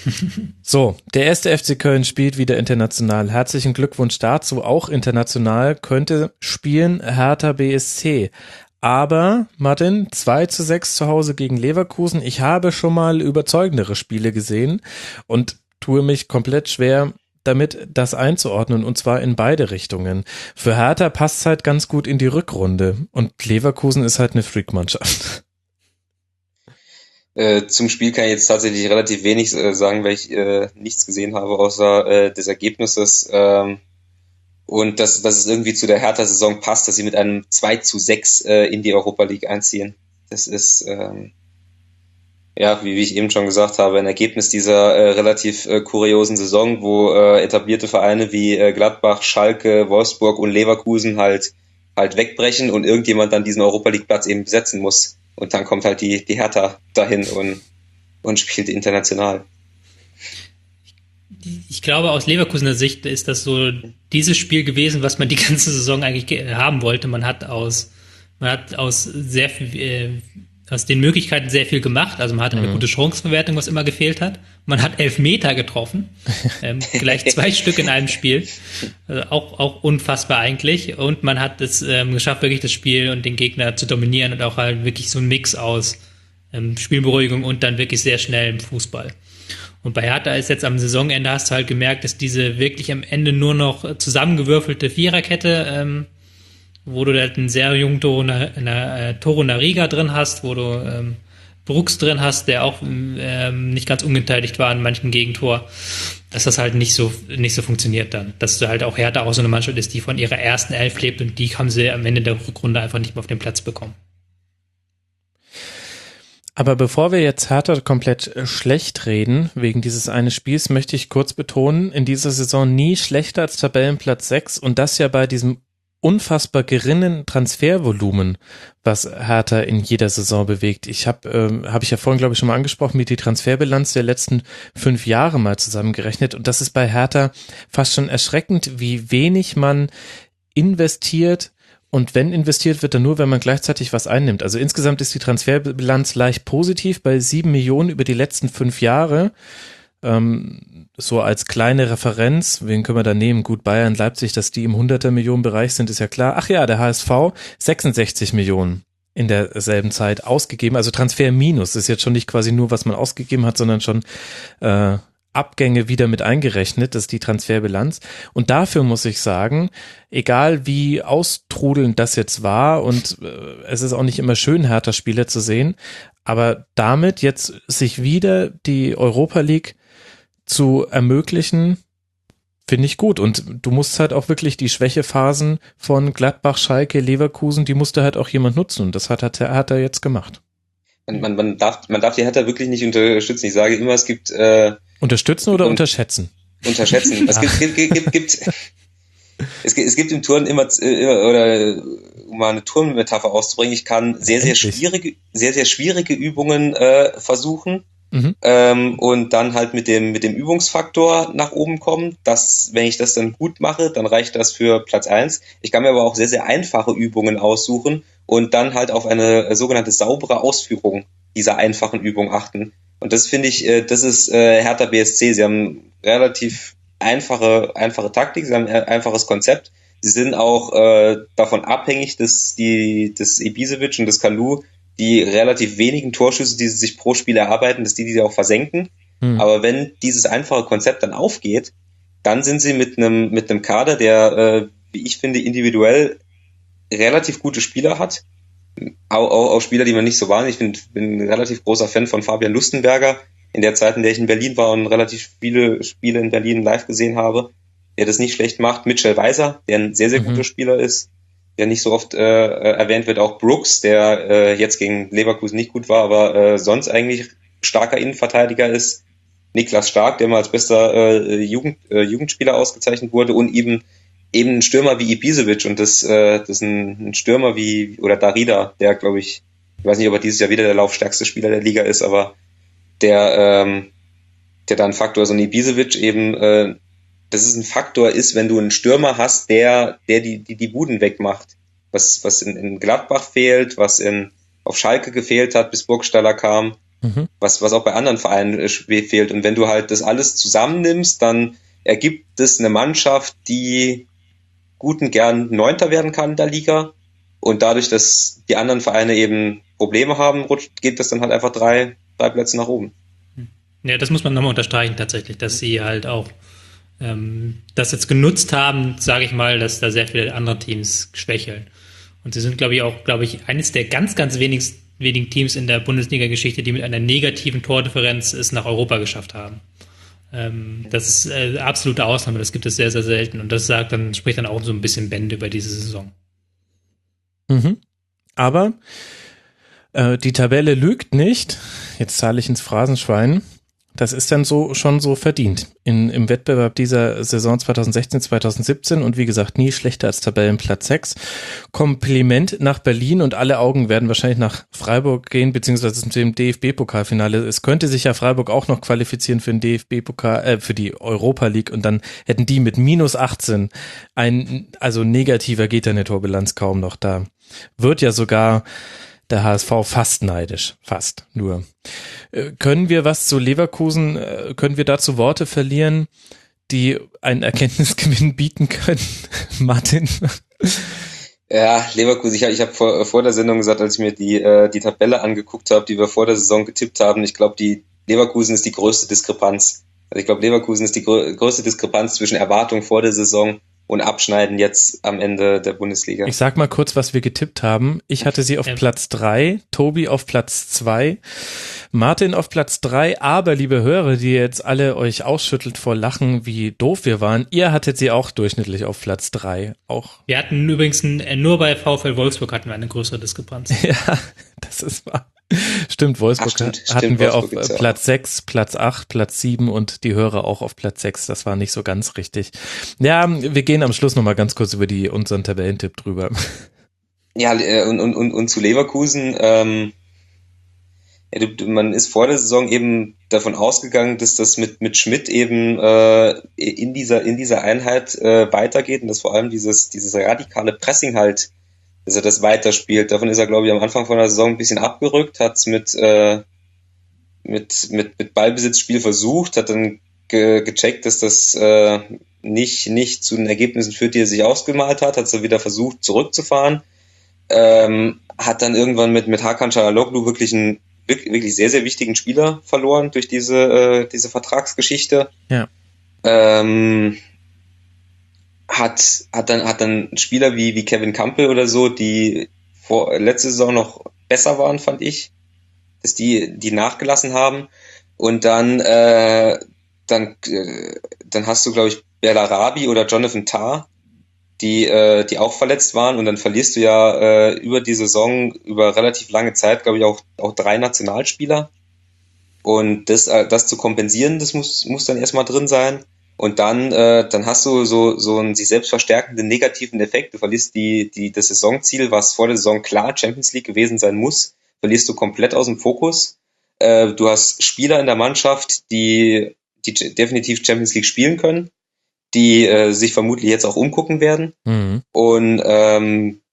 [SPEAKER 3] So, der erste F C Köln spielt wieder international. Herzlichen Glückwunsch dazu. Auch international könnte spielen Hertha B S C. Aber, Martin, zwei zu sechs zu Hause gegen Leverkusen. Ich habe schon mal überzeugendere Spiele gesehen und tue mich komplett schwer damit, das einzuordnen, und zwar in beide Richtungen. Für Hertha passt es halt ganz gut in die Rückrunde und Leverkusen ist halt eine Freakmannschaft.
[SPEAKER 4] Äh, zum Spiel kann ich jetzt tatsächlich relativ wenig äh, sagen, weil ich äh, nichts gesehen habe, außer äh, des Ergebnisses. Ähm, und dass, dass es irgendwie zu der Hertha-Saison passt, dass sie mit einem zwei zu sechs äh, in die Europa League einziehen. Das ist, ähm, ja, wie, wie ich eben schon gesagt habe, ein Ergebnis dieser äh, relativ äh, kuriosen Saison, wo äh, etablierte Vereine wie äh, Gladbach, Schalke, Wolfsburg und Leverkusen halt halt wegbrechen und irgendjemand dann diesen Europa League Platz eben besetzen muss. Und dann kommt halt die, die Hertha dahin und, und spielt international.
[SPEAKER 5] Ich glaube, aus Leverkusener Sicht ist das so dieses Spiel gewesen, was man die ganze Saison eigentlich haben wollte. Man hat aus, man hat aus sehr viel, äh, aus den Möglichkeiten sehr viel gemacht. Also man hat eine mhm. gute Chancenverwertung, was immer gefehlt hat. Man hat elf Meter getroffen. ähm, gleich zwei Stück in einem Spiel. Also auch, auch unfassbar eigentlich. Und man hat es ähm, geschafft, wirklich das Spiel und den Gegner zu dominieren und auch halt wirklich so ein Mix aus ähm, Spielberuhigung und dann wirklich sehr schnellem Fußball. Und bei Hertha ist jetzt am Saisonende, hast du halt gemerkt, dass diese wirklich am Ende nur noch zusammengewürfelte Viererkette, ähm, wo du halt einen sehr jungen Toro, äh, Toro Nariga drin hast, wo du ähm, Brooks drin hast, der auch ähm, nicht ganz ungeteiligt war in manchen Gegentor, dass das halt nicht so nicht so funktioniert dann. Dass du halt auch Hertha auch so eine Mannschaft ist, die von ihrer ersten Elf lebt und die haben sie am Ende der Rückrunde einfach nicht mehr auf den Platz bekommen.
[SPEAKER 3] Aber bevor wir jetzt Hertha komplett schlecht reden, wegen dieses eines Spiels, möchte ich kurz betonen, in dieser Saison nie schlechter als Tabellenplatz sechs und das ja bei diesem unfassbar geringen Transfervolumen, was Hertha in jeder Saison bewegt. Ich habe, ähm, habe ich ja vorhin, glaube ich, schon mal angesprochen, mir die Transferbilanz der letzten fünf Jahre mal zusammengerechnet und das ist bei Hertha fast schon erschreckend, wie wenig man investiert. Und wenn investiert wird, dann nur, wenn man gleichzeitig was einnimmt. Also insgesamt ist die Transferbilanz leicht positiv bei sieben Millionen über die letzten fünf Jahre. Ähm, so als kleine Referenz, wen können wir da nehmen? Gut, Bayern, Leipzig, dass die im Hunderter-Millionen-Bereich sind, ist ja klar. Ach ja, der H S V, sechsundsechzig Millionen in derselben Zeit ausgegeben. Also Transfer minus ist jetzt schon nicht quasi nur, was man ausgegeben hat, sondern schon äh, Abgänge wieder mit eingerechnet, das ist die Transferbilanz. Und dafür muss ich sagen, egal wie austrudelnd das jetzt war und äh, es ist auch nicht immer schön, Hertha-Spieler zu sehen, aber damit jetzt sich wieder die Europa League zu ermöglichen, finde ich gut. Und du musst halt auch wirklich die Schwächephasen von Gladbach, Schalke, Leverkusen, die musste halt auch jemand nutzen und das hat, hat, hat er jetzt gemacht.
[SPEAKER 4] Man, man, man, darf, man darf die Hertha wirklich nicht unterstützen. Ich sage immer, es gibt... Äh,
[SPEAKER 3] Unterstützen oder un- unterschätzen?
[SPEAKER 4] Unterschätzen. Es gibt, gibt, gibt, gibt, es gibt, es gibt im Turnen immer, immer, oder um mal eine Turnmetapher auszubringen, ich kann sehr, sehr
[SPEAKER 3] Endlich.
[SPEAKER 4] schwierige, sehr, sehr schwierige Übungen äh, versuchen
[SPEAKER 3] Mhm.
[SPEAKER 4] ähm, und dann halt mit dem, mit dem Übungsfaktor nach oben kommen. Das, wenn ich das dann gut mache, dann reicht das für Platz eins. Ich kann mir aber auch sehr, sehr einfache Übungen aussuchen und dann halt auf eine äh, sogenannte saubere Ausführung dieser einfachen Übung achten. Und das finde ich, äh, das ist äh, Hertha B S C. Sie haben relativ einfache, einfache Taktik, sie haben ein einfaches Konzept. Sie sind auch äh, davon abhängig, dass die, dass Ibisevic und das Kalou die relativ wenigen Torschüsse, die sie sich pro Spiel erarbeiten, dass die die auch versenken.
[SPEAKER 3] Mhm.
[SPEAKER 4] Aber wenn dieses einfache Konzept dann aufgeht, dann sind sie mit einem mit einem Kader, der, äh, wie ich finde, individuell relativ gute Spieler hat. Auch, auch, auch Spieler, die man nicht so wahrnimmt. Ich bin, bin ein relativ großer Fan von Fabian Lustenberger. In der Zeit, in der ich in Berlin war und relativ viele Spiele in Berlin live gesehen habe, der das nicht schlecht macht. Mitchell Weiser, der ein sehr, sehr
[SPEAKER 3] Mhm.
[SPEAKER 4] guter Spieler ist, der nicht so oft äh, erwähnt wird. Auch Brooks, der äh, jetzt gegen Leverkusen nicht gut war, aber äh, sonst eigentlich starker Innenverteidiger ist. Niklas Stark, der mal als bester äh, Jugend, äh, Jugendspieler ausgezeichnet wurde, und eben eben ein Stürmer wie Ibisevic, und das, äh, das ist ein, ein Stürmer wie, oder Darida, der, glaube ich, ich weiß nicht, ob er dieses Jahr wieder der laufstärkste Spieler der Liga ist, aber der, ähm, der da ein Faktor ist. Und Ibisevic eben, äh, das ist ein Faktor ist, wenn du einen Stürmer hast, der, der die, die, die Buden wegmacht. Was, was in, in Gladbach fehlt, was in, auf Schalke gefehlt hat, bis Burgstaller kam,
[SPEAKER 3] Mhm.
[SPEAKER 4] was, was auch bei anderen Vereinen äh, fehlt. Und wenn du halt das alles zusammennimmst, dann ergibt es eine Mannschaft, die gut und gern Neunter werden kann in der Liga. Und dadurch, dass die anderen Vereine eben Probleme haben, rutscht, geht das dann halt einfach drei, drei Plätze nach oben.
[SPEAKER 5] Ja, das muss man nochmal unterstreichen tatsächlich, dass sie halt auch ähm, das jetzt genutzt haben, sage ich mal, dass da sehr viele andere Teams schwächeln. Und sie sind, glaube ich, auch, glaube ich, eines der ganz, ganz wenig, wenigen Teams in der Bundesliga-Geschichte, die mit einer negativen Tordifferenz es nach Europa geschafft haben. Ähm, das ist äh, absolute Ausnahme, das gibt es sehr, sehr selten. Und das sagt dann, spricht dann auch so ein bisschen Bände über diese Saison.
[SPEAKER 3] Mhm. Aber äh, die Tabelle lügt nicht. Jetzt zahle ich ins Phrasenschwein. Das ist dann so schon so verdient in, im Wettbewerb dieser Saison zwanzig sechzehn, zwanzig siebzehn und wie gesagt nie schlechter als Tabellenplatz sechs. Kompliment nach Berlin und alle Augen werden wahrscheinlich nach Freiburg gehen, beziehungsweise zum D F B-Pokalfinale. Es könnte sich ja Freiburg auch noch qualifizieren für den D F B-Pokal, äh, für die Europa League, und dann hätten die mit minus achtzehn ein, also negativer geht eine Torbilanz kaum noch da. Wird ja sogar der H S V fast neidisch, fast nur. Äh, können wir was zu Leverkusen, äh, können wir dazu Worte verlieren, die einen Erkenntnisgewinn bieten können? Martin?
[SPEAKER 4] Ja, Leverkusen, ich habe ich hab vor, vor der Sendung gesagt, als ich mir die, äh, die Tabelle angeguckt habe, die wir vor der Saison getippt haben, ich glaube, die Leverkusen ist die größte Diskrepanz. Also ich glaube, Leverkusen ist die grö- größte Diskrepanz zwischen Erwartung vor der Saison und Abschneiden jetzt am Ende der Bundesliga.
[SPEAKER 3] Ich sag mal kurz, was wir getippt haben. Ich hatte sie auf
[SPEAKER 5] Ähm.
[SPEAKER 3] Platz drei, Tobi auf Platz zwei, Martin auf Platz drei, aber liebe Hörer, die jetzt alle euch ausschüttelt vor Lachen, wie doof wir waren, ihr hattet sie auch durchschnittlich auf Platz drei. Auch.
[SPEAKER 5] Wir hatten übrigens ein, nur bei VfL Wolfsburg hatten wir eine größere Diskrepanz.
[SPEAKER 3] Ja, das ist wahr. Stimmt, Wolfsburg
[SPEAKER 4] Ach, stimmt,
[SPEAKER 3] hatten
[SPEAKER 4] stimmt,
[SPEAKER 3] wir
[SPEAKER 4] Wolfsburg
[SPEAKER 3] auf
[SPEAKER 4] gibt's ja
[SPEAKER 3] Platz sechs, Platz acht, Platz sieben und die Hörer auch auf Platz sechs. Das war nicht so ganz richtig. Ja, wir gehen am Schluss nochmal ganz kurz über die unseren Tabellentipp drüber.
[SPEAKER 4] Ja, äh, und, und, und, und zu Leverkusen, ähm, ja, du, man ist vor der Saison eben davon ausgegangen, dass das mit, mit Schmidt eben äh, in dieser in dieser Einheit äh, weitergeht und dass vor allem dieses dieses radikale Pressing halt, dass er das weiterspielt. Davon ist er, glaube ich, am Anfang von der Saison ein bisschen abgerückt, hat es mit, äh, mit, mit, mit Ballbesitzspiel versucht, hat dann ge- gecheckt, dass das äh, nicht, nicht zu den Ergebnissen führt, die er sich ausgemalt hat, hat es dann wieder versucht zurückzufahren, ähm, hat dann irgendwann mit, mit Hakan Çalhanoğlu wirklich einen wirklich sehr, sehr wichtigen Spieler verloren durch diese, äh, diese Vertragsgeschichte.
[SPEAKER 3] Ja.
[SPEAKER 4] Ähm, hat, hat dann, hat dann Spieler wie, wie Kevin Campbell oder so, die vor, letzte Saison noch besser waren, fand ich, dass die, die nachgelassen haben. Und dann, äh, dann, äh, dann hast du, glaube ich, Bellarabi oder Jonathan Tah, die, äh, die auch verletzt waren und dann verlierst du ja äh, über die Saison, über relativ lange Zeit, glaube ich, auch, auch drei Nationalspieler. Und das, äh, das zu kompensieren, das muss, muss dann erstmal drin sein. Und dann, äh, dann hast du so, so einen sich selbst verstärkenden negativen Effekt. Du verlierst die, die, das Saisonziel, was vor der Saison klar Champions League gewesen sein muss, verlierst du komplett aus dem Fokus. Äh, du hast Spieler in der Mannschaft, die, die definitiv Champions League spielen können, die äh, sich vermutlich jetzt auch umgucken werden.
[SPEAKER 3] Mhm.
[SPEAKER 4] Und ähm,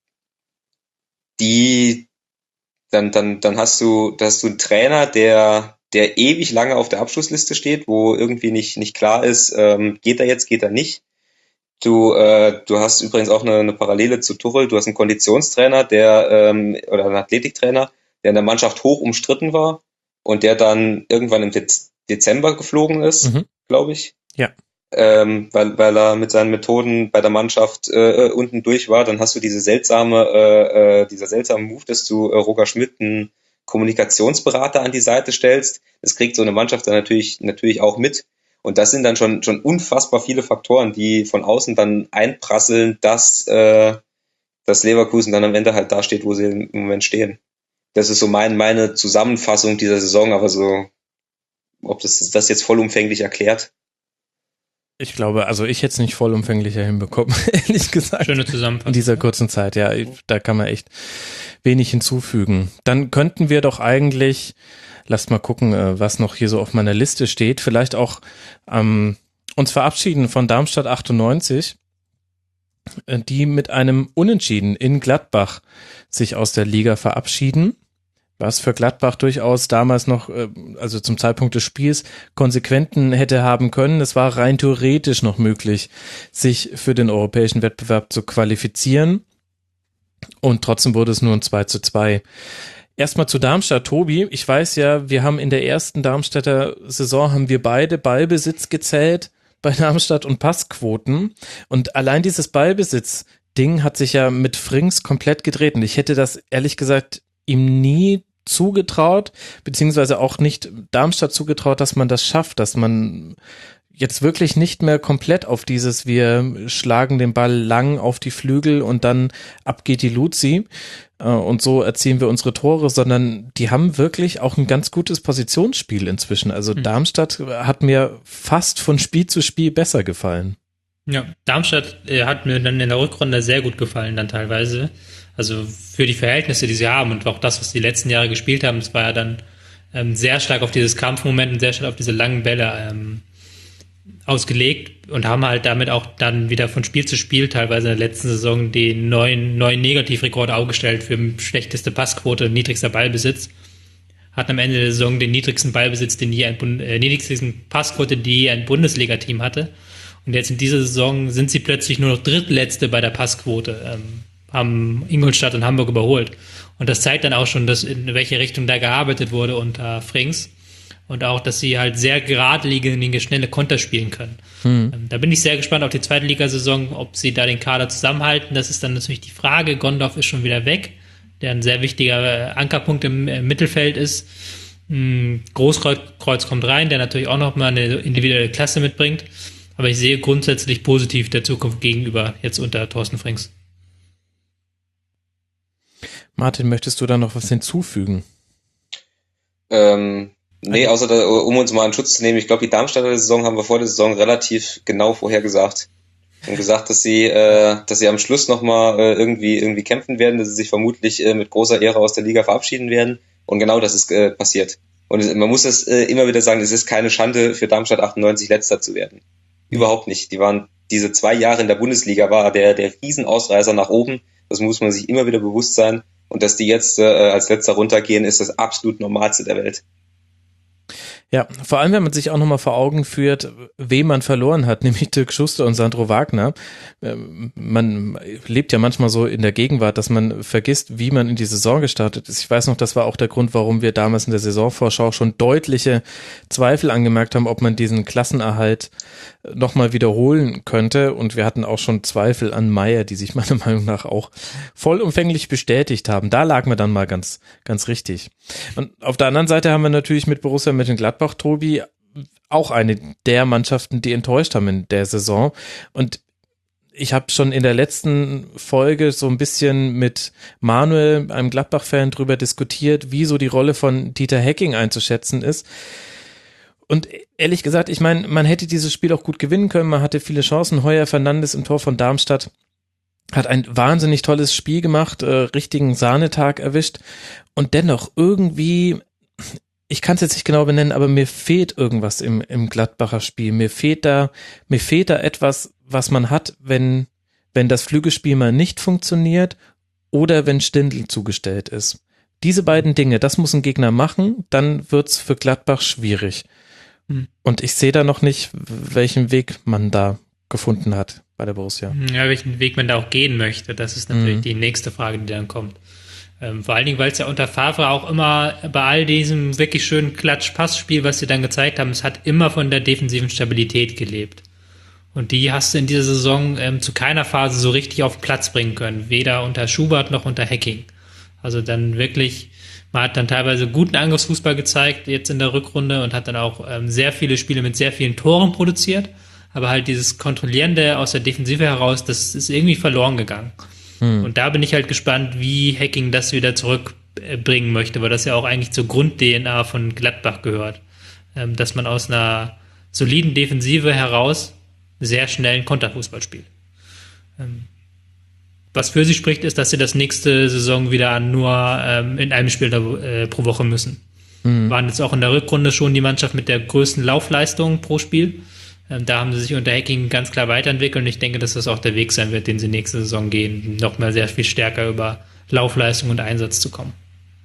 [SPEAKER 4] die, dann, dann, dann hast du, da hast du einen Trainer, der der ewig lange auf der Abschlussliste steht, wo irgendwie nicht, nicht klar ist, ähm, geht er jetzt, geht er nicht. Du, äh, du hast übrigens auch eine, eine Parallele zu Tuchel. Du hast einen Konditionstrainer, der ähm, oder einen Athletiktrainer, der in der Mannschaft hoch umstritten war und der dann irgendwann im Dez- Dezember geflogen ist,
[SPEAKER 3] Mhm.
[SPEAKER 4] glaube ich.
[SPEAKER 3] Ja.
[SPEAKER 4] Ähm, weil, weil er mit seinen Methoden bei der Mannschaft äh, unten durch war. Dann hast du diese seltsame, äh, äh, dieser seltsame Move, dass du äh, Roger Schmidt einen Kommunikationsberater an die Seite stellst. Das kriegt so eine Mannschaft dann natürlich, natürlich auch mit. Und das sind dann schon, schon unfassbar viele Faktoren, die von außen dann einprasseln, dass, äh, dass Leverkusen dann am Ende halt da steht, wo sie im Moment stehen. Das ist so mein, meine Zusammenfassung dieser Saison, aber so, ob das, das jetzt vollumfänglich erklärt.
[SPEAKER 3] Ich glaube, also ich hätte es nicht vollumfänglicher hinbekommen, ehrlich gesagt.
[SPEAKER 5] Schöne Zusammenfassung.
[SPEAKER 3] In dieser kurzen Zeit, ja, da kann man echt wenig hinzufügen. Dann könnten wir doch eigentlich, lasst mal gucken, was noch hier so auf meiner Liste steht, vielleicht auch ähm, uns verabschieden von Darmstadt achtundneunzig, die mit einem Unentschieden in Gladbach sich aus der Liga verabschieden. Was für Gladbach durchaus damals noch, also zum Zeitpunkt des Spiels, Konsequenzen hätte haben können. Es war rein theoretisch noch möglich, sich für den europäischen Wettbewerb zu qualifizieren. Und trotzdem wurde es nur ein zwei zu zwei. Erstmal zu Darmstadt, Tobi. Ich weiß ja, wir haben in der ersten Darmstädter Saison haben wir beide Ballbesitz gezählt bei Darmstadt und Passquoten. Und allein dieses Ballbesitz-Ding hat sich ja mit Frings komplett gedreht. Und ich hätte das ehrlich gesagt ihm nie zugetraut, beziehungsweise auch nicht Darmstadt zugetraut, dass man das schafft, dass man jetzt wirklich nicht mehr komplett auf dieses, wir schlagen den Ball lang auf die Flügel und dann ab geht die Luzi und so erzielen wir unsere Tore, sondern die haben wirklich auch ein ganz gutes Positionsspiel inzwischen. Also mhm. Darmstadt hat mir fast von Spiel zu Spiel besser gefallen.
[SPEAKER 5] Ja, Darmstadt äh, hat mir dann in der Rückrunde sehr gut gefallen dann teilweise. Also für die Verhältnisse, die sie haben und auch das, was die letzten Jahre gespielt haben, es war ja dann ähm, sehr stark auf dieses Kampfmoment und sehr stark auf diese langen Bälle ähm, ausgelegt und haben halt damit auch dann wieder von Spiel zu Spiel teilweise in der letzten Saison den neuen, neuen Negativrekord aufgestellt für schlechteste Passquote, niedrigster Ballbesitz. Hatten am Ende der Saison den niedrigsten Ballbesitz, den je ein äh, niedrigsten Passquote, die je ein Bundesliga-Team hatte. Und jetzt in dieser Saison sind sie plötzlich nur noch Drittletzte bei der Passquote, ähm, haben Ingolstadt und Hamburg überholt. Und das zeigt dann auch schon, dass in welche Richtung da gearbeitet wurde unter Frings. Und auch, dass sie halt sehr geradlinige, schnelle Konter spielen können. Mhm. Ähm, da bin ich sehr gespannt auf die zweite Ligasaison, ob sie da den Kader zusammenhalten. Das ist dann natürlich die Frage. Gondorf ist schon wieder weg, der ein sehr wichtiger Ankerpunkt im äh, Mittelfeld ist. Ähm, Großkreuz kommt rein, der natürlich auch nochmal eine individuelle Klasse mitbringt. Aber ich sehe grundsätzlich positiv der Zukunft gegenüber, jetzt unter Thorsten Frings.
[SPEAKER 3] Martin, möchtest du da noch was hinzufügen?
[SPEAKER 4] Ähm, nee, außer da, um uns mal in Schutz zu nehmen, ich glaube, die Darmstädter Saison haben wir vor der Saison relativ genau vorhergesagt. Und gesagt, dass sie, äh, dass sie am Schluss nochmal äh, irgendwie, irgendwie kämpfen werden, dass sie sich vermutlich äh, mit großer Ehre aus der Liga verabschieden werden. Und genau das ist äh, passiert. Und es, man muss es äh, immer wieder sagen, es ist keine Schande für Darmstadt achtundneunzig Letzter zu werden. Überhaupt nicht. Die waren diese zwei Jahre in der Bundesliga war der der Riesenausreißer nach oben. Das muss man sich immer wieder bewusst sein. Und dass die jetzt äh, als Letzter runtergehen, ist das absolut Normalste der Welt.
[SPEAKER 3] Ja, vor allem, wenn man sich auch nochmal vor Augen führt, wem man verloren hat, nämlich Dirk Schuster und Sandro Wagner. Man lebt ja manchmal so in der Gegenwart, dass man vergisst, wie man in die Saison gestartet ist. Ich weiß noch, das war auch der Grund, warum wir damals in der Saisonvorschau schon deutliche Zweifel angemerkt haben, ob man diesen Klassenerhalt nochmal wiederholen könnte. Und wir hatten auch schon Zweifel an Meier, die sich meiner Meinung nach auch vollumfänglich bestätigt haben. Da lag man dann mal ganz, ganz richtig. Und auf der anderen Seite haben wir natürlich mit Borussia Mönchengladbach, Tobi, auch eine der Mannschaften, die enttäuscht haben in der Saison. Und ich habe schon in der letzten Folge so ein bisschen mit Manuel, einem Gladbach-Fan, drüber diskutiert, wie so die Rolle von Dieter Hecking einzuschätzen ist. Und ehrlich gesagt, ich meine, man hätte dieses Spiel auch gut gewinnen können, man hatte viele Chancen. Heuer Fernandes im Tor von Darmstadt hat ein wahnsinnig tolles Spiel gemacht, äh, richtigen Sahnetag erwischt und dennoch irgendwie, ich kann es jetzt nicht genau benennen, aber mir fehlt irgendwas im, im Gladbacher Spiel. Mir fehlt da, mir fehlt da etwas, was man hat, wenn, wenn das Flügelspiel mal nicht funktioniert oder wenn Stindl zugestellt ist. Diese beiden Dinge, das muss ein Gegner machen, dann wird's für Gladbach schwierig. Hm. Und ich sehe da noch nicht, welchen Weg man da gefunden hat bei der Borussia.
[SPEAKER 5] Ja, welchen Weg man da auch gehen möchte, das ist natürlich mhm. die nächste Frage, die dann kommt. Ähm, vor allen Dingen, weil es ja unter Favre auch immer bei all diesem wirklich schönen Klatsch-Pass-Spiel, was sie dann gezeigt haben, es hat immer von der defensiven Stabilität gelebt. Und die hast du in dieser Saison ähm, zu keiner Phase so richtig auf den Platz bringen können, weder unter Schubert noch unter Hecking. Also dann wirklich, man hat dann teilweise guten Angriffsfußball gezeigt, jetzt in der Rückrunde, und hat dann auch ähm, sehr viele Spiele mit sehr vielen Toren produziert. Aber halt dieses Kontrollierende aus der Defensive heraus, das ist irgendwie verloren gegangen. Hm. Und da bin ich halt gespannt, wie Hecking das wieder zurückbringen möchte, weil das ja auch eigentlich zur Grund-D N A von Gladbach gehört. Ähm, dass man aus einer soliden Defensive heraus sehr schnell einen Konterfußball spielt. Ähm, was für sie spricht, ist, dass sie das nächste Saison wieder nur ähm, in einem Spiel da, äh, pro Woche müssen. Hm. Waren jetzt auch in der Rückrunde schon die Mannschaft mit der größten Laufleistung pro Spiel. Da haben sie sich unter Hecking ganz klar weiterentwickelt und ich denke, dass das auch der Weg sein wird, den sie nächste Saison gehen, noch mal sehr viel stärker über Laufleistung und Einsatz zu kommen.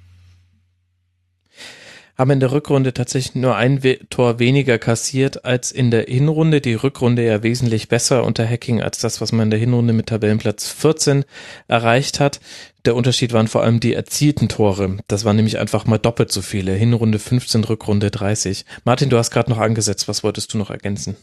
[SPEAKER 3] Haben in der Rückrunde tatsächlich nur ein We- Tor weniger kassiert als in der Hinrunde. Die Rückrunde ja wesentlich besser unter Hecking als das, was man in der Hinrunde mit Tabellenplatz vierzehn erreicht hat. Der Unterschied waren vor allem die erzielten Tore. Das waren nämlich einfach mal doppelt so viele. Hinrunde fünfzehn, Rückrunde dreißig. Martin, du hast gerade noch angesetzt. Was wolltest du noch ergänzen?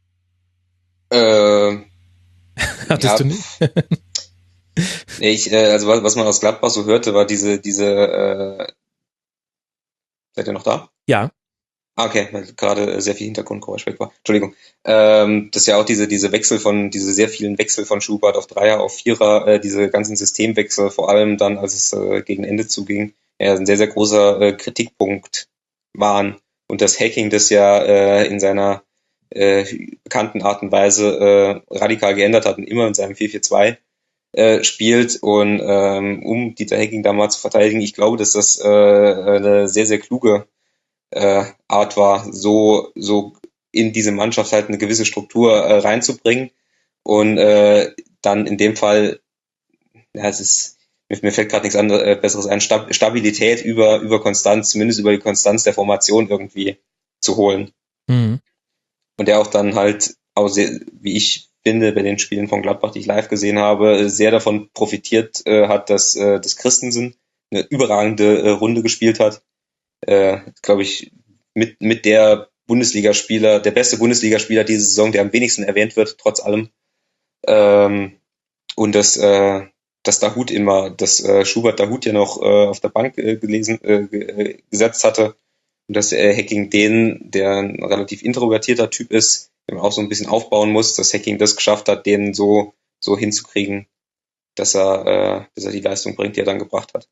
[SPEAKER 4] Äh,
[SPEAKER 3] Hattest
[SPEAKER 4] ja,
[SPEAKER 3] du nicht?
[SPEAKER 4] nee, ich, äh, also was, was man aus Gladbach so hörte, war diese, diese, äh, seid ihr noch da?
[SPEAKER 3] Ja.
[SPEAKER 4] Ah, okay, weil gerade sehr viel Hintergrundgeräusch weg war. Entschuldigung. Ähm, das ist ja auch diese, diese Wechsel von, diese sehr vielen Wechsel von Schubert auf Dreier, auf Vierer, äh, diese ganzen Systemwechsel, vor allem dann, als es äh, gegen Ende zuging, ja, ein sehr, sehr großer äh, Kritikpunkt waren. Und das Hacking, das ja äh, in seiner äh, bekannten Art und Weise äh, radikal geändert hat und immer in seinem vier vier zwei äh, spielt. Und ähm, um Dieter Hecking da mal zu verteidigen, ich glaube, dass das äh, eine sehr, sehr kluge äh, Art war, so so in diese Mannschaft halt eine gewisse Struktur äh, reinzubringen. Und äh, dann in dem Fall, ja, es ist, mir, mir fällt gerade nichts anderes, äh, Besseres ein, Stab- Stabilität über, über Konstanz, zumindest über die Konstanz der Formation irgendwie zu holen.
[SPEAKER 3] Mhm.
[SPEAKER 4] Und der auch dann halt, auch sehr, wie ich finde, bei den Spielen von Gladbach, die ich live gesehen habe, sehr davon profitiert äh, hat, dass, äh, dass Christensen eine überragende äh, Runde gespielt hat. Äh, glaube ich, mit, mit der Bundesligaspieler, der beste Bundesligaspieler diese Saison, der am wenigsten erwähnt wird, trotz allem. Ähm, und dass, äh, dass Dahoud immer, dass äh, Schubert Dahoud ja noch äh, auf der Bank äh, gelesen, äh, g- gesetzt hatte. Und dass äh, Hecking den, der ein relativ introvertierter Typ ist, den man auch so ein bisschen aufbauen muss, dass Hecking das geschafft hat, den so, so hinzukriegen, dass er, äh, dass er die Leistung bringt, die er dann gebracht hat.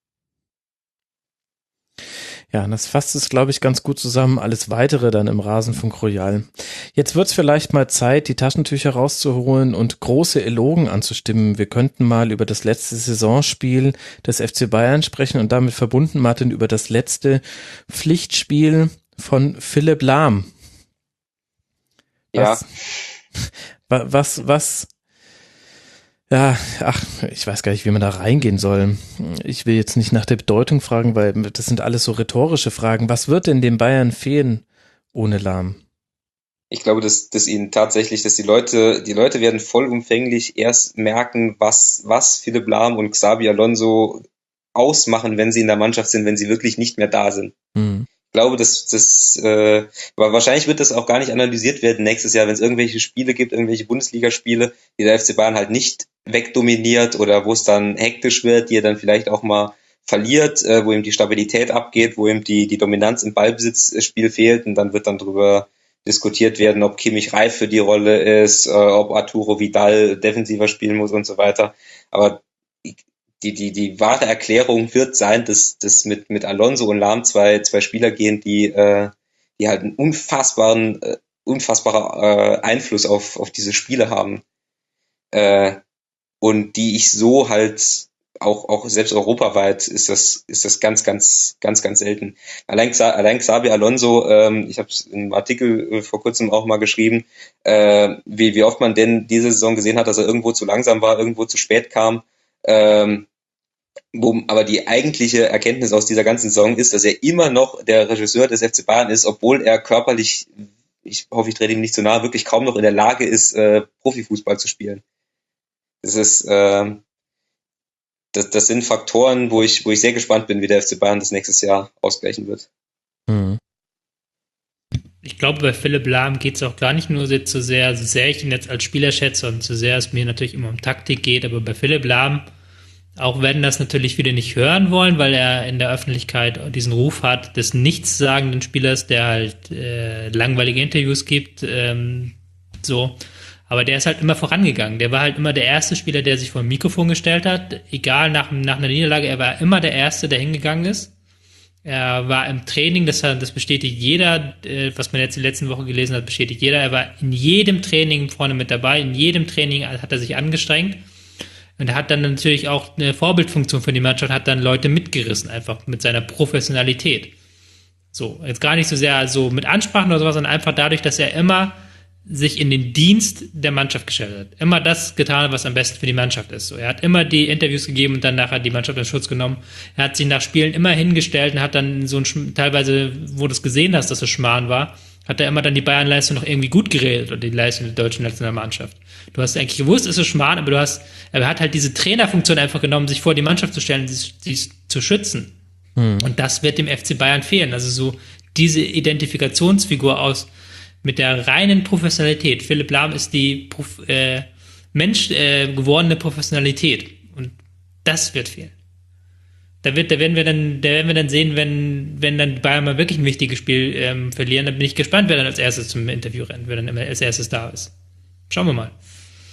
[SPEAKER 3] Ja, das fasst es, glaube ich, ganz gut zusammen. Alles Weitere dann im Rasenfunk Royal. Jetzt wird's vielleicht mal Zeit, die Taschentücher rauszuholen und große Elogen anzustimmen. Wir könnten mal über das letzte Saisonspiel des F C Bayern sprechen und damit verbunden, Martin, über das letzte Pflichtspiel von Philipp Lahm. Was, ja. Was, was, ja, ach, ich weiß gar nicht, wie man da reingehen soll. Ich will jetzt nicht nach der Bedeutung fragen, weil das sind alles so rhetorische Fragen. Was wird denn den Bayern fehlen ohne Lahm?
[SPEAKER 4] Ich glaube, dass, dass ihnen tatsächlich, dass die Leute, die Leute werden vollumfänglich erst merken, was, was Philipp Lahm und Xabi Alonso ausmachen, wenn sie in der Mannschaft sind, wenn sie wirklich nicht mehr da sind. Mhm. Ich glaube, dass das, äh, wahrscheinlich wird das auch gar nicht analysiert werden nächstes Jahr, wenn es irgendwelche Spiele gibt, irgendwelche Bundesligaspiele, die der F C Bayern halt nicht wegdominiert oder wo es dann hektisch wird, die er dann vielleicht auch mal verliert, äh, wo ihm die Stabilität abgeht, wo ihm die die Dominanz im Ballbesitzspiel fehlt und dann wird dann drüber diskutiert werden, ob Kimmich reif für die Rolle ist, äh, ob Arturo Vidal defensiver spielen muss und so weiter. Aber die, die, die wahre Erklärung wird sein, dass, dass mit, mit Alonso und Lahm zwei, zwei Spieler gehen, die, äh, die halt einen unfassbaren, äh, unfassbarer äh, Einfluss auf, auf diese Spiele haben. Äh, und die ich so halt auch, auch selbst europaweit ist das, ist das ganz, ganz, ganz, ganz selten. Allein, allein Xabi Alonso, ähm, ich habe es im Artikel äh, vor kurzem auch mal geschrieben, äh, wie, wie oft man denn diese Saison gesehen hat, dass er irgendwo zu langsam war, irgendwo zu spät kam. Ähm, wo, aber die eigentliche Erkenntnis aus dieser ganzen Saison ist, dass er immer noch der Regisseur des F C Bayern ist, obwohl er körperlich, ich hoffe, ich trete ihm nicht zu nahe, wirklich kaum noch in der Lage ist, äh, Profifußball zu spielen. Das ist, äh, Das, das sind Faktoren, wo ich, wo ich sehr gespannt bin, wie der F C Bayern das nächstes Jahr ausgleichen wird.
[SPEAKER 3] Mhm.
[SPEAKER 5] Ich glaube, bei Philipp Lahm geht es auch gar nicht nur so sehr, so sehr ich ihn jetzt als Spieler schätze und so sehr es mir natürlich immer um Taktik geht, aber bei Philipp Lahm, auch wenn das natürlich viele nicht hören wollen, weil er in der Öffentlichkeit diesen Ruf hat des nichtssagenden Spielers, der halt äh, langweilige Interviews gibt, ähm, so. Aber der ist halt immer vorangegangen. Der war halt immer der erste Spieler, der sich vor ein Mikrofon gestellt hat. Egal, nach, nach einer Niederlage, er war immer der Erste, der hingegangen ist. Er war im Training, das, das bestätigt jeder, äh, was man jetzt die letzten Woche gelesen hat, bestätigt jeder. Er war in jedem Training vorne mit dabei. In jedem Training hat er sich angestrengt. Und er hat dann natürlich auch eine Vorbildfunktion für die Mannschaft, hat dann Leute mitgerissen, einfach mit seiner Professionalität. So, jetzt gar nicht so sehr so mit Ansprachen oder sowas, sondern einfach dadurch, dass er immer sich in den Dienst der Mannschaft gestellt hat. Immer das getan, was am besten für die Mannschaft ist. So, er hat immer die Interviews gegeben und dann nachher die Mannschaft in Schutz genommen. Er hat sich nach Spielen immer hingestellt und hat dann so ein, teilweise, wo du es gesehen hast, dass es Schmarrn war, hat er immer dann die Bayern-Leistung noch irgendwie gut geredet oder die Leistung der deutschen Nationalmannschaft. Du hast eigentlich gewusst, es ist Schmarrn, aber du hast, er hat halt diese Trainerfunktion einfach genommen, sich vor die Mannschaft zu stellen, sie, sie zu schützen. Hm. Und das wird dem F C Bayern fehlen. Also so diese Identifikationsfigur aus mit der reinen Professionalität. Philipp Lahm ist die Prof, äh, Mensch äh, gewordene Professionalität. Und das wird fehlen. Da, wird, da, werden wir dann, da werden wir dann sehen, wenn, wenn dann Bayern mal wirklich ein wichtiges Spiel ähm, verlieren, dann bin ich gespannt, wer dann als erstes zum Interview rennt, wer dann immer als erstes da ist. Schauen wir mal.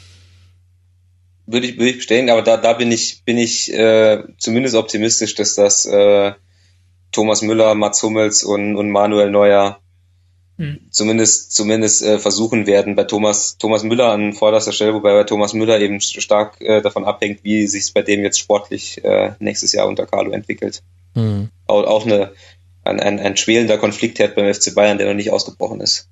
[SPEAKER 4] Würde ich, würde ich bestätigen, aber da, da bin ich, bin ich äh, zumindest optimistisch, dass das äh, Thomas Müller, Mats Hummels und, und Manuel Neuer Hm. zumindest zumindest äh, versuchen werden. Bei Thomas Thomas Müller an vorderster Stelle, wobei bei Thomas Müller eben stark äh, davon abhängt, wie sich es bei dem jetzt sportlich äh, nächstes Jahr unter Carlo entwickelt. Hm. Auch, auch eine, ein, ein, ein schwelender Konfliktherd beim F C Bayern, der noch nicht ausgebrochen ist.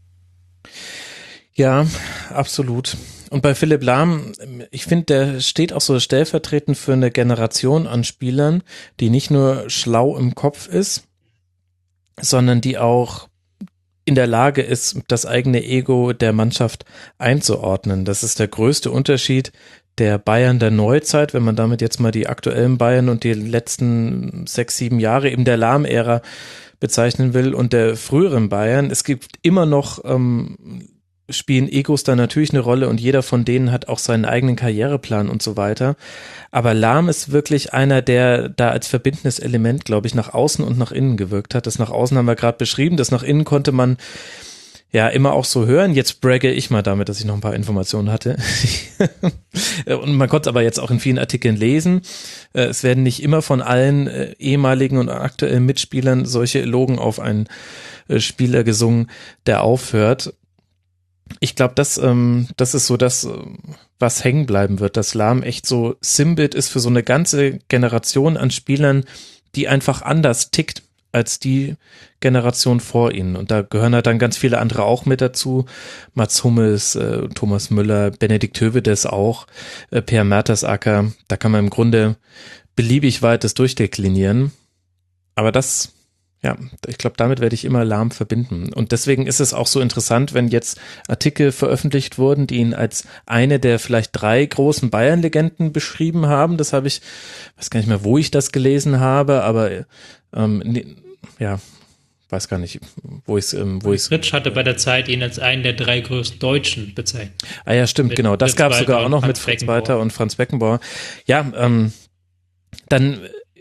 [SPEAKER 3] Ja, absolut. Und bei Philipp Lahm, ich finde, der steht auch so stellvertretend für eine Generation an Spielern, die nicht nur schlau im Kopf ist, sondern die auch in der Lage ist, das eigene Ego der Mannschaft einzuordnen. Das ist der größte Unterschied der Bayern der Neuzeit, wenn man damit jetzt mal die aktuellen Bayern und die letzten sechs, sieben Jahre eben der Lahm-Ära bezeichnen will und der früheren Bayern. Es gibt immer noch, ähm, spielen Egos da natürlich eine Rolle und jeder von denen hat auch seinen eigenen Karriereplan und so weiter. Aber Lahm ist wirklich einer, der da als verbindendes Element, glaube ich, nach außen und nach innen gewirkt hat. Das nach außen haben wir gerade beschrieben, das nach innen konnte man ja immer auch so hören. Jetzt bragge ich mal damit, dass ich noch ein paar Informationen hatte. Und man konnte es aber jetzt auch in vielen Artikeln lesen. Es werden nicht immer von allen ehemaligen und aktuellen Mitspielern solche Elogen auf einen Spieler gesungen, der aufhört. Ich glaube, das, ähm, das ist so das, was hängen bleiben wird, dass Lahm echt so Sinnbild ist für so eine ganze Generation an Spielern, die einfach anders tickt als die Generation vor ihnen. Und da gehören halt dann ganz viele andere auch mit dazu. Mats Hummels, äh, Thomas Müller, Benedikt Höwedes auch, äh, Per Mertesacker. Da kann man im Grunde beliebig weit das durchdeklinieren. Aber das... Ja, ich glaube, damit werde ich immer Lahm verbinden. Und deswegen ist es auch so interessant, wenn jetzt Artikel veröffentlicht wurden, die ihn als eine der vielleicht drei großen Bayern-Legenden beschrieben haben. Das habe ich, weiß gar nicht mehr, wo ich das gelesen habe, aber ähm, nee, ja, weiß gar nicht, wo ich es ähm, wo ich
[SPEAKER 5] Fritsch hatte bei der Zeit ihn als einen der drei größten Deutschen bezeichnet.
[SPEAKER 3] Ah ja, stimmt, mit genau. Das gab es sogar auch noch mit Fritz Walter und Franz Beckenbauer. Ja, ähm, dann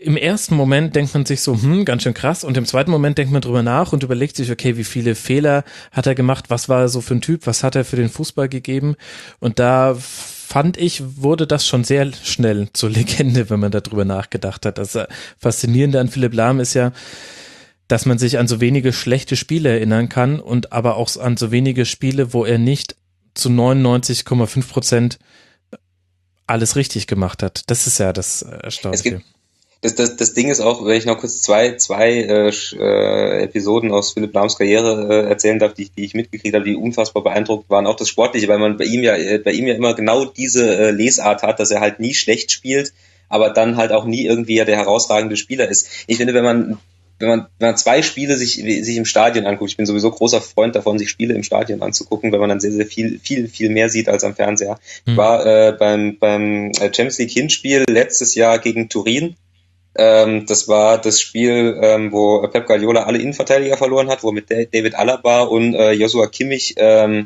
[SPEAKER 3] im ersten Moment denkt man sich so, hm, ganz schön krass, und im zweiten Moment denkt man drüber nach und überlegt sich, okay, wie viele Fehler hat er gemacht, was war er so für ein Typ, was hat er für den Fußball gegeben, und da fand ich, wurde das schon sehr schnell zur Legende, wenn man darüber nachgedacht hat. Das Faszinierende an Philipp Lahm ist ja, dass man sich an so wenige schlechte Spiele erinnern kann und aber auch an so wenige Spiele, wo er nicht zu neunundneunzig Komma fünf Prozent alles richtig gemacht hat. Das ist ja das Erstaunliche.
[SPEAKER 4] Das, das, das Ding ist auch, wenn ich noch kurz zwei, zwei äh, äh, Episoden aus Philipp Lahms Karriere äh, erzählen darf, die, die ich mitgekriegt habe, die unfassbar beeindruckt waren, auch das Sportliche, weil man bei ihm ja äh, bei ihm ja immer genau diese äh, Lesart hat, dass er halt nie schlecht spielt, aber dann halt auch nie irgendwie ja der herausragende Spieler ist. Ich finde, wenn man wenn man wenn man zwei Spiele sich sich im Stadion anguckt, ich bin sowieso großer Freund davon, sich Spiele im Stadion anzugucken, weil man dann sehr sehr viel viel viel mehr sieht als am Fernseher. Mhm. Ich war äh, beim beim Champions League Hinspiel letztes Jahr gegen Turin. Ähm, das war das Spiel, ähm, wo Pep Guardiola alle Innenverteidiger verloren hat, wo er mit David Alaba und äh, Joshua Kimmich ähm,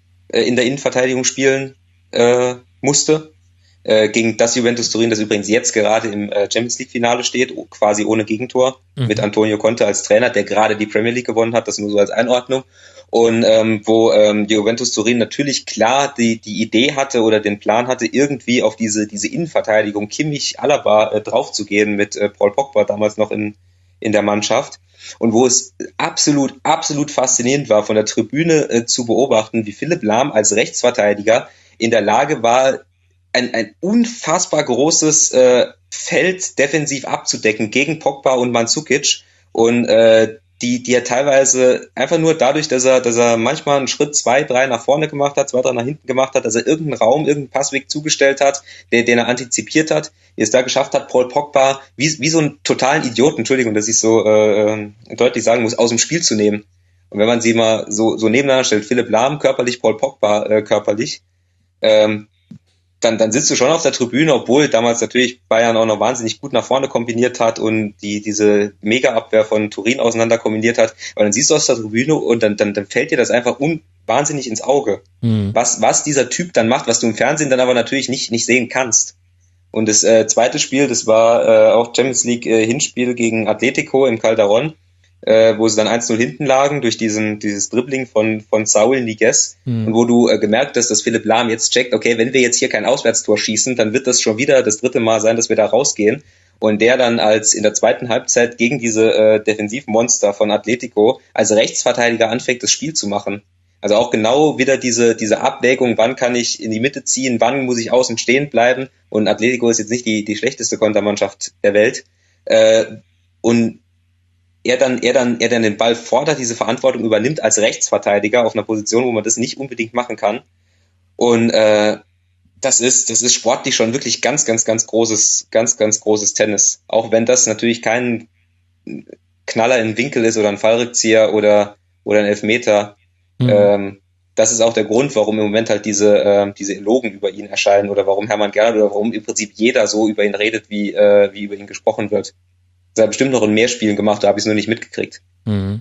[SPEAKER 4] in der Innenverteidigung spielen äh, musste. Äh, gegen das Juventus Turin, das übrigens jetzt gerade im äh, Champions League Finale steht, quasi ohne Gegentor, mhm. mit Antonio Conte als Trainer, der gerade die Premier League gewonnen hat, das nur so als Einordnung. Und ähm, wo ähm, die Juventus Turin natürlich klar die die Idee hatte oder den Plan hatte, irgendwie auf diese diese Innenverteidigung Kimmich, Alaba äh, draufzugehen mit äh, Paul Pogba damals noch in in der Mannschaft. Und wo es absolut absolut faszinierend war, von der Tribüne äh, zu beobachten, wie Philipp Lahm als Rechtsverteidiger in der Lage war, ein ein unfassbar großes äh, Feld defensiv abzudecken gegen Pogba und Mandzukic, und äh, die, die er teilweise einfach nur dadurch, dass er, dass er manchmal einen Schritt zwei, drei nach vorne gemacht hat, zwei, drei nach hinten gemacht hat, dass er irgendeinen Raum, irgendeinen Passweg zugestellt hat, den, den er antizipiert hat, es da geschafft hat, Paul Pogba wie, wie so einen totalen Idioten, Entschuldigung, dass ich so äh, deutlich sagen muss, aus dem Spiel zu nehmen. Und wenn man sie mal so, so nebeneinander stellt, Philipp Lahm körperlich, Paul Pogba äh, körperlich, ähm, Dann, dann sitzt du schon auf der Tribüne, obwohl damals natürlich Bayern auch noch wahnsinnig gut nach vorne kombiniert hat und die diese Mega-Abwehr von Turin auseinander kombiniert hat. Aber dann siehst du aus der Tribüne und dann, dann, dann fällt dir das einfach un, wahnsinnig ins Auge, mhm. was, was dieser Typ dann macht, was du im Fernsehen dann aber natürlich nicht, nicht sehen kannst. Und das äh, zweite Spiel, das war äh, auch Champions League äh, Hinspiel gegen Atletico im Calderón, Äh, wo sie dann eins null hinten lagen durch diesen dieses Dribbling von von Saúl Ñíguez, mhm. und wo du äh, gemerkt hast, dass Philipp Lahm jetzt checkt, okay, wenn wir jetzt hier kein Auswärtstor schießen, dann wird das schon wieder das dritte Mal sein, dass wir da rausgehen, und der dann als in der zweiten Halbzeit gegen diese äh, Defensivmonster von Atletico als Rechtsverteidiger anfängt, das Spiel zu machen. Also auch genau wieder diese diese Abwägung, wann kann ich in die Mitte ziehen, wann muss ich außen stehen bleiben, und Atletico ist jetzt nicht die die schlechteste Kontermannschaft der Welt, äh, und er dann, er dann, er dann den Ball fordert, diese Verantwortung übernimmt als Rechtsverteidiger auf einer Position, wo man das nicht unbedingt machen kann. Und äh, das ist, das ist sportlich schon wirklich ganz, ganz, ganz großes, ganz, ganz großes Tennis. Auch wenn das natürlich kein Knaller im Winkel ist oder ein Fallrückzieher oder oder ein Elfmeter. Mhm. Ähm, das ist auch der Grund, warum im Moment halt diese äh, diese Elogen über ihn erscheinen oder warum Hermann Gerland oder warum im Prinzip jeder so über ihn redet, wie äh, wie über ihn gesprochen wird. Das hat bestimmt noch in mehr Spielen gemacht, da habe ich es nur nicht mitgekriegt.
[SPEAKER 3] Mhm.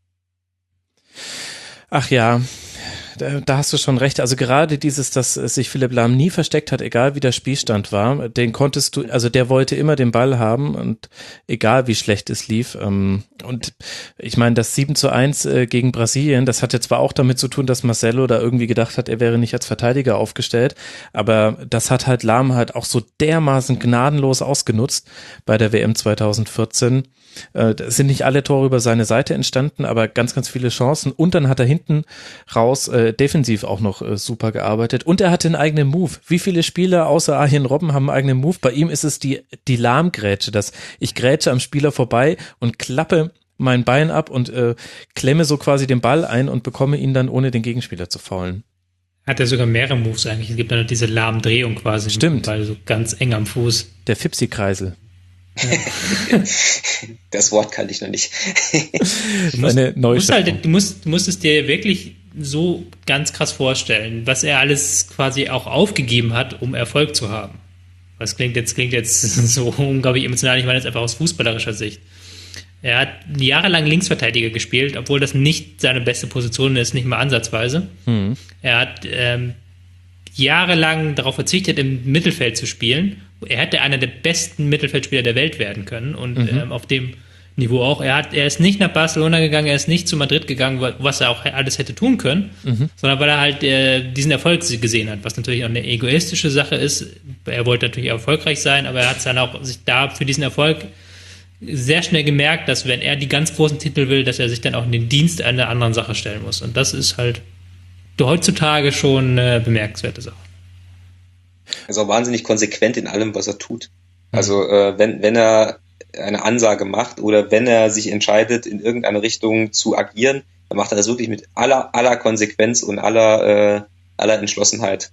[SPEAKER 3] Ach ja, da, da hast du schon recht. Also gerade dieses, dass sich Philipp Lahm nie versteckt hat, egal wie der Spielstand war, den konntest du, also der wollte immer den Ball haben und egal wie schlecht es lief. Und ich meine, das sieben zu eins gegen Brasilien, das hatte zwar auch damit zu tun, dass Marcelo da irgendwie gedacht hat, er wäre nicht als Verteidiger aufgestellt, aber das hat halt Lahm halt auch so dermaßen gnadenlos ausgenutzt bei der W M zweitausendvierzehn. Es sind nicht alle Tore über seine Seite entstanden, aber ganz, ganz viele Chancen. Und dann hat er hinten raus äh, defensiv auch noch äh, super gearbeitet. Und er hatte einen eigenen Move. Wie viele Spieler außer Arjen Robben haben einen eigenen Move? Bei ihm ist es die, die Lahmgrätsche, dass ich grätsche am Spieler vorbei und klappe mein Bein ab und äh, klemme so quasi den Ball ein und bekomme ihn dann, ohne den Gegenspieler zu faulen.
[SPEAKER 5] Hat er sogar mehrere Moves eigentlich. Es gibt dann noch diese Lahmdrehung quasi.
[SPEAKER 3] Stimmt.
[SPEAKER 5] Weil so ganz eng am Fuß.
[SPEAKER 3] Der Fipsi-Kreisel.
[SPEAKER 4] Ja. Das Wort kannte ich noch nicht.
[SPEAKER 5] Du musst, du, musst halt, du, musst, du musst es dir wirklich so ganz krass vorstellen, was er alles quasi auch aufgegeben hat, um Erfolg zu haben. Das klingt jetzt, klingt jetzt so unglaublich emotional, ich meine jetzt einfach aus fußballerischer Sicht. Er hat jahrelang Linksverteidiger gespielt, obwohl das nicht seine beste Position ist, nicht mal ansatzweise. Mhm. Er hat ähm, jahrelang darauf verzichtet, im Mittelfeld zu spielen. Er hätte einer der besten Mittelfeldspieler der Welt werden können und mhm. ähm, auf dem Niveau auch. Er hat, er ist nicht nach Barcelona gegangen, er ist nicht zu Madrid gegangen, was er auch alles hätte tun können, mhm. sondern weil er halt äh, diesen Erfolg gesehen hat, was natürlich auch eine egoistische Sache ist. Er wollte natürlich erfolgreich sein, aber er hat dann auch sich da für diesen Erfolg sehr schnell gemerkt, dass wenn er die ganz großen Titel will, dass er sich dann auch in den Dienst einer anderen Sache stellen muss. Und das ist halt heutzutage schon eine bemerkenswerte Sache.
[SPEAKER 4] Er ist auch wahnsinnig konsequent in allem, was er tut. Also äh, wenn, wenn er eine Ansage macht oder wenn er sich entscheidet, in irgendeine Richtung zu agieren, dann macht er das wirklich mit aller, aller Konsequenz und aller, äh, aller Entschlossenheit.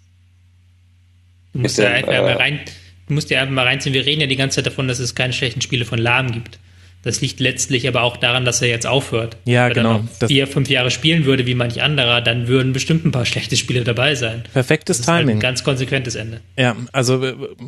[SPEAKER 5] Du musst, ja dem, äh, mal rein, du musst ja einfach mal reinziehen, wir reden ja die ganze Zeit davon, dass es keine schlechten Spiele von Lahm gibt. Das liegt letztlich aber auch daran, dass er jetzt aufhört.
[SPEAKER 3] Ja,
[SPEAKER 5] Wenn
[SPEAKER 3] genau.
[SPEAKER 5] er noch vier, fünf Jahre spielen würde, wie manch anderer, dann würden bestimmt ein paar schlechte Spiele dabei sein.
[SPEAKER 3] Perfektes
[SPEAKER 5] das ist
[SPEAKER 3] Timing.
[SPEAKER 5] Halt ein ganz konsequentes Ende.
[SPEAKER 3] Ja, also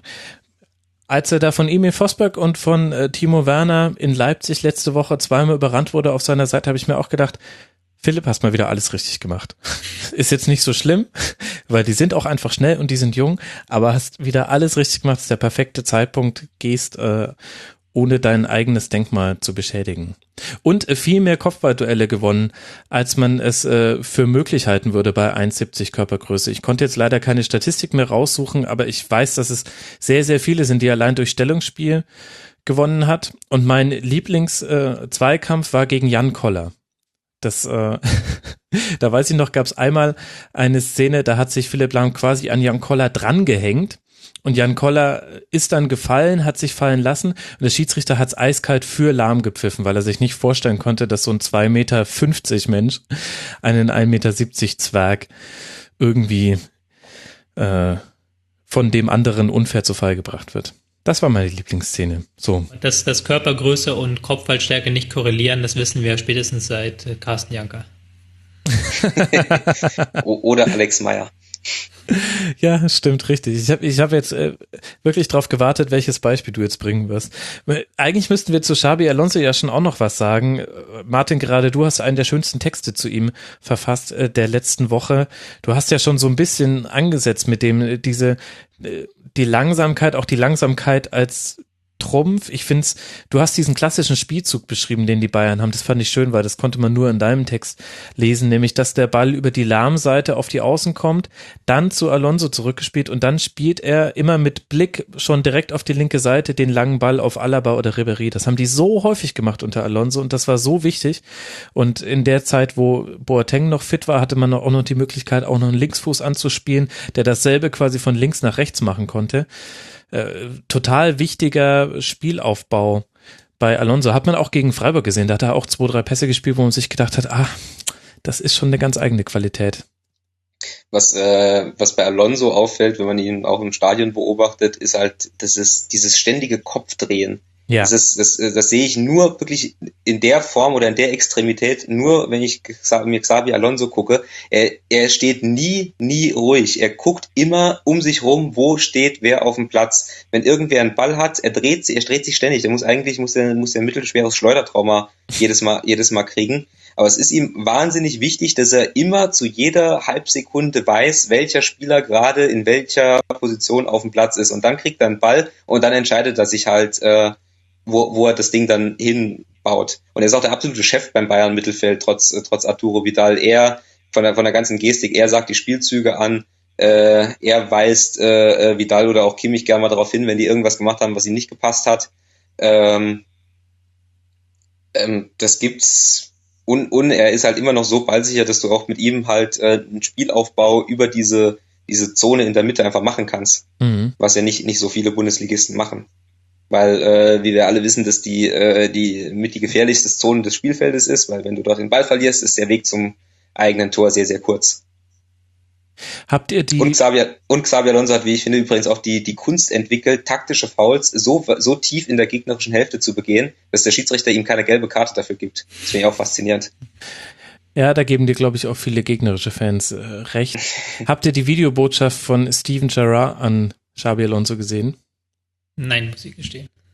[SPEAKER 3] als er da von Emil Vosberg und von äh, Timo Werner in Leipzig letzte Woche zweimal überrannt wurde auf seiner Seite, habe ich mir auch gedacht, Philipp, hast mal wieder alles richtig gemacht. Ist jetzt nicht so schlimm, weil die sind auch einfach schnell und die sind jung, aber hast wieder alles richtig gemacht, ist der perfekte Zeitpunkt, gehst äh, ohne dein eigenes Denkmal zu beschädigen. Und äh, viel mehr Kopfballduelle gewonnen, als man es äh, für möglich halten würde bei eins Komma siebzig Körpergröße. Ich konnte jetzt leider keine Statistik mehr raussuchen, aber ich weiß, dass es sehr, sehr viele sind, die er allein durch Stellungsspiel gewonnen hat. Und mein Lieblings-Zweikampf äh, war gegen Jan Koller. Das, äh, da weiß ich noch, gab es einmal eine Szene, da hat sich Philipp Lahm quasi an Jan Koller drangehängt. Und Jan Koller ist dann gefallen, hat sich fallen lassen und der Schiedsrichter hat es eiskalt für Lahm gepfiffen, weil er sich nicht vorstellen konnte, dass so ein zwei Meter fünfzig Mensch einen ein Meter siebzig Zwerg irgendwie äh, von dem anderen unfair zu Fall gebracht wird. Das war meine Lieblingsszene. So.
[SPEAKER 5] Dass, dass Körpergröße und Kopfballstärke nicht korrelieren, das wissen wir spätestens seit äh, Carsten Janka.
[SPEAKER 4] Oder Alex Meyer.
[SPEAKER 3] Ja, stimmt, richtig. Ich habe ich hab jetzt äh, wirklich drauf gewartet, welches Beispiel du jetzt bringen wirst. Eigentlich müssten wir zu Xabi Alonso ja schon auch noch was sagen. Martin, gerade du hast einen der schönsten Texte zu ihm verfasst äh, der letzten Woche. Du hast ja schon so ein bisschen angesetzt mit dem, äh, diese, äh, die Langsamkeit, auch die Langsamkeit als Trumpf. Ich find's, du hast diesen klassischen Spielzug beschrieben, den die Bayern haben. Das fand ich schön, weil das konnte man nur in deinem Text lesen, nämlich, dass der Ball über die Lahm-Seite auf die Außen kommt, dann zu Alonso zurückgespielt und dann spielt er immer mit Blick schon direkt auf die linke Seite den langen Ball auf Alaba oder Ribéry. Das haben die so häufig gemacht unter Alonso und das war so wichtig. Und in der Zeit, wo Boateng noch fit war, hatte man auch noch die Möglichkeit, auch noch einen Linksfuß anzuspielen, der dasselbe quasi von links nach rechts machen konnte. Äh, total wichtiger Spielaufbau bei Alonso. Hat man auch gegen Freiburg gesehen. Da hat er auch zwei, drei Pässe gespielt, wo man sich gedacht hat, ah, das ist schon eine ganz eigene Qualität.
[SPEAKER 4] Was, äh, was bei Alonso auffällt, wenn man ihn auch im Stadion beobachtet, ist halt, das ist dieses ständige Kopfdrehen. Ja. Das, ist, das, das sehe ich nur wirklich in der Form oder in der Extremität, nur wenn ich mir Xabi Alonso gucke. Er, er steht nie, nie ruhig. Er guckt immer um sich rum, wo steht wer auf dem Platz. Wenn irgendwer einen Ball hat, er dreht sich, er dreht sich ständig. Der muss eigentlich, muss der, muss der mittelschweres Schleudertrauma jedes Mal, jedes Mal kriegen. Aber es ist ihm wahnsinnig wichtig, dass er immer zu jeder Halbsekunde weiß, welcher Spieler gerade in welcher Position auf dem Platz ist. Und dann kriegt er einen Ball und dann entscheidet er sich halt, äh, Wo, wo er das Ding dann hinbaut. Und er ist auch der absolute Chef beim Bayern-Mittelfeld, trotz, trotz Arturo Vidal. Er, von der, von der ganzen Gestik, er sagt die Spielzüge an, äh, er weist äh, Vidal oder auch Kimmich gerne mal darauf hin, wenn die irgendwas gemacht haben, was ihm nicht gepasst hat. Ähm, ähm, das gibt's. Und, und er ist halt immer noch so ballsicher, dass du auch mit ihm halt äh, einen Spielaufbau über diese, diese Zone in der Mitte einfach machen kannst. Mhm. Was ja nicht, nicht so viele Bundesligisten machen. Weil, äh, wie wir alle wissen, dass die, äh, die mit die gefährlichste Zone des Spielfeldes ist, weil wenn du dort den Ball verlierst, ist der Weg zum eigenen Tor sehr, sehr kurz.
[SPEAKER 3] Habt ihr die...
[SPEAKER 4] Und Xabi, und Xabi Alonso hat, wie ich finde, übrigens auch die, die Kunst entwickelt, taktische Fouls so, so tief in der gegnerischen Hälfte zu begehen, dass der Schiedsrichter ihm keine gelbe Karte dafür gibt. Das finde ich auch faszinierend.
[SPEAKER 3] Ja, da geben dir, glaube ich, auch viele gegnerische Fans äh, recht. Habt ihr die Videobotschaft von Steven Gerrard an Xabi Alonso gesehen?
[SPEAKER 5] Nein, muss ich gestehen.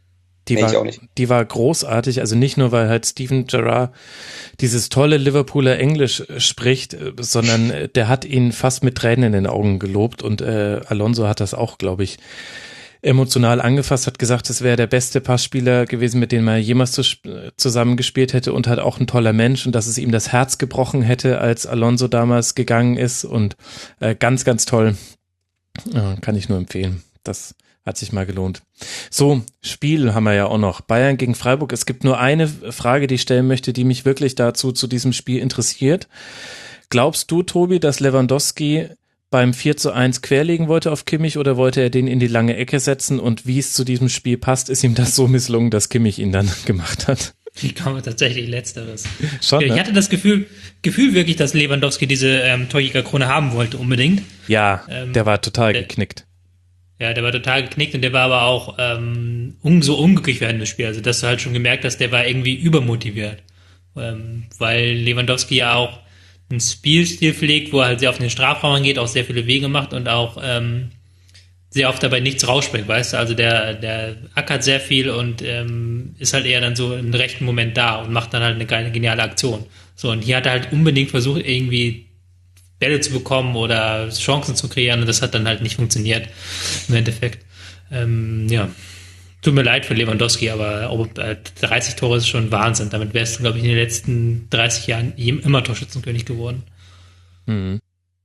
[SPEAKER 3] Die
[SPEAKER 4] Nee,
[SPEAKER 3] war,
[SPEAKER 4] ich auch nicht.
[SPEAKER 3] die war großartig, also nicht nur, weil halt Steven Gerrard dieses tolle Liverpooler Englisch äh, spricht, äh, sondern äh, der hat ihn fast mit Tränen in den Augen gelobt und äh, Alonso hat das auch, glaube ich, emotional angefasst, hat gesagt, es wäre der beste Passspieler gewesen, mit dem er jemals zu, zusammengespielt hätte und halt auch ein toller Mensch und dass es ihm das Herz gebrochen hätte, als Alonso damals gegangen ist und äh, ganz, ganz toll. Ja, kann ich nur empfehlen. Das hat sich mal gelohnt. So, Spiel haben wir ja auch noch. Bayern gegen Freiburg. Es gibt nur eine Frage, die ich stellen möchte, die mich wirklich dazu zu diesem Spiel interessiert. Glaubst du, Tobi, dass Lewandowski beim vier zu eins querlegen wollte auf Kimmich oder wollte er den in die lange Ecke setzen und wie es zu diesem Spiel passt, ist ihm das so misslungen, dass Kimmich ihn dann gemacht hat?
[SPEAKER 5] Ich glaube tatsächlich Letzteres.
[SPEAKER 3] Schon,
[SPEAKER 5] Ich
[SPEAKER 3] ne?
[SPEAKER 5] hatte das Gefühl, Gefühl wirklich, dass Lewandowski diese ähm, Torjägerkrone haben wollte, unbedingt.
[SPEAKER 3] Ja,
[SPEAKER 5] Ähm,
[SPEAKER 3] der war total
[SPEAKER 5] der-
[SPEAKER 3] geknickt.
[SPEAKER 5] Ja, der war total geknickt und der war aber auch ähm, un so unglücklich während des Spiels. Also das hast du halt schon gemerkt, dass der war irgendwie übermotiviert. Ähm, weil Lewandowski ja auch einen Spielstil pflegt, wo er halt sehr auf den Strafraum geht, auch sehr viele Wege macht und auch ähm, sehr oft dabei nichts rausspringt, weißt du? Also der, der ackert sehr viel und ähm, ist halt eher dann so im rechten Moment da und macht dann halt eine geile, geniale Aktion. So, und hier hat er halt unbedingt versucht, irgendwie Bälle zu bekommen oder Chancen zu kreieren und das hat dann halt nicht funktioniert im Endeffekt. Ähm, ja, tut mir leid für Lewandowski, aber ob, äh, dreißig Tore ist schon Wahnsinn. Damit wärst du, glaube ich, in den letzten dreißig Jahren immer Torschützenkönig geworden.
[SPEAKER 3] Mhm.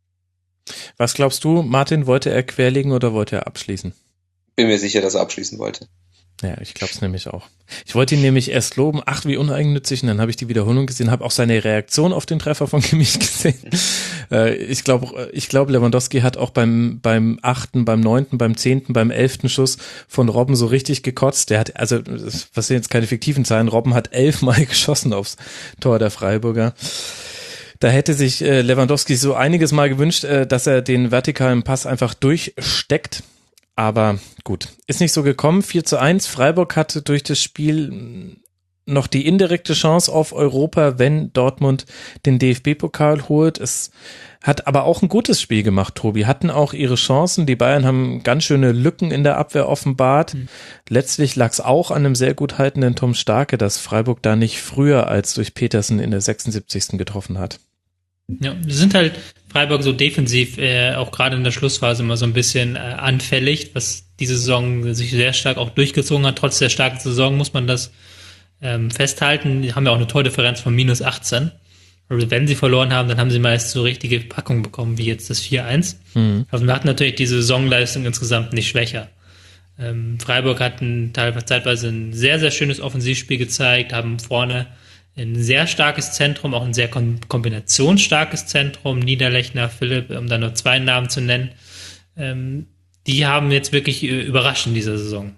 [SPEAKER 3] Was glaubst du, Martin, wollte er querlegen oder wollte er abschließen?
[SPEAKER 4] Bin mir sicher, dass er abschließen wollte.
[SPEAKER 3] Ja, ich glaube es nämlich auch. Ich wollte ihn nämlich erst loben, ach wie uneigennützig, und dann habe ich die Wiederholung gesehen, habe auch seine Reaktion auf den Treffer von Kimmich gesehen. äh, ich glaube, ich glaube, Lewandowski hat auch beim beim achten, beim neunten, beim zehnten, beim elften Schuss von Robben so richtig gekotzt. Der hat, also was sind jetzt keine fiktiven Zahlen, Robben hat elfmal geschossen aufs Tor der Freiburger. Da hätte sich äh, Lewandowski so einiges Mal gewünscht, äh, dass er den vertikalen Pass einfach durchsteckt. Aber gut, ist nicht so gekommen. vier zu eins. Freiburg hatte durch das Spiel noch die indirekte Chance auf Europa, wenn Dortmund den D F B-Pokal holt. Es hat aber auch ein gutes Spiel gemacht, Tobi. Hatten auch ihre Chancen. Die Bayern haben ganz schöne Lücken in der Abwehr offenbart. Mhm. Letztlich lag es auch an einem sehr gut haltenden Tom Starke, dass Freiburg da nicht früher als durch Petersen in der sechsundsiebzigsten getroffen hat.
[SPEAKER 5] Ja, wir sind halt Freiburg so defensiv, äh, auch gerade in der Schlussphase immer so ein bisschen äh, anfällig, was diese Saison sich sehr stark auch durchgezogen hat. Trotz der starken Saison muss man das ähm, festhalten. Die haben ja auch eine Tordifferenz von minus achtzehn. Also wenn sie verloren haben, dann haben sie meist so richtige Packungen bekommen, wie jetzt das vier eins. Mhm. Also wir hatten natürlich die Saisonleistung insgesamt nicht schwächer. Ähm, Freiburg hat ein, teilweise zeitweise ein sehr, sehr schönes Offensivspiel gezeigt, haben vorne ein sehr starkes Zentrum, auch ein sehr kombinationsstarkes Zentrum, Niederlechner, Philipp, um da nur zwei Namen zu nennen. Ähm, die haben jetzt wirklich überrascht in dieser Saison.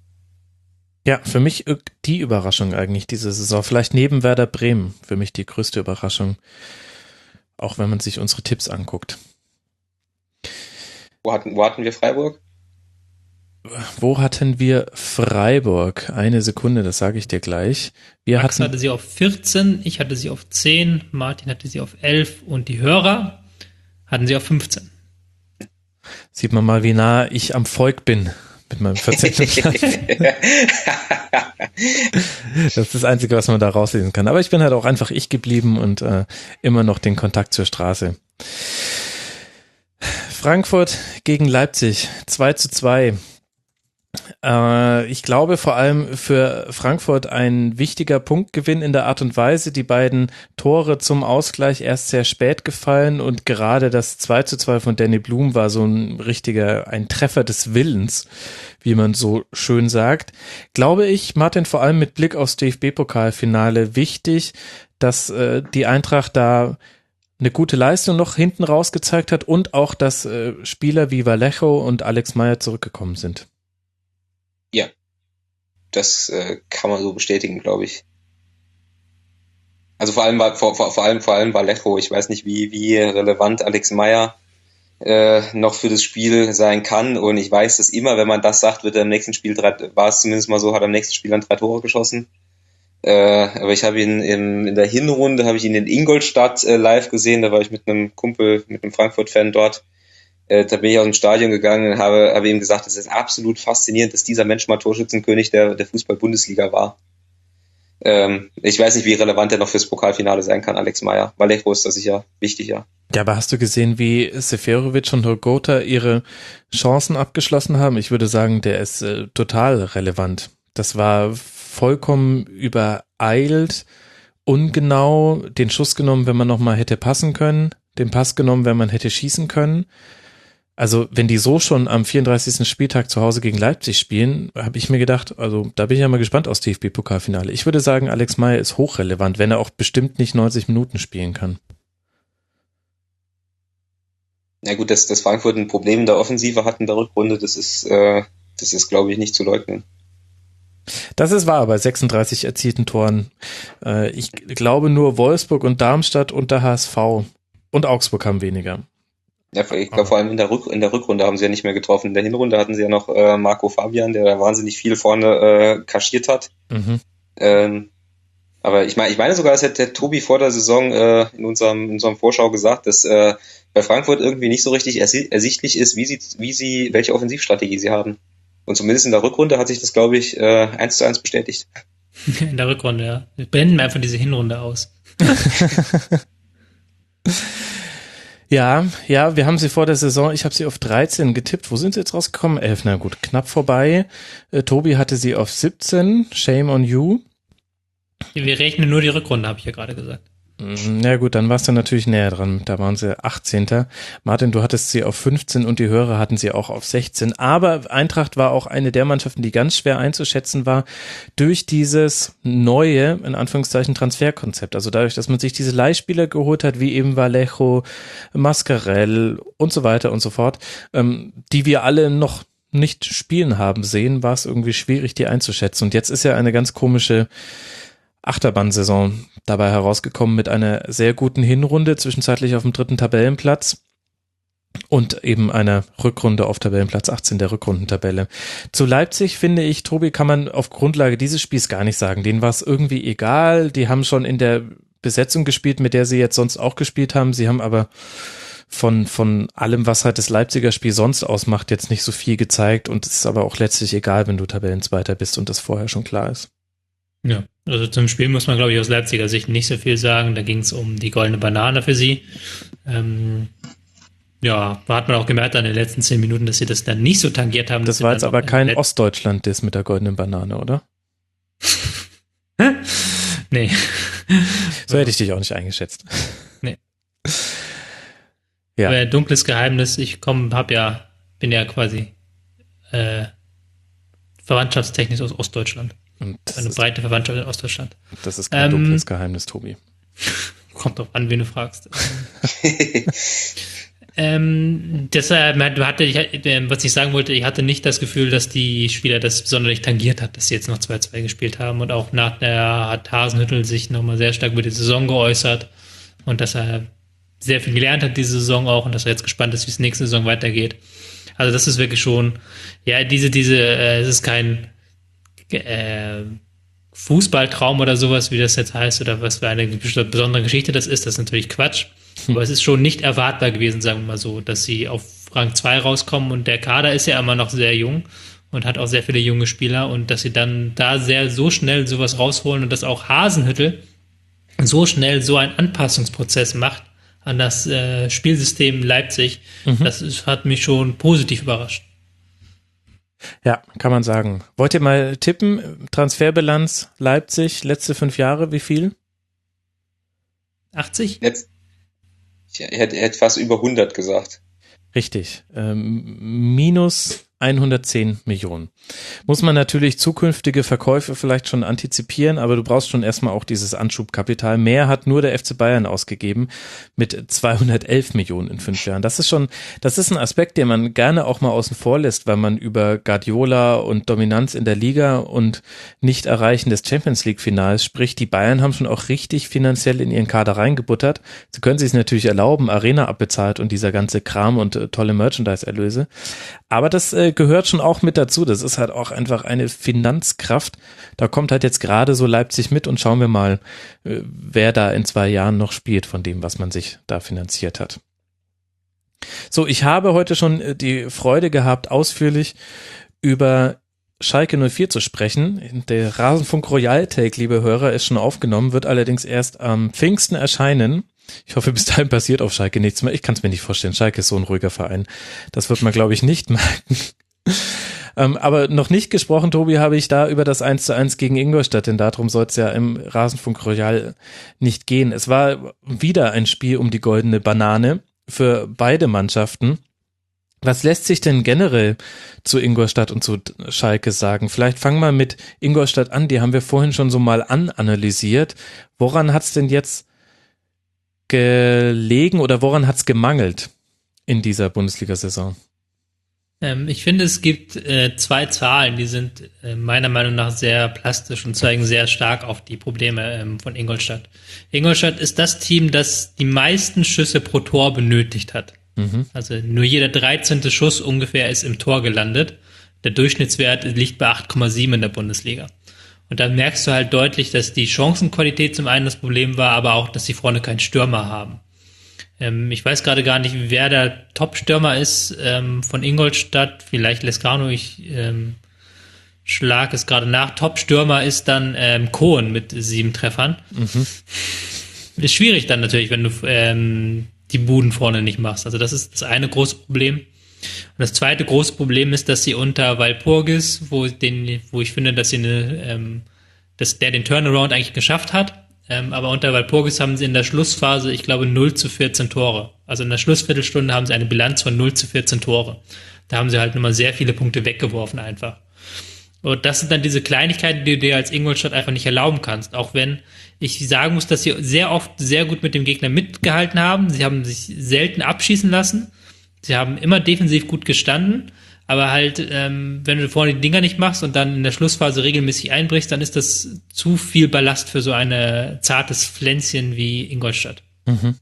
[SPEAKER 3] Ja, für mich die Überraschung eigentlich diese Saison. Vielleicht neben Werder Bremen für mich die größte Überraschung, auch wenn man sich unsere Tipps anguckt.
[SPEAKER 4] Wo hatten, wo hatten wir Freiburg?
[SPEAKER 3] Wo hatten wir Freiburg? Eine Sekunde, das sage ich dir gleich. Wir
[SPEAKER 5] Max
[SPEAKER 3] hatten
[SPEAKER 5] hatte sie auf vierzehn, ich hatte sie auf zehn, Martin hatte sie auf elf und die Hörer hatten sie auf fünfzehn.
[SPEAKER 3] Sieht man mal, wie nah ich am Volk bin mit meinem vierzehnten Platz. Das ist das Einzige, was man da rauslesen kann. Aber ich bin halt auch einfach ich geblieben und äh, immer noch den Kontakt zur Straße. Frankfurt gegen Leipzig, zwei zu zwei. Äh, ich glaube vor allem für Frankfurt ein wichtiger Punktgewinn in der Art und Weise. Die beiden Tore zum Ausgleich erst sehr spät gefallen und gerade das zwei zu zwei von Danny Blum war so ein richtiger, ein Treffer des Willens, wie man so schön sagt. Glaube ich, Martin, vor allem mit Blick aufs D F B-Pokalfinale wichtig, dass äh, die Eintracht da eine gute Leistung noch hinten raus gezeigt hat und auch, dass äh, Spieler wie Vallejo und Alex Meyer zurückgekommen sind.
[SPEAKER 4] Ja, das äh, kann man so bestätigen, glaube ich. Also vor allem war vor, vor, vor allem vor allem Vallejo. Ich weiß nicht, wie wie relevant Alex Meyer äh, noch für das Spiel sein kann. Und ich weiß, dass immer, wenn man das sagt, wird er im nächsten Spiel drei, war es zumindest mal so, hat er im nächsten Spiel dann drei Tore geschossen. Äh, aber ich habe ihn im, in der Hinrunde habe ich ihn in Ingolstadt äh, live gesehen. Da war ich mit einem Kumpel, mit einem Frankfurt-Fan dort. Äh, da bin ich aus dem Stadion gegangen und habe, habe ihm gesagt, es ist absolut faszinierend, dass dieser Mensch mal Torschützenkönig der, der Fußball-Bundesliga war. Ähm, ich weiß nicht, wie relevant er noch fürs Pokalfinale sein kann, Alex Meyer. Vallejo ist da sicher wichtig, ja.
[SPEAKER 3] Ja, aber hast du gesehen, wie Seferovic und Hrgota ihre Chancen abgeschlossen haben? Ich würde sagen, der ist äh, total relevant. Das war vollkommen übereilt, ungenau, den Schuss genommen, wenn man nochmal hätte passen können, den Pass genommen, wenn man hätte schießen können. Also wenn die so schon am vierunddreißigsten Spieltag zu Hause gegen Leipzig spielen, habe ich mir gedacht, also da bin ich ja mal gespannt aufs D F B-Pokalfinale. Ich würde sagen, Alex Meyer ist hochrelevant, wenn er auch bestimmt nicht neunzig Minuten spielen kann.
[SPEAKER 4] Ja gut, dass, dass Frankfurt ein Problem in der Offensive hat in der Rückrunde, das ist, äh, das ist, glaube ich, nicht zu leugnen.
[SPEAKER 3] Das ist wahr, bei sechsunddreißig erzielten Toren. Äh, ich glaube nur Wolfsburg und Darmstadt und der H S V und Augsburg haben weniger.
[SPEAKER 4] Ja, ich glaube vor allem in der, Rück, in der Rückrunde haben sie ja nicht mehr getroffen. In der Hinrunde hatten sie ja noch äh, Marco Fabian, der da wahnsinnig viel vorne äh, kaschiert hat. Mhm. Ähm, aber ich meine, ich meine sogar, das hat der Tobi vor der Saison äh, in unserem in unserem Vorschau gesagt, dass äh, bei Frankfurt irgendwie nicht so richtig ersi- ersichtlich ist, wie sie wie sie welche Offensivstrategie sie haben. Und zumindest in der Rückrunde hat sich das, glaube ich, äh, eins zu eins bestätigt.
[SPEAKER 5] In der Rückrunde, ja. Wir blenden einfach diese Hinrunde aus.
[SPEAKER 3] Ja, ja, wir haben sie vor der Saison, ich habe sie auf dreizehn getippt. Wo sind sie jetzt rausgekommen? elf, na gut, knapp vorbei. Äh, Tobi hatte sie auf siebzehn, shame on you.
[SPEAKER 5] Wir rechnen nur die Rückrunde, habe ich ja gerade gesagt.
[SPEAKER 3] Na gut, dann warst du natürlich näher dran. Da waren sie achtzehnter Martin, du hattest sie auf fünfzehn und die Hörer hatten sie auch auf sechzehn. Aber Eintracht war auch eine der Mannschaften, die ganz schwer einzuschätzen war durch dieses neue, in Anführungszeichen, Transferkonzept. Also dadurch, dass man sich diese Leihspieler geholt hat, wie eben Vallejo, Mascarell und so weiter und so fort, ähm, die wir alle noch nicht spielen haben sehen, war es irgendwie schwierig, die einzuschätzen. Und jetzt ist ja eine ganz komische Achterbahnsaison dabei herausgekommen mit einer sehr guten Hinrunde, zwischenzeitlich auf dem dritten Tabellenplatz und eben einer Rückrunde auf Tabellenplatz achtzehn der Rückrundentabelle. Zu Leipzig, finde ich, Tobi, kann man auf Grundlage dieses Spiels gar nicht sagen. Denen war es irgendwie egal. Die haben schon in der Besetzung gespielt, mit der sie jetzt sonst auch gespielt haben. Sie haben aber von, von allem, was halt das Leipziger Spiel sonst ausmacht, jetzt nicht so viel gezeigt und es ist aber auch letztlich egal, wenn du Tabellenzweiter bist und das vorher schon klar ist.
[SPEAKER 5] Ja, also zum Spiel muss man, glaube ich, aus Leipziger Sicht nicht so viel sagen. Da ging es um die goldene Banane für sie. Ähm, ja, da hat man auch gemerkt an den letzten zehn Minuten, dass sie das dann nicht so tangiert haben.
[SPEAKER 3] Das war jetzt aber kein Ostdeutschland-Diss mit der goldenen Banane, oder?
[SPEAKER 5] Nee.
[SPEAKER 3] So hätte ich dich auch nicht eingeschätzt.
[SPEAKER 5] Nee.
[SPEAKER 3] Ja.
[SPEAKER 5] Aber dunkles Geheimnis, ich komme, hab ja, bin ja quasi äh, verwandtschaftstechnisch aus Ostdeutschland. Und eine breite Verwandtschaft in Ostdeutschland.
[SPEAKER 3] Das ist kein ähm, dunkles Geheimnis, Tobi.
[SPEAKER 5] Kommt drauf an, wen du fragst. ähm, deshalb hatte ich, was ich sagen wollte, ich hatte nicht das Gefühl, dass die Spieler das sonderlich tangiert hat, dass sie jetzt noch zwei zwei gespielt haben. Und auch nach der hat Hasenhüttl sich nochmal sehr stark über die Saison geäußert und dass er sehr viel gelernt hat diese Saison auch und dass er jetzt gespannt ist, wie es nächste Saison weitergeht. Also das ist wirklich schon, ja, diese, diese, äh, es ist kein Äh, Fußballtraum oder sowas, wie das jetzt heißt, oder was für eine besondere Geschichte das ist, das ist natürlich Quatsch. Aber es ist schon nicht erwartbar gewesen, sagen wir mal so, dass sie auf Rang zwei rauskommen und der Kader ist ja immer noch sehr jung und hat auch sehr viele junge Spieler und dass sie dann da sehr so schnell sowas rausholen und dass auch Hasenhüttl so schnell so einen Anpassungsprozess macht an das äh, Spielsystem Leipzig, mhm. das ist, hat mich schon positiv überrascht.
[SPEAKER 3] Ja, kann man sagen. Wollt ihr mal tippen? Transferbilanz Leipzig, letzte fünf Jahre, wie viel?
[SPEAKER 5] achtzig?
[SPEAKER 4] Jetzt, ich hätte, hätte fast über hundert gesagt.
[SPEAKER 3] Richtig. Ähm, minus hundertzehn Millionen. Muss man natürlich zukünftige Verkäufe vielleicht schon antizipieren, aber du brauchst schon erstmal auch dieses Anschubkapital. Mehr hat nur der F C Bayern ausgegeben mit zweihundertelf Millionen in fünf Jahren. Das ist schon, das ist ein Aspekt, den man gerne auch mal außen vor lässt, weil man über Guardiola und Dominanz in der Liga und Nicht-Erreichen des Champions-League-Finals spricht. Die Bayern haben schon auch richtig finanziell in ihren Kader reingebuttert. Sie können sich natürlich erlauben, Arena abbezahlt und dieser ganze Kram und äh, tolle Merchandise-Erlöse. Aber das äh, gehört schon auch mit dazu. Das ist halt auch einfach eine Finanzkraft. Da kommt halt jetzt gerade so Leipzig mit und schauen wir mal, wer da in zwei Jahren noch spielt von dem, was man sich da finanziert hat. So, ich habe heute schon die Freude gehabt, ausführlich über Schalke null vier zu sprechen. Der Rasenfunk Royal Take, liebe Hörer, ist schon aufgenommen, wird allerdings erst am Pfingsten erscheinen. Ich hoffe, bis dahin passiert auf Schalke nichts mehr. Ich kann es mir nicht vorstellen. Schalke ist so ein ruhiger Verein. Das wird man, glaube ich, nicht merken. ähm, aber noch nicht gesprochen, Tobi, habe ich da über das eins zu eins gegen Ingolstadt, denn darum soll es ja im Rasenfunk Royal nicht gehen. Es war wieder ein Spiel um die goldene Banane für beide Mannschaften. Was lässt sich denn generell zu Ingolstadt und zu Schalke sagen? Vielleicht fangen wir mit Ingolstadt an, die haben wir vorhin schon so mal ananalysiert. Woran hat es denn jetzt gelegen oder woran hat es gemangelt in dieser Bundesliga-Saison?
[SPEAKER 5] Ähm, ich finde, es gibt äh, zwei Zahlen, die sind äh, meiner Meinung nach sehr plastisch und zeigen sehr stark auf die Probleme ähm, von Ingolstadt. Ingolstadt ist das Team, das die meisten Schüsse pro Tor benötigt hat. Mhm. Also nur jeder dreizehnte Schuss ungefähr ist im Tor gelandet. Der Durchschnittswert liegt bei acht Komma sieben in der Bundesliga. Und da merkst du halt deutlich, dass die Chancenqualität zum einen das Problem war, aber auch, dass sie vorne keinen Stürmer haben. Ähm, ich weiß gerade gar nicht, wer der Top-Stürmer ist ähm, von Ingolstadt. Vielleicht Lescano, ich ähm, schlag es gerade nach. Top-Stürmer ist dann ähm, Cohen mit sieben Treffern. Mhm. Ist schwierig dann natürlich, wenn du ähm, die Buden vorne nicht machst. Also das ist das eine große Problem. Und das zweite große Problem ist, dass sie unter Walpurgis, wo den, wo ich finde, dass sie eine, ähm, dass der den Turnaround eigentlich geschafft hat, ähm, aber unter Walpurgis haben sie in der Schlussphase, ich glaube, null zu vierzehn Tore. Also in der Schlussviertelstunde haben sie eine Bilanz von null zu vierzehn Tore. Da haben sie halt nochmal sehr viele Punkte weggeworfen einfach. Und das sind dann diese Kleinigkeiten, die du dir als Ingolstadt einfach nicht erlauben kannst. Auch wenn ich sagen muss, dass sie sehr oft sehr gut mit dem Gegner mitgehalten haben. Sie haben sich selten abschießen lassen. Sie haben immer defensiv gut gestanden, aber halt, ähm, wenn du vorne die Dinger nicht machst und dann in der Schlussphase regelmäßig einbrichst, dann ist das zu viel Ballast für so ein zartes Pflänzchen wie Ingolstadt.
[SPEAKER 3] Mhm.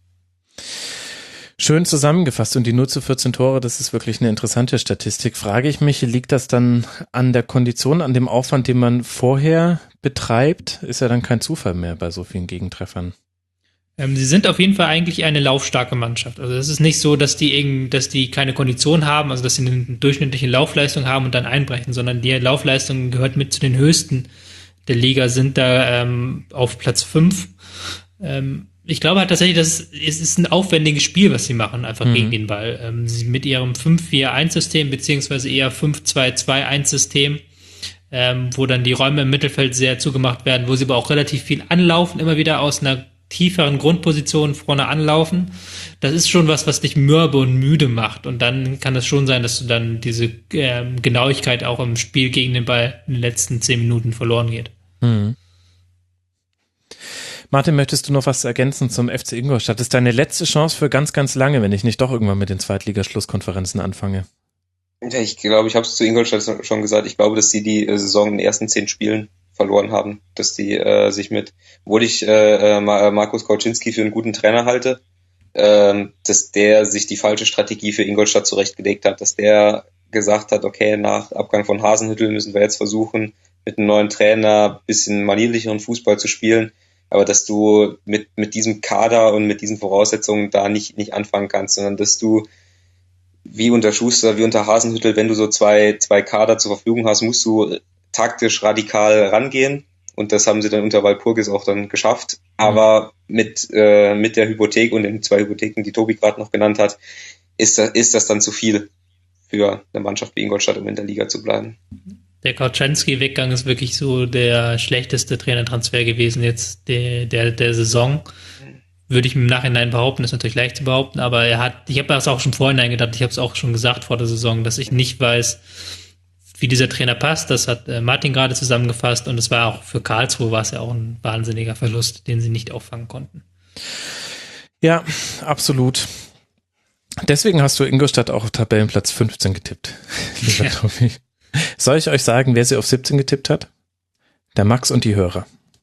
[SPEAKER 3] Schön zusammengefasst und die null zu vierzehn Tore, das ist wirklich eine interessante Statistik. Frage ich mich, liegt das dann an der Kondition, an dem Aufwand, den man vorher betreibt? Ist ja dann kein Zufall mehr bei so vielen Gegentreffern.
[SPEAKER 5] Ähm, sie sind auf jeden Fall eigentlich eine laufstarke Mannschaft. Also es ist nicht so, dass die irgend, dass die keine Kondition haben, also dass sie eine durchschnittliche Laufleistung haben und dann einbrechen, sondern die Laufleistung gehört mit zu den höchsten der Liga, sind da ähm, auf Platz fünf. Ähm, ich glaube halt tatsächlich, dass es, es ist ein aufwendiges Spiel, was sie machen, einfach mhm. gegen den Ball. Ähm, sie mit ihrem fünf vier eins System, beziehungsweise eher fünf zwei zwei eins System, ähm, wo dann die Räume im Mittelfeld sehr zugemacht werden, wo sie aber auch relativ viel anlaufen, immer wieder aus einer tieferen Grundpositionen vorne anlaufen. Das ist schon was, was dich mürbe und müde macht. Und dann kann es schon sein, dass du dann diese ähm, Genauigkeit auch im Spiel gegen den Ball in den letzten zehn Minuten verloren geht.
[SPEAKER 3] Mhm. Martin, möchtest du noch was ergänzen zum F C Ingolstadt? Das ist deine letzte Chance für ganz, ganz lange, wenn ich nicht doch irgendwann mit den Zweitligaschlusskonferenzen anfange.
[SPEAKER 4] Ja, ich glaube, ich habe es zu Ingolstadt schon gesagt. Ich glaube, dass sie die äh, Saison in den ersten zehn Spielen verloren haben, dass die äh, sich mit, obwohl ich äh, Markus Kauczynski für einen guten Trainer halte, äh, dass der sich die falsche Strategie für Ingolstadt zurechtgelegt hat, dass der gesagt hat, okay, nach Abgang von Hasenhüttl müssen wir jetzt versuchen, mit einem neuen Trainer ein bisschen manierlicheren Fußball zu spielen, aber dass du mit mit diesem Kader und mit diesen Voraussetzungen da nicht nicht anfangen kannst, sondern dass du wie unter Schuster, wie unter Hasenhüttl, wenn du so zwei zwei Kader zur Verfügung hast, musst du taktisch radikal rangehen, und das haben sie dann unter Walpurgis auch dann geschafft, aber mit äh, mit der Hypothek und den zwei Hypotheken, die Tobi gerade noch genannt hat, ist das, ist das dann zu viel für eine Mannschaft wie Ingolstadt, um in der Liga zu bleiben.
[SPEAKER 5] Der Kauczynski-Weggang ist wirklich so der schlechteste Trainertransfer gewesen jetzt der, der, der Saison. Würde ich im Nachhinein behaupten, ist natürlich leicht zu behaupten, aber er hat, ich habe das auch schon vorhin gedacht, ich habe es auch schon gesagt vor der Saison, dass ich nicht weiß, wie dieser Trainer passt. Das hat äh, Martin gerade zusammengefasst, und es war auch für Karlsruhe war es ja auch ein wahnsinniger Verlust, den sie nicht auffangen konnten.
[SPEAKER 3] Ja, absolut. Deswegen hast du Ingolstadt auch auf Tabellenplatz fünfzehn getippt, lieber ja. Tobi. Soll ich euch sagen, wer sie auf siebzehn getippt hat? Der Max und die Hörer.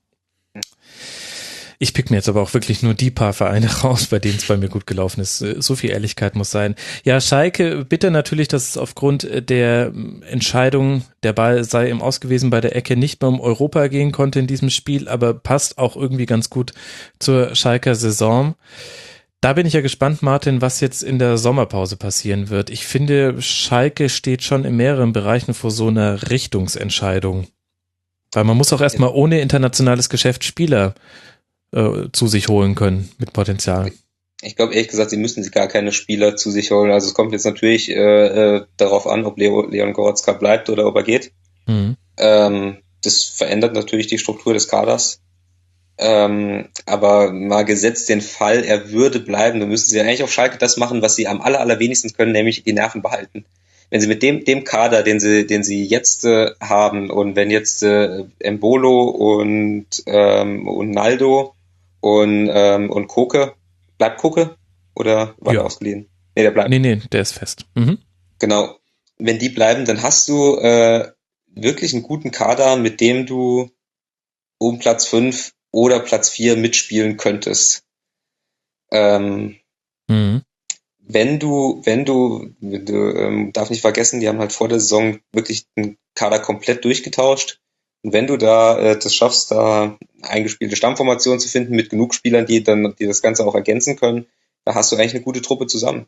[SPEAKER 3] Ich pick mir jetzt aber auch wirklich nur die paar Vereine raus, bei denen es bei mir gut gelaufen ist. So viel Ehrlichkeit muss sein. Ja, Schalke, bitte natürlich, dass es aufgrund der Entscheidung, der Ball sei im Aus gewesen bei der Ecke, nicht mehr um Europa gehen konnte in diesem Spiel, aber passt auch irgendwie ganz gut zur Schalker Saison. Da bin ich ja gespannt, Martin, was jetzt in der Sommerpause passieren wird. Ich finde, Schalke steht schon in mehreren Bereichen vor so einer Richtungsentscheidung. Weil man muss auch erstmal ohne internationales Geschäft Spieler äh, zu sich holen können mit Potenzial.
[SPEAKER 4] Ich glaube, ehrlich gesagt, sie müssen sich gar keine Spieler zu sich holen. Also es kommt jetzt natürlich äh, äh, darauf an, ob Leo, Leon Goretzka bleibt oder ob er geht.
[SPEAKER 3] Mhm.
[SPEAKER 4] Ähm, das verändert natürlich die Struktur des Kaders. Ähm, aber mal gesetzt den Fall, er würde bleiben, dann müssen sie eigentlich auf Schalke das machen, was sie am aller, allerwenigsten können, nämlich die Nerven behalten. Wenn sie mit dem, dem Kader, den sie, den sie jetzt äh, haben, und wenn jetzt äh, Embolo und, ähm, und Naldo und, ähm, und Koke, bleibt Koke? Oder war
[SPEAKER 3] Ja.
[SPEAKER 4] er ausgeliehen? Nee, der bleibt.
[SPEAKER 3] Nee, nee, der ist fest. Mhm.
[SPEAKER 4] Genau. Wenn die bleiben, dann hast du äh, wirklich einen guten Kader, mit dem du um Platz fünf oder Platz vier mitspielen könntest. Ähm,
[SPEAKER 3] Mhm.
[SPEAKER 4] wenn du, wenn du, du ähm, darf nicht vergessen, die haben halt vor der Saison wirklich den Kader komplett durchgetauscht. Und wenn du da äh, das schaffst, da eingespielte Stammformationen zu finden mit genug Spielern, die dann, die das Ganze auch ergänzen können, da hast du eigentlich eine gute Truppe zusammen.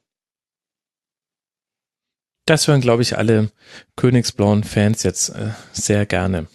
[SPEAKER 3] Das hören, glaube ich, alle königsblauen Fans jetzt äh, sehr gerne.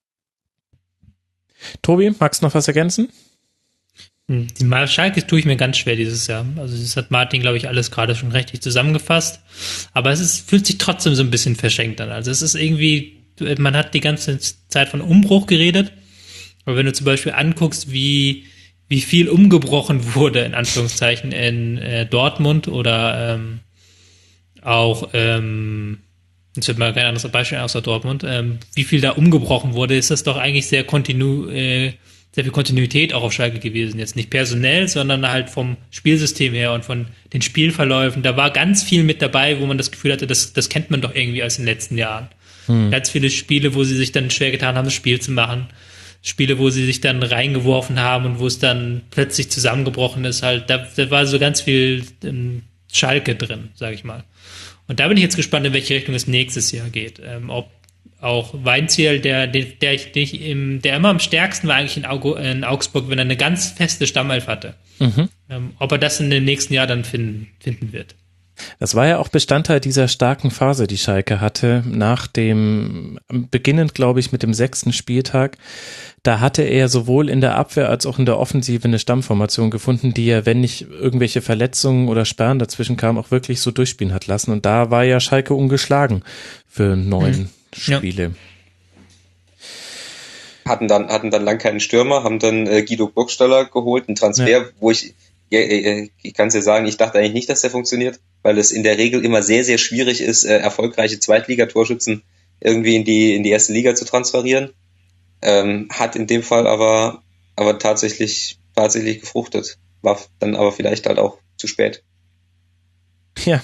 [SPEAKER 3] Tobi, magst du noch was ergänzen?
[SPEAKER 5] Die Mal Schalke tue ich mir ganz schwer dieses Jahr. Also das hat Martin, glaube ich, alles gerade schon richtig zusammengefasst. Aber es ist, fühlt sich trotzdem so ein bisschen verschenkt an. Also es ist irgendwie, man hat die ganze Zeit von Umbruch geredet. Aber wenn du zum Beispiel anguckst, wie, wie viel umgebrochen wurde, in Anführungszeichen, in äh, Dortmund oder ähm, auch, ähm, jetzt wird mal kein anderes Beispiel außer Dortmund, ähm, wie viel da umgebrochen wurde, ist das doch eigentlich sehr kontinu, äh, sehr viel Kontinuität auch auf Schalke gewesen. Jetzt nicht personell, sondern halt vom Spielsystem her und von den Spielverläufen. Da war ganz viel mit dabei, wo man das Gefühl hatte, das, das kennt man doch irgendwie aus den letzten Jahren. Hm. Ganz viele Spiele, wo sie sich dann schwer getan haben, das Spiel zu machen. Spiele, wo sie sich dann reingeworfen haben und wo es dann plötzlich zusammengebrochen ist. Halt, da, da war so ganz viel ähm, Schalke drin, sage ich mal. Und da bin ich jetzt gespannt, in welche Richtung es nächstes Jahr geht. Ähm, ob auch Weinziel, der, der, der, ich, der, ich im, der immer am stärksten war eigentlich in, Augu, in Augsburg, wenn er eine ganz feste Stammelf hatte. Mhm. Ähm, ob er das in den nächsten Jahren dann finden, finden wird.
[SPEAKER 3] Das war ja auch Bestandteil dieser starken Phase, die Schalke hatte, nach dem, beginnend glaube ich mit dem sechsten Spieltag. Da hatte er sowohl in der Abwehr als auch in der Offensive eine Stammformation gefunden, die er, wenn nicht irgendwelche Verletzungen oder Sperren dazwischen kamen, auch wirklich so durchspielen hat lassen. Und da war ja Schalke ungeschlagen für neun hm. Spiele. Ja.
[SPEAKER 4] Hatten dann, hatten dann lang keinen Stürmer, haben dann äh, Guido Burgstaller geholt, einen Transfer, ja. wo ich, ja, ich kann es ja sagen, ich dachte eigentlich nicht, dass der funktioniert, weil es in der Regel immer sehr, sehr schwierig ist, äh, erfolgreiche Zweitligatorschützen irgendwie in die, in die erste Liga zu transferieren. Ähm, hat in dem Fall aber, aber tatsächlich, tatsächlich gefruchtet. War dann aber vielleicht halt auch zu spät.
[SPEAKER 3] Ja.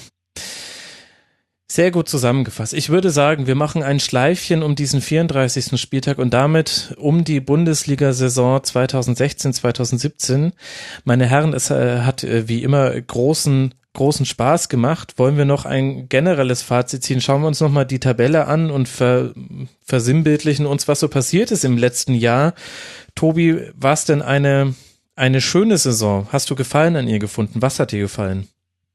[SPEAKER 3] Sehr gut zusammengefasst. Ich würde sagen, wir machen ein Schleifchen um diesen vierunddreißigsten Spieltag und damit um die Bundesliga-Saison zweitausendsechzehn zweitausendsiebzehn. Meine Herren, es äh, hat äh, wie immer großen großen Spaß gemacht. Wollen wir noch ein generelles Fazit ziehen? Schauen wir uns nochmal die Tabelle an und ver, versinnbildlichen uns, was so passiert ist im letzten Jahr. Tobi, war es denn eine, eine schöne Saison? Hast du Gefallen an ihr gefunden? Was hat dir gefallen?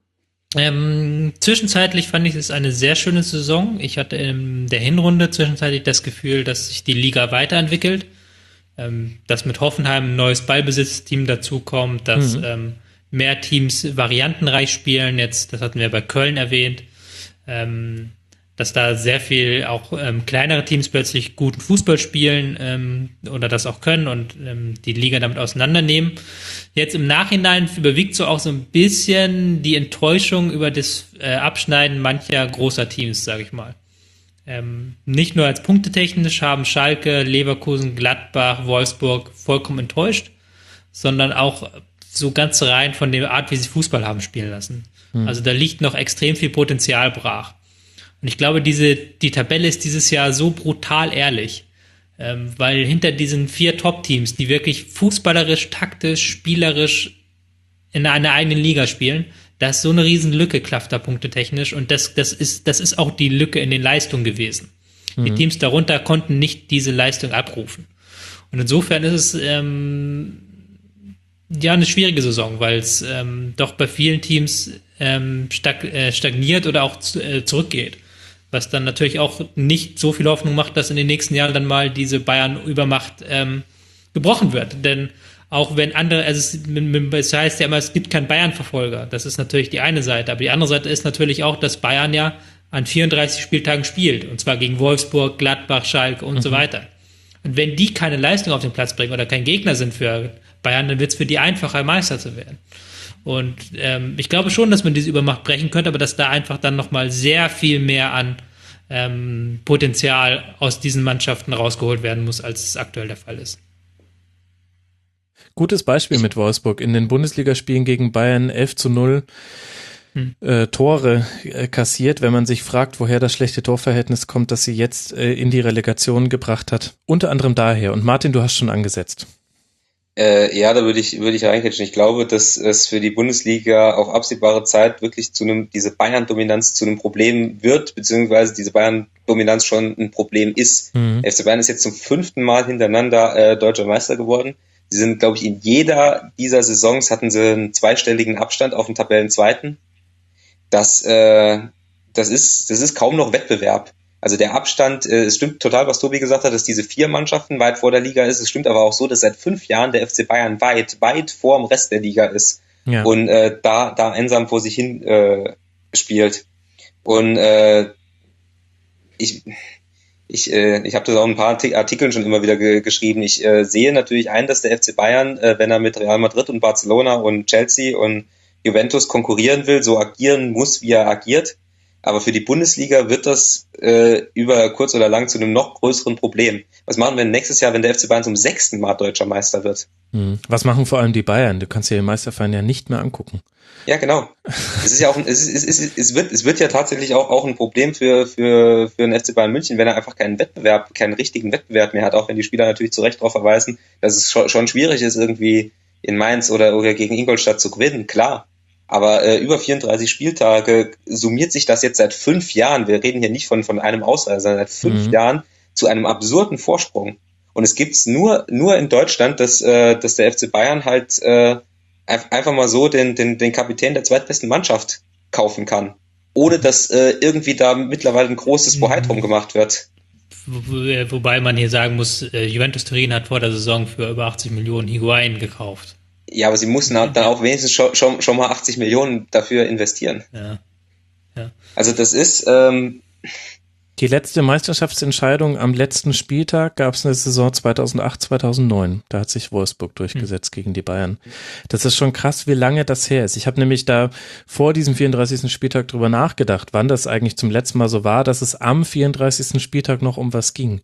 [SPEAKER 5] Ähm, zwischenzeitlich fand ich es eine sehr schöne Saison. Ich hatte in der Hinrunde zwischenzeitlich das Gefühl, dass sich die Liga weiterentwickelt, ähm, dass mit Hoffenheim ein neues Ballbesitzteam dazukommt, dass mhm. ähm, mehr Teams variantenreich spielen. Jetzt, das hatten wir bei Köln erwähnt, ähm, dass da sehr viel auch ähm, kleinere Teams plötzlich guten Fußball spielen ähm, oder das auch können und ähm, die Liga damit auseinandernehmen. Jetzt im Nachhinein überwiegt so auch so ein bisschen die Enttäuschung über das äh, Abschneiden mancher großer Teams, sage ich mal. Ähm, nicht nur als punktetechnisch haben Schalke, Leverkusen, Gladbach, Wolfsburg vollkommen enttäuscht, sondern auch so ganz rein von der Art, wie sie Fußball haben spielen lassen. Hm. Also da liegt noch extrem viel Potenzial brach. Und ich glaube, diese, die Tabelle ist dieses Jahr so brutal ehrlich, ähm, weil hinter diesen vier Top-Teams, die wirklich fußballerisch, taktisch, spielerisch in einer eigenen Liga spielen, da ist so eine riesen Lücke, klafft da punktetechnisch und das, das ist, das ist auch die Lücke in den Leistungen gewesen. Mhm. Die Teams darunter konnten nicht diese Leistung abrufen. Und insofern ist es, ähm, ja eine schwierige Saison, weil es ähm, doch bei vielen Teams ähm, stag, äh, stagniert oder auch zu, äh, zurückgeht. Was dann natürlich auch nicht so viel Hoffnung macht, dass in den nächsten Jahren dann mal diese Bayern-Übermacht ähm, gebrochen wird. Denn auch wenn andere, also es, es heißt ja immer, es gibt keinen Bayern-Verfolger. Das ist natürlich die eine Seite. Aber die andere Seite ist natürlich auch, dass Bayern ja an vierunddreißig Spieltagen spielt. Und zwar gegen Wolfsburg, Gladbach, Schalke und mhm. so weiter. Und wenn die keine Leistung auf den Platz bringen oder kein Gegner sind für Bayern, dann wird es für die einfacher, Meister zu werden. Und ähm, ich glaube schon, dass man diese Übermacht brechen könnte, aber dass da einfach dann nochmal sehr viel mehr an ähm, Potenzial aus diesen Mannschaften rausgeholt werden muss, als es aktuell der Fall ist.
[SPEAKER 3] Gutes Beispiel mit Wolfsburg. In den Bundesligaspielen gegen Bayern elf zu null hm. äh, Tore äh, kassiert, wenn man sich fragt, woher das schlechte Torverhältnis kommt, das sie jetzt äh, in die Relegation gebracht hat. Unter anderem daher. Und Martin, du hast schon angesetzt.
[SPEAKER 4] Äh, ja, da würde ich, würde ich reinkatschen. Ich glaube, dass es für die Bundesliga auf absehbare Zeit wirklich zu einem, diese Bayern-Dominanz zu einem Problem wird, beziehungsweise diese Bayern-Dominanz schon ein Problem ist. Mhm. F C Bayern ist jetzt zum fünften Mal hintereinander äh, deutscher Meister geworden. Sie sind, glaube ich, in jeder dieser Saisons hatten sie einen zweistelligen Abstand auf den Tabellenzweiten. Das, äh, das ist, das ist kaum noch Wettbewerb. Also der Abstand, äh, es stimmt total, was Tobi gesagt hat, dass diese vier Mannschaften weit vor der Liga ist. Es stimmt aber auch so, dass seit fünf Jahren der F C Bayern weit, weit vor dem Rest der Liga ist. Ja. Und äh, da, da einsam vor sich hin äh, spielt. Und äh, ich... Ich, äh, ich habe das auch in ein paar Artikeln schon immer wieder ge- geschrieben. Ich äh, sehe natürlich ein, dass der F C Bayern, äh, wenn er mit Real Madrid und Barcelona und Chelsea und Juventus konkurrieren will, so agieren muss, wie er agiert. Aber für die Bundesliga wird das äh, über kurz oder lang zu einem noch größeren Problem. Was machen wir nächstes Jahr, wenn der F C Bayern zum sechsten Mal deutscher Meister wird?
[SPEAKER 3] Hm. Was machen vor allem die Bayern? Du kannst dir den Meisterverein ja nicht mehr angucken.
[SPEAKER 4] Ja, genau. Es ist ja auch, ein, es, ist, es, ist, es wird, es wird ja tatsächlich auch, auch ein Problem für, für, für den F C Bayern München, wenn er einfach keinen Wettbewerb, keinen richtigen Wettbewerb mehr hat, auch wenn die Spieler natürlich zu Recht darauf verweisen, dass es schon, schon schwierig ist, irgendwie in Mainz oder, oder gegen Ingolstadt zu gewinnen, klar. Aber äh, über vierunddreißig Spieltage summiert sich das jetzt seit fünf Jahren, wir reden hier nicht von, von einem Ausreißer, sondern seit fünf mhm. Jahren zu einem absurden Vorsprung. Und es gibt's nur, nur in Deutschland, dass, äh, dass der F C Bayern halt, äh, einfach mal so den, den, den Kapitän der zweitbesten Mannschaft kaufen kann. Ohne dass äh, irgendwie da mittlerweile ein großes Bohai drum gemacht wird.
[SPEAKER 5] Wo, wobei man hier sagen muss, äh, Juventus Turin hat vor der Saison für über achtzig Millionen Higuain gekauft.
[SPEAKER 4] Ja, aber sie mussten dann auch wenigstens schon, schon, schon mal achtzig Millionen dafür investieren.
[SPEAKER 5] Ja. Ja.
[SPEAKER 4] Also das ist... Ähm,
[SPEAKER 3] Die letzte Meisterschaftsentscheidung am letzten Spieltag gab es in der Saison zweitausendacht, zweitausendneun. Da hat sich Wolfsburg durchgesetzt mhm. gegen die Bayern. Das ist schon krass, wie lange das her ist. Ich habe nämlich da vor diesem vierunddreißigsten Spieltag drüber nachgedacht, wann das eigentlich zum letzten Mal so war, dass es am vierunddreißigsten Spieltag noch um was ging.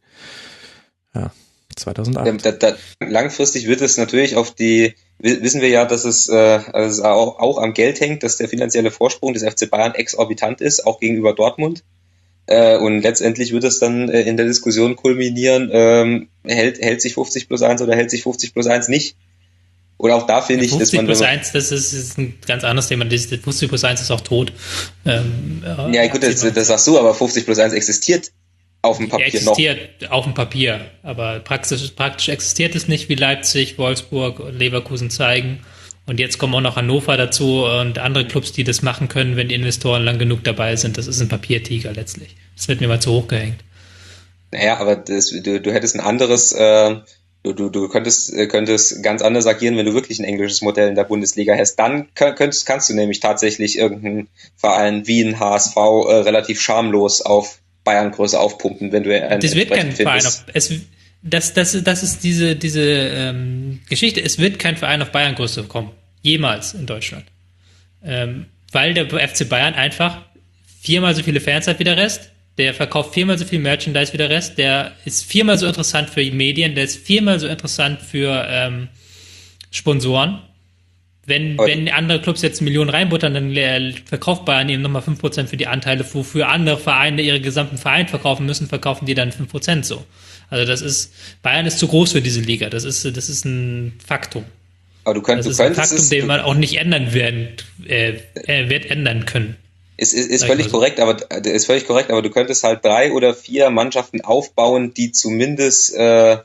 [SPEAKER 3] Ja, zweitausendacht.
[SPEAKER 4] Da, da, langfristig wird es natürlich auf die, wissen wir ja, dass es, äh, also auch, auch am Geld hängt, dass der finanzielle Vorsprung des F C Bayern exorbitant ist, auch gegenüber Dortmund. Äh, und letztendlich wird es dann äh, in der Diskussion kulminieren, ähm, hält, hält sich fünfzig plus eins oder hält sich fünfzig plus eins nicht. Oder auch da finde ich, dass man...
[SPEAKER 5] fünfzig plus eins, das ist, ist ein ganz anderes Thema. Das fünfzig plus eins ist auch tot. Ähm,
[SPEAKER 4] ja gut, das, das sagst du, aber fünfzig plus eins existiert auf dem Papier noch.
[SPEAKER 5] Existiert auf dem Papier, aber praktisch, praktisch existiert es nicht, wie Leipzig, Wolfsburg und Leverkusen zeigen. Und jetzt kommen auch noch Hannover dazu und andere Clubs, die das machen können, wenn die Investoren lang genug dabei sind. Das ist ein Papiertiger letztlich. Das wird mir mal zu hoch gehängt.
[SPEAKER 4] Naja, aber das, du, du hättest ein anderes, äh, du, du, du könntest, könntest ganz anders agieren, wenn du wirklich ein englisches Modell in der Bundesliga hast. Dann könntest, kannst du nämlich tatsächlich irgendeinen Verein wie ein H S V äh, relativ schamlos auf Bayerngröße aufpumpen, wenn du einen
[SPEAKER 5] Das wird kein Verein auf, es, Das, das, das ist diese, diese ähm, Geschichte. Es wird kein Verein auf Bayern-Größe kommen. Jemals in Deutschland. Ähm, weil der F C Bayern einfach viermal so viele Fans hat wie der Rest. Der verkauft viermal so viel Merchandise wie der Rest. Der ist viermal so interessant für die Medien. Der ist viermal so interessant für ähm, Sponsoren. Wenn, wenn andere Clubs jetzt Millionen reinbuttern, dann äh, verkauft Bayern eben nochmal fünf Prozent für die Anteile, wofür andere Vereine ihre gesamten Verein verkaufen müssen, verkaufen die dann fünf Prozent so. Also das ist, Bayern ist zu groß für diese Liga. Das ist, das ist ein Faktum.
[SPEAKER 4] Aber du könntest,
[SPEAKER 5] das ist
[SPEAKER 4] du
[SPEAKER 5] ein
[SPEAKER 4] könntest
[SPEAKER 5] Faktum,
[SPEAKER 4] es,
[SPEAKER 5] den man auch nicht ändern werden, äh, äh, wird ändern können.
[SPEAKER 4] Ist, ist, ist völlig korrekt, aber ist völlig korrekt, aber du könntest halt drei oder vier Mannschaften aufbauen, die zumindest äh,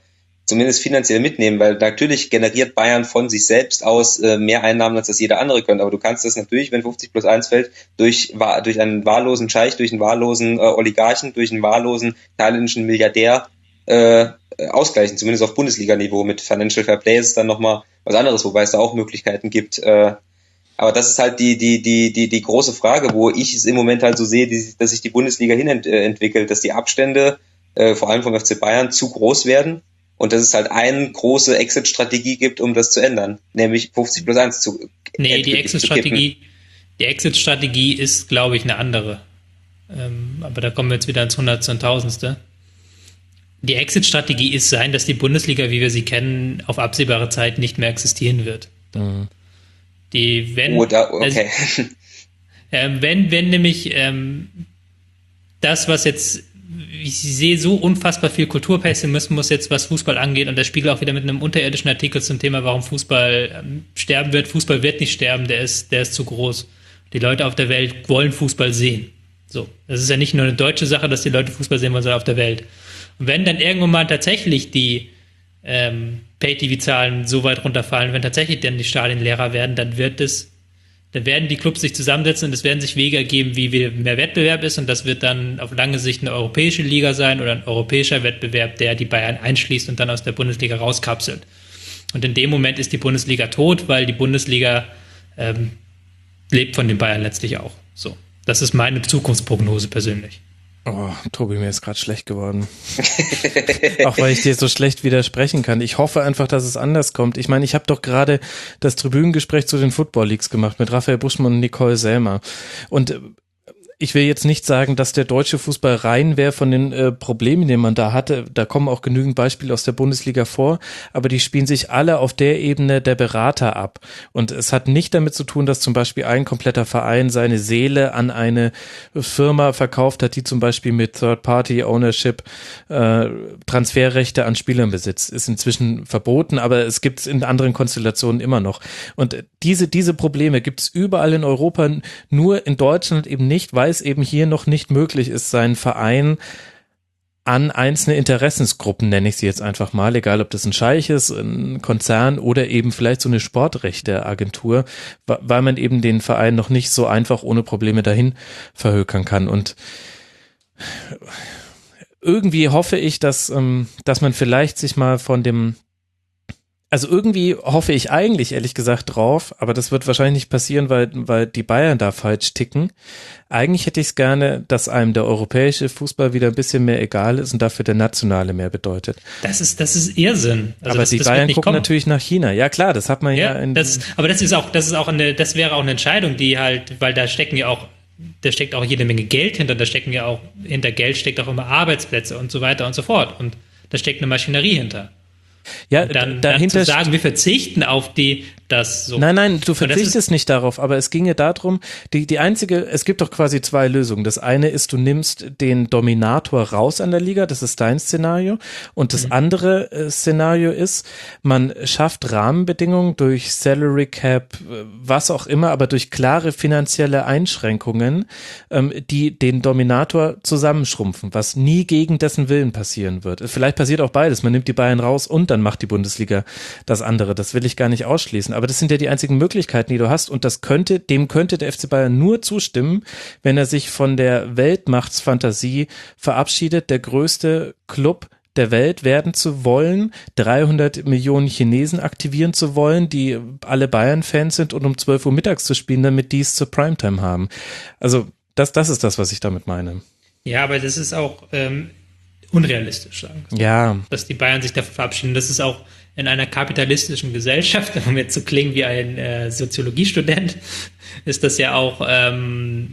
[SPEAKER 4] zumindest finanziell mitnehmen, weil natürlich generiert Bayern von sich selbst aus äh, mehr Einnahmen, als das jeder andere könnte. Aber du kannst das natürlich, wenn fünfzig plus eins fällt, durch, durch einen wahllosen Scheich, durch einen wahllosen äh, Oligarchen, durch einen wahllosen thailändischen Milliardär äh, ausgleichen, zumindest auf Bundesliga-Niveau. Mit Financial Fair Play ist es dann nochmal was anderes, wobei es da auch Möglichkeiten gibt. Äh, aber das ist halt die, die, die, die, die große Frage, wo ich es im Moment halt so sehe, die, dass sich die Bundesliga hin ent, äh, entwickelt, dass die Abstände äh, vor allem vom F C Bayern zu groß werden. Und dass es halt eine große Exit-Strategie gibt, um das zu ändern, nämlich fünfzig plus eins zu
[SPEAKER 5] Nee, die Exit-Strategie, die Exit-Strategie ist, glaube ich, eine andere. Ähm, aber da kommen wir jetzt wieder ins Hundertste und Tausendste. Die Exit-Strategie ist sein, dass die Bundesliga, wie wir sie kennen, auf absehbare Zeit nicht mehr existieren wird. Mhm. Die, wenn,
[SPEAKER 4] oh, da, okay.
[SPEAKER 5] Also, äh, wenn, wenn nämlich ähm, das, was jetzt ich sehe so unfassbar viel Kulturpessimismus jetzt, was Fußball angeht, und der Spiegel auch wieder mit einem unterirdischen Artikel zum Thema, warum Fußball ähm, sterben wird. Fußball wird nicht sterben, der ist, der ist zu groß. Die Leute auf der Welt wollen Fußball sehen. So, das ist ja nicht nur eine deutsche Sache, dass die Leute Fußball sehen wollen, sondern auf der Welt. Und wenn dann irgendwann mal tatsächlich die ähm, Pay-T V-Zahlen so weit runterfallen, wenn tatsächlich dann die Stadien leerer werden, dann wird es Dann werden die Clubs sich zusammensetzen und es werden sich Wege ergeben, wie mehr Wettbewerb ist, und das wird dann auf lange Sicht eine europäische Liga sein oder ein europäischer Wettbewerb, der die Bayern einschließt und dann aus der Bundesliga rauskapselt. Und in dem Moment ist die Bundesliga tot, weil die Bundesliga ähm, lebt von den Bayern letztlich auch. So, das ist meine Zukunftsprognose persönlich.
[SPEAKER 3] Oh, Tobi, mir ist gerade schlecht geworden. Auch weil ich dir so schlecht widersprechen kann. Ich hoffe einfach, dass es anders kommt. Ich meine, ich habe doch gerade das Tribünengespräch zu den Football Leagues gemacht mit Raphael Buschmann und Nicole Selmer. Und ich will jetzt nicht sagen, dass der deutsche Fußball rein wäre von den äh, Problemen, die man da hatte. Da kommen auch genügend Beispiele aus der Bundesliga vor, aber die spielen sich alle auf der Ebene der Berater ab. Und es hat nicht damit zu tun, dass zum Beispiel ein kompletter Verein seine Seele an eine Firma verkauft hat, die zum Beispiel mit Third-Party-Ownership äh, Transferrechte an Spielern besitzt. Ist inzwischen verboten, aber es gibt es in anderen Konstellationen immer noch. Und diese, diese Probleme gibt es überall in Europa, nur in Deutschland eben nicht, weil es eben hier noch nicht möglich ist, seinen Verein an einzelne Interessensgruppen, nenne ich sie jetzt einfach mal, egal ob das ein Scheich ist, ein Konzern oder eben vielleicht so eine Sportrechteagentur, weil man eben den Verein noch nicht so einfach ohne Probleme dahin verhökern kann. Und irgendwie hoffe ich, dass, dass man vielleicht sich mal von dem Also irgendwie hoffe ich eigentlich, ehrlich gesagt, drauf, aber das wird wahrscheinlich nicht passieren, weil, weil die Bayern da falsch ticken. Eigentlich hätte ich es gerne, dass einem der europäische Fußball wieder ein bisschen mehr egal ist und dafür der nationale mehr bedeutet.
[SPEAKER 5] Das ist, das ist Irrsinn. Also
[SPEAKER 3] aber
[SPEAKER 5] das,
[SPEAKER 3] die
[SPEAKER 5] das
[SPEAKER 3] Bayern gucken
[SPEAKER 5] kommen.
[SPEAKER 3] natürlich nach China. Ja klar, das hat man ja,
[SPEAKER 5] ja
[SPEAKER 3] in
[SPEAKER 5] das, aber das ist auch, das ist auch eine, das wäre auch eine Entscheidung, die halt, weil da stecken ja auch, da steckt auch jede Menge Geld hinter, da stecken ja auch, hinter Geld steckt auch immer Arbeitsplätze und so weiter und so fort. Und da steckt eine Maschinerie hinter.
[SPEAKER 3] Ja,
[SPEAKER 5] und dann,
[SPEAKER 3] dahinter
[SPEAKER 5] dann zu sagen, wir verzichten auf die, das so.
[SPEAKER 3] Nein, nein, du verzichtest nicht darauf, aber es ginge darum, die, die einzige, es gibt doch quasi zwei Lösungen. Das eine ist, du nimmst den Dominator raus an der Liga, das ist dein Szenario. Und das mhm. andere äh, Szenario ist, man schafft Rahmenbedingungen durch Salary Cap, was auch immer, aber durch klare finanzielle Einschränkungen, ähm, die den Dominator zusammenschrumpfen, was nie gegen dessen Willen passieren wird. Vielleicht passiert auch beides, man nimmt die Bayern raus und dann macht die Bundesliga das andere. Das will ich gar nicht ausschließen. Aber das sind ja die einzigen Möglichkeiten, die du hast. Und das könnte, dem könnte der F C Bayern nur zustimmen, wenn er sich von der Weltmachtsfantasie verabschiedet, der größte Club der Welt werden zu wollen, dreihundert Millionen Chinesen aktivieren zu wollen, die alle Bayern-Fans sind und um zwölf Uhr mittags zu spielen, damit die es zur Primetime haben. Also das, das ist das, was ich damit meine.
[SPEAKER 5] Ja, aber das ist auch ähm, unrealistisch, sagen wir.
[SPEAKER 3] Ja.
[SPEAKER 5] Dass die Bayern sich davon verabschieden. Das ist auch in einer kapitalistischen Gesellschaft, um jetzt zu klingen wie ein äh, Soziologiestudent, ist das ja auch ähm,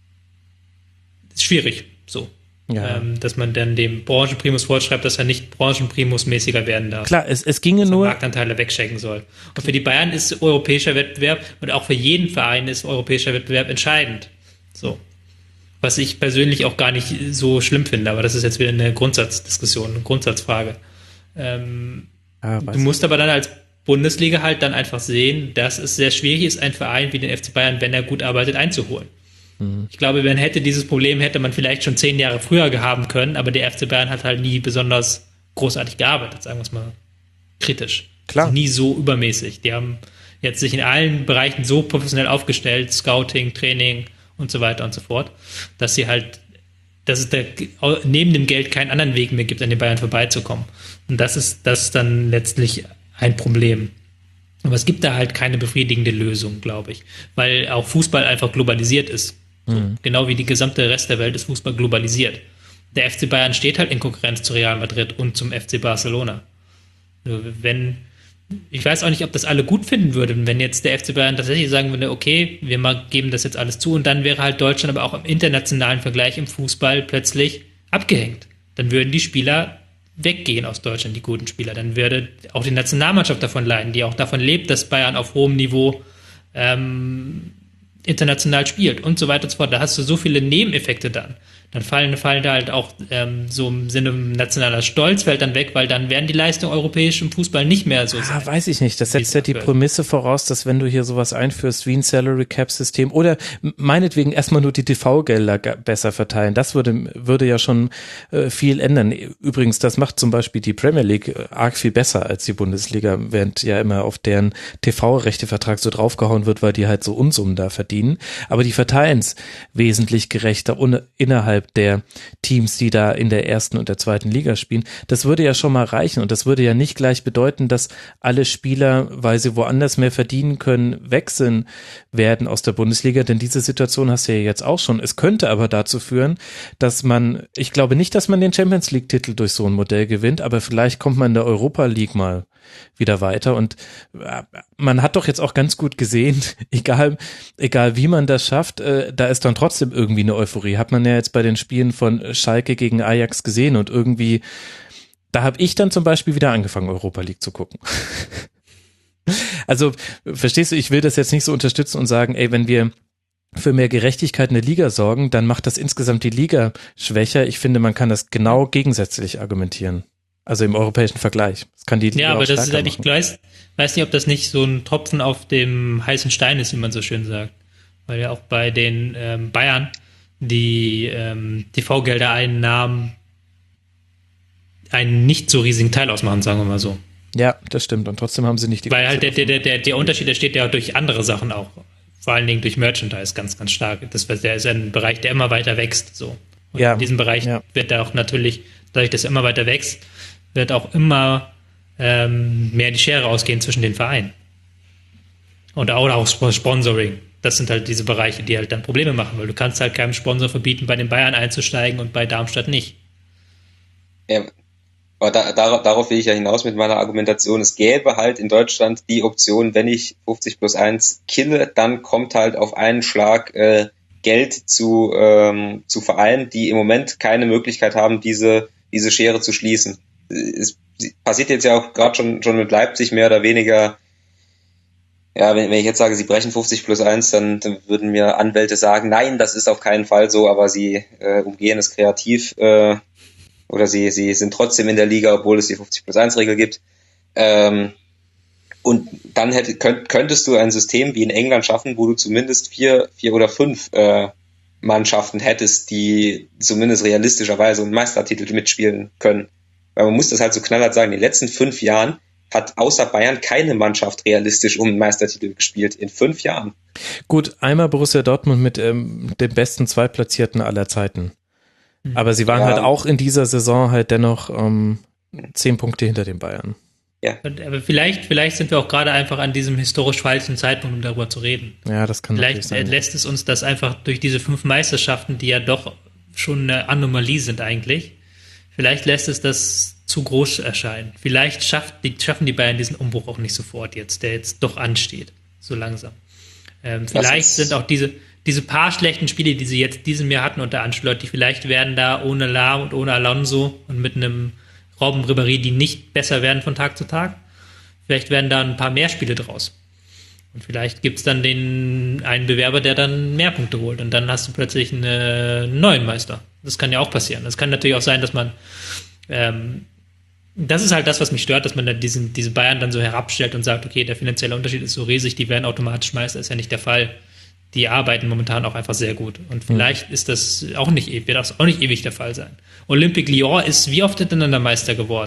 [SPEAKER 5] schwierig, so. Ja. Ähm, dass man dann dem Branchenprimus vorschreibt, dass er nicht Branchenprimus-mäßiger werden darf.
[SPEAKER 3] Klar, es, es ginge nur...
[SPEAKER 5] Marktanteile wegschenken soll. Und für die Bayern ist europäischer Wettbewerb und auch für jeden Verein ist europäischer Wettbewerb entscheidend. So. Was ich persönlich auch gar nicht so schlimm finde, aber das ist jetzt wieder eine Grundsatzdiskussion, eine Grundsatzfrage. Ähm, Ja, du musst aber dann als Bundesliga halt dann einfach sehen, dass es sehr schwierig ist, einen Verein wie den F C Bayern, wenn er gut arbeitet, einzuholen. Mhm. Ich glaube, wenn hätte dieses Problem, hätte man vielleicht schon zehn Jahre früher haben können, aber der F C Bayern hat halt nie besonders großartig gearbeitet, sagen wir es mal kritisch.
[SPEAKER 3] Klar.
[SPEAKER 5] Also nie so übermäßig. Die haben jetzt sich in allen Bereichen so professionell aufgestellt, Scouting, Training und so weiter und so fort, dass sie halt, dass es da neben dem Geld keinen anderen Weg mehr gibt, an den Bayern vorbeizukommen. Und das ist, das ist dann letztlich ein Problem. Aber es gibt da halt keine befriedigende Lösung, glaube ich, weil auch Fußball einfach globalisiert ist. So, mhm. Genau wie die gesamte Rest der Welt ist Fußball globalisiert. Der F C Bayern steht halt in Konkurrenz zu Real Madrid und zum F C Barcelona. Also wenn Ich weiß auch nicht, ob das alle gut finden würden, wenn jetzt der F C Bayern tatsächlich sagen würde, okay, wir mal geben das jetzt alles zu und dann wäre halt Deutschland aber auch im internationalen Vergleich im Fußball plötzlich abgehängt. Dann würden die Spieler weggehen aus Deutschland, die guten Spieler. Dann würde auch die Nationalmannschaft davon leiden, die auch davon lebt, dass Bayern auf hohem Niveau ähm, international spielt und so weiter und so fort. Da hast du so viele Nebeneffekte dann. Dann fallen, fallen da halt auch ähm, so im Sinne nationaler Stolz fällt dann weg, weil dann werden die Leistungen europäisch im Fußball nicht mehr so sein.
[SPEAKER 3] Ah, weiß ich nicht. Das setzt ja die Prämisse voraus, dass wenn du hier sowas einführst wie ein Salary Cap System oder meinetwegen erstmal nur die T V-Gelder besser verteilen, das würde, würde ja schon äh, viel ändern. Übrigens, das macht zum Beispiel die Premier League arg viel besser als die Bundesliga, während ja immer auf deren T V-Rechtevertrag so draufgehauen wird, weil die halt so Unsummen da verdienen. Aber die verteilen es wesentlich gerechter un- innerhalb der Teams, die da in der ersten und der zweiten Liga spielen. Das würde ja schon mal reichen und das würde ja nicht gleich bedeuten, dass alle Spieler, weil sie woanders mehr verdienen können, wechseln werden aus der Bundesliga, denn diese Situation hast du ja jetzt auch schon. Es könnte aber dazu führen, dass man, ich glaube nicht, dass man den Champions League-Titel durch so ein Modell gewinnt, aber vielleicht kommt man in der Europa League mal wieder weiter und man hat doch jetzt auch ganz gut gesehen, egal, egal wie man das schafft, äh, da ist dann trotzdem irgendwie eine Euphorie. Hat man ja jetzt bei den Spielen von Schalke gegen Ajax gesehen und irgendwie, da habe ich dann zum Beispiel wieder angefangen, Europa League zu gucken. Also, verstehst du, ich will das jetzt nicht so unterstützen und sagen, ey, wenn wir für mehr Gerechtigkeit in der Liga sorgen, dann macht das insgesamt die Liga schwächer. Ich finde, man kann das genau gegensätzlich argumentieren. Also im europäischen Vergleich. Das kann die Liga
[SPEAKER 5] ja, aber
[SPEAKER 3] auch
[SPEAKER 5] das ist halt,
[SPEAKER 3] machen.
[SPEAKER 5] ich weiß, weiß nicht, ob das nicht so ein Tropfen auf dem heißen Stein ist, wie man so schön sagt. Weil ja auch bei den ähm, Bayern die ähm, T V-Gelder-Einnahmen einen nicht so riesigen Teil ausmachen, sagen wir mal so.
[SPEAKER 3] Ja, das stimmt. Und trotzdem haben sie nicht die...
[SPEAKER 5] Weil halt der, der, der, der Unterschied, der steht ja durch andere Sachen auch. Vor allen Dingen durch Merchandise ganz, ganz stark. Das der ist ein Bereich, der immer weiter wächst. So. Und
[SPEAKER 3] ja,
[SPEAKER 5] in diesem Bereich
[SPEAKER 3] ja.
[SPEAKER 5] wird da auch natürlich, dadurch, dass er immer weiter wächst, wird auch immer ähm, mehr die Schere ausgehen zwischen den Vereinen. Und auch, auch Sponsoring. Das sind halt diese Bereiche, die halt dann Probleme machen, weil du kannst halt keinem Sponsor verbieten, bei den Bayern einzusteigen und bei Darmstadt nicht.
[SPEAKER 4] Ja, aber da, dar, darauf will ich ja hinaus mit meiner Argumentation. Es gäbe halt in Deutschland die Option, wenn ich fünfzig plus eins kille, dann kommt halt auf einen Schlag äh, Geld zu, ähm, zu Vereinen, die im Moment keine Möglichkeit haben, diese, diese Schere zu schließen. Es passiert jetzt ja auch gerade schon, schon mit Leipzig mehr oder weniger. Ja, wenn, wenn ich jetzt sage, sie brechen fünfzig plus eins, dann, dann würden mir Anwälte sagen, nein, das ist auf keinen Fall so, aber sie äh, umgehen es kreativ äh, oder sie, sie sind trotzdem in der Liga, obwohl es die fünfzig plus eins Regel gibt. Ähm, und dann hätte, könnt, könntest du ein System wie in England schaffen, wo du zumindest vier, vier oder fünf äh, Mannschaften hättest, die zumindest realistischerweise einen Meistertitel mitspielen können. Weil man muss das halt so knallhart sagen, in den letzten fünf Jahren hat außer Bayern keine Mannschaft realistisch um einen Meistertitel gespielt. In fünf Jahren.
[SPEAKER 3] Gut, einmal Borussia Dortmund mit ähm, dem besten Zweitplatzierten aller Zeiten. Mhm. Aber sie waren ja halt auch in dieser Saison halt dennoch ähm, zehn Punkte hinter den Bayern.
[SPEAKER 5] Ja. Aber vielleicht, vielleicht sind wir auch gerade einfach an diesem historisch falschen Zeitpunkt, um darüber zu reden.
[SPEAKER 3] Ja, das kann
[SPEAKER 5] vielleicht
[SPEAKER 3] sein. Vielleicht
[SPEAKER 5] lässt es uns das einfach durch diese fünf Meisterschaften, die ja doch schon eine Anomalie sind eigentlich, vielleicht lässt es das zu groß erscheinen. Vielleicht schafft die, schaffen die Bayern diesen Umbruch auch nicht sofort jetzt, der jetzt doch ansteht, so langsam. Ähm, vielleicht sind auch diese, diese paar schlechten Spiele, die sie jetzt diesem Jahr hatten unter Ancelotti, vielleicht werden da ohne Lahm und ohne Alonso und mit einem Robben Ribéry, die nicht besser werden von Tag zu Tag, vielleicht werden da ein paar mehr Spiele draus. Und vielleicht gibt es dann den einen Bewerber, der dann mehr Punkte holt und dann hast du plötzlich einen, einen neuen Meister. Das kann ja auch passieren. Das kann natürlich auch sein, dass man ähm, das ist halt das, was mich stört, dass man dann diesen, diese Bayern dann so herabstellt und sagt, okay, der finanzielle Unterschied ist so riesig, die werden automatisch Meister, ist ja nicht der Fall. Die arbeiten momentan auch einfach sehr gut. Und vielleicht mhm. ist das auch nicht, wird das auch nicht ewig der Fall sein. Olympique Lyon ist wie oft hintereinander Meister geworden.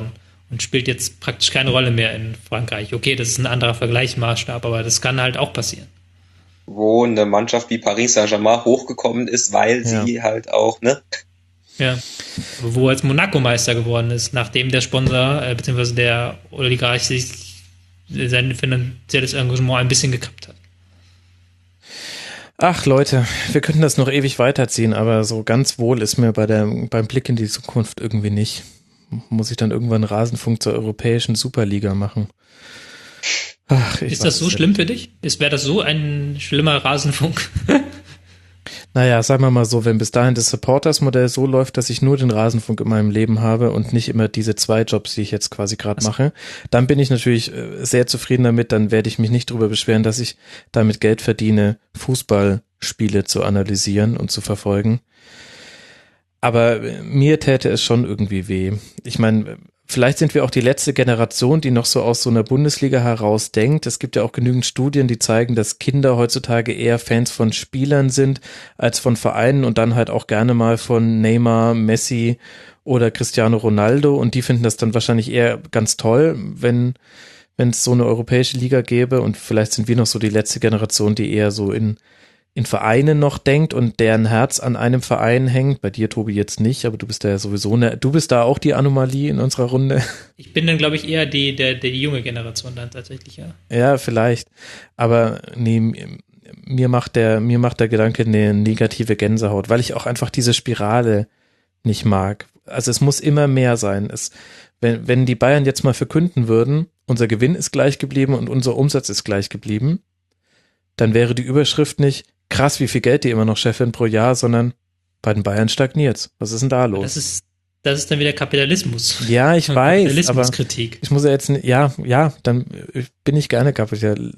[SPEAKER 5] und spielt jetzt praktisch keine Rolle mehr in Frankreich. Okay, das ist ein anderer Vergleichsmaßstab, aber das kann halt auch passieren.
[SPEAKER 4] Wo eine Mannschaft wie Paris Saint-Germain hochgekommen ist, weil
[SPEAKER 3] Ja.
[SPEAKER 4] sie halt auch, ne?
[SPEAKER 5] Ja, wo jetzt Monaco Meister geworden ist, nachdem der Sponsor äh, bzw. der Oligarch sich sein finanzielles Engagement ein bisschen gekappt hat.
[SPEAKER 3] Ach Leute, wir könnten das noch ewig weiterziehen, aber so ganz wohl ist mir bei der, beim Blick in die Zukunft irgendwie nicht. Muss ich dann irgendwann Rasenfunk zur europäischen Superliga machen? Ach, ich
[SPEAKER 5] Ist das
[SPEAKER 3] weiß
[SPEAKER 5] so
[SPEAKER 3] es
[SPEAKER 5] schlimm
[SPEAKER 3] nicht.
[SPEAKER 5] für dich? Ist, wäre das so ein schlimmer Rasenfunk?
[SPEAKER 3] Naja, sagen wir mal so, wenn bis dahin das Supporters-Modell so läuft, dass ich nur den Rasenfunk in meinem Leben habe und nicht immer diese zwei Jobs, die ich jetzt quasi gerade mache, dann bin ich natürlich äh, sehr zufrieden damit, dann werde ich mich nicht darüber beschweren, dass ich damit Geld verdiene, Fußballspiele zu analysieren und zu verfolgen. Aber äh, mir täte es schon irgendwie weh. Ich meine, vielleicht sind wir auch die letzte Generation, die noch so aus so einer Bundesliga heraus denkt. Es gibt ja auch genügend Studien, die zeigen, dass Kinder heutzutage eher Fans von Spielern sind als von Vereinen und dann halt auch gerne mal von Neymar, Messi oder Cristiano Ronaldo. Und die finden das dann wahrscheinlich eher ganz toll, wenn wenn es so eine europäische Liga gäbe. Und vielleicht sind wir noch so die letzte Generation, die eher so in in Vereinen noch denkt und deren Herz an einem Verein hängt. Bei dir, Tobi, jetzt nicht, aber du bist da ja sowieso eine, du bist da auch die Anomalie in unserer Runde.
[SPEAKER 5] Ich bin dann, glaube ich, eher die, der, der die junge Generation dann tatsächlich, ja.
[SPEAKER 3] Ja, vielleicht. Aber nee, mir macht der, mir macht der Gedanke eine negative Gänsehaut, weil ich auch einfach diese Spirale nicht mag. Also es muss immer mehr sein. Es, wenn, wenn die Bayern jetzt mal verkünden würden, unser Gewinn ist gleich geblieben und unser Umsatz ist gleich geblieben, dann wäre die Überschrift nicht krass, wie viel Geld die immer noch scheffeln pro Jahr, sondern bei den Bayern stagniert's. Was ist denn da los?
[SPEAKER 5] Das ist, das ist dann wieder Kapitalismus.
[SPEAKER 3] Ja, ich weiß, aber
[SPEAKER 5] Kapitalismuskritik.
[SPEAKER 3] ich muss ja jetzt, ja, ja, dann bin ich gerne Kapital,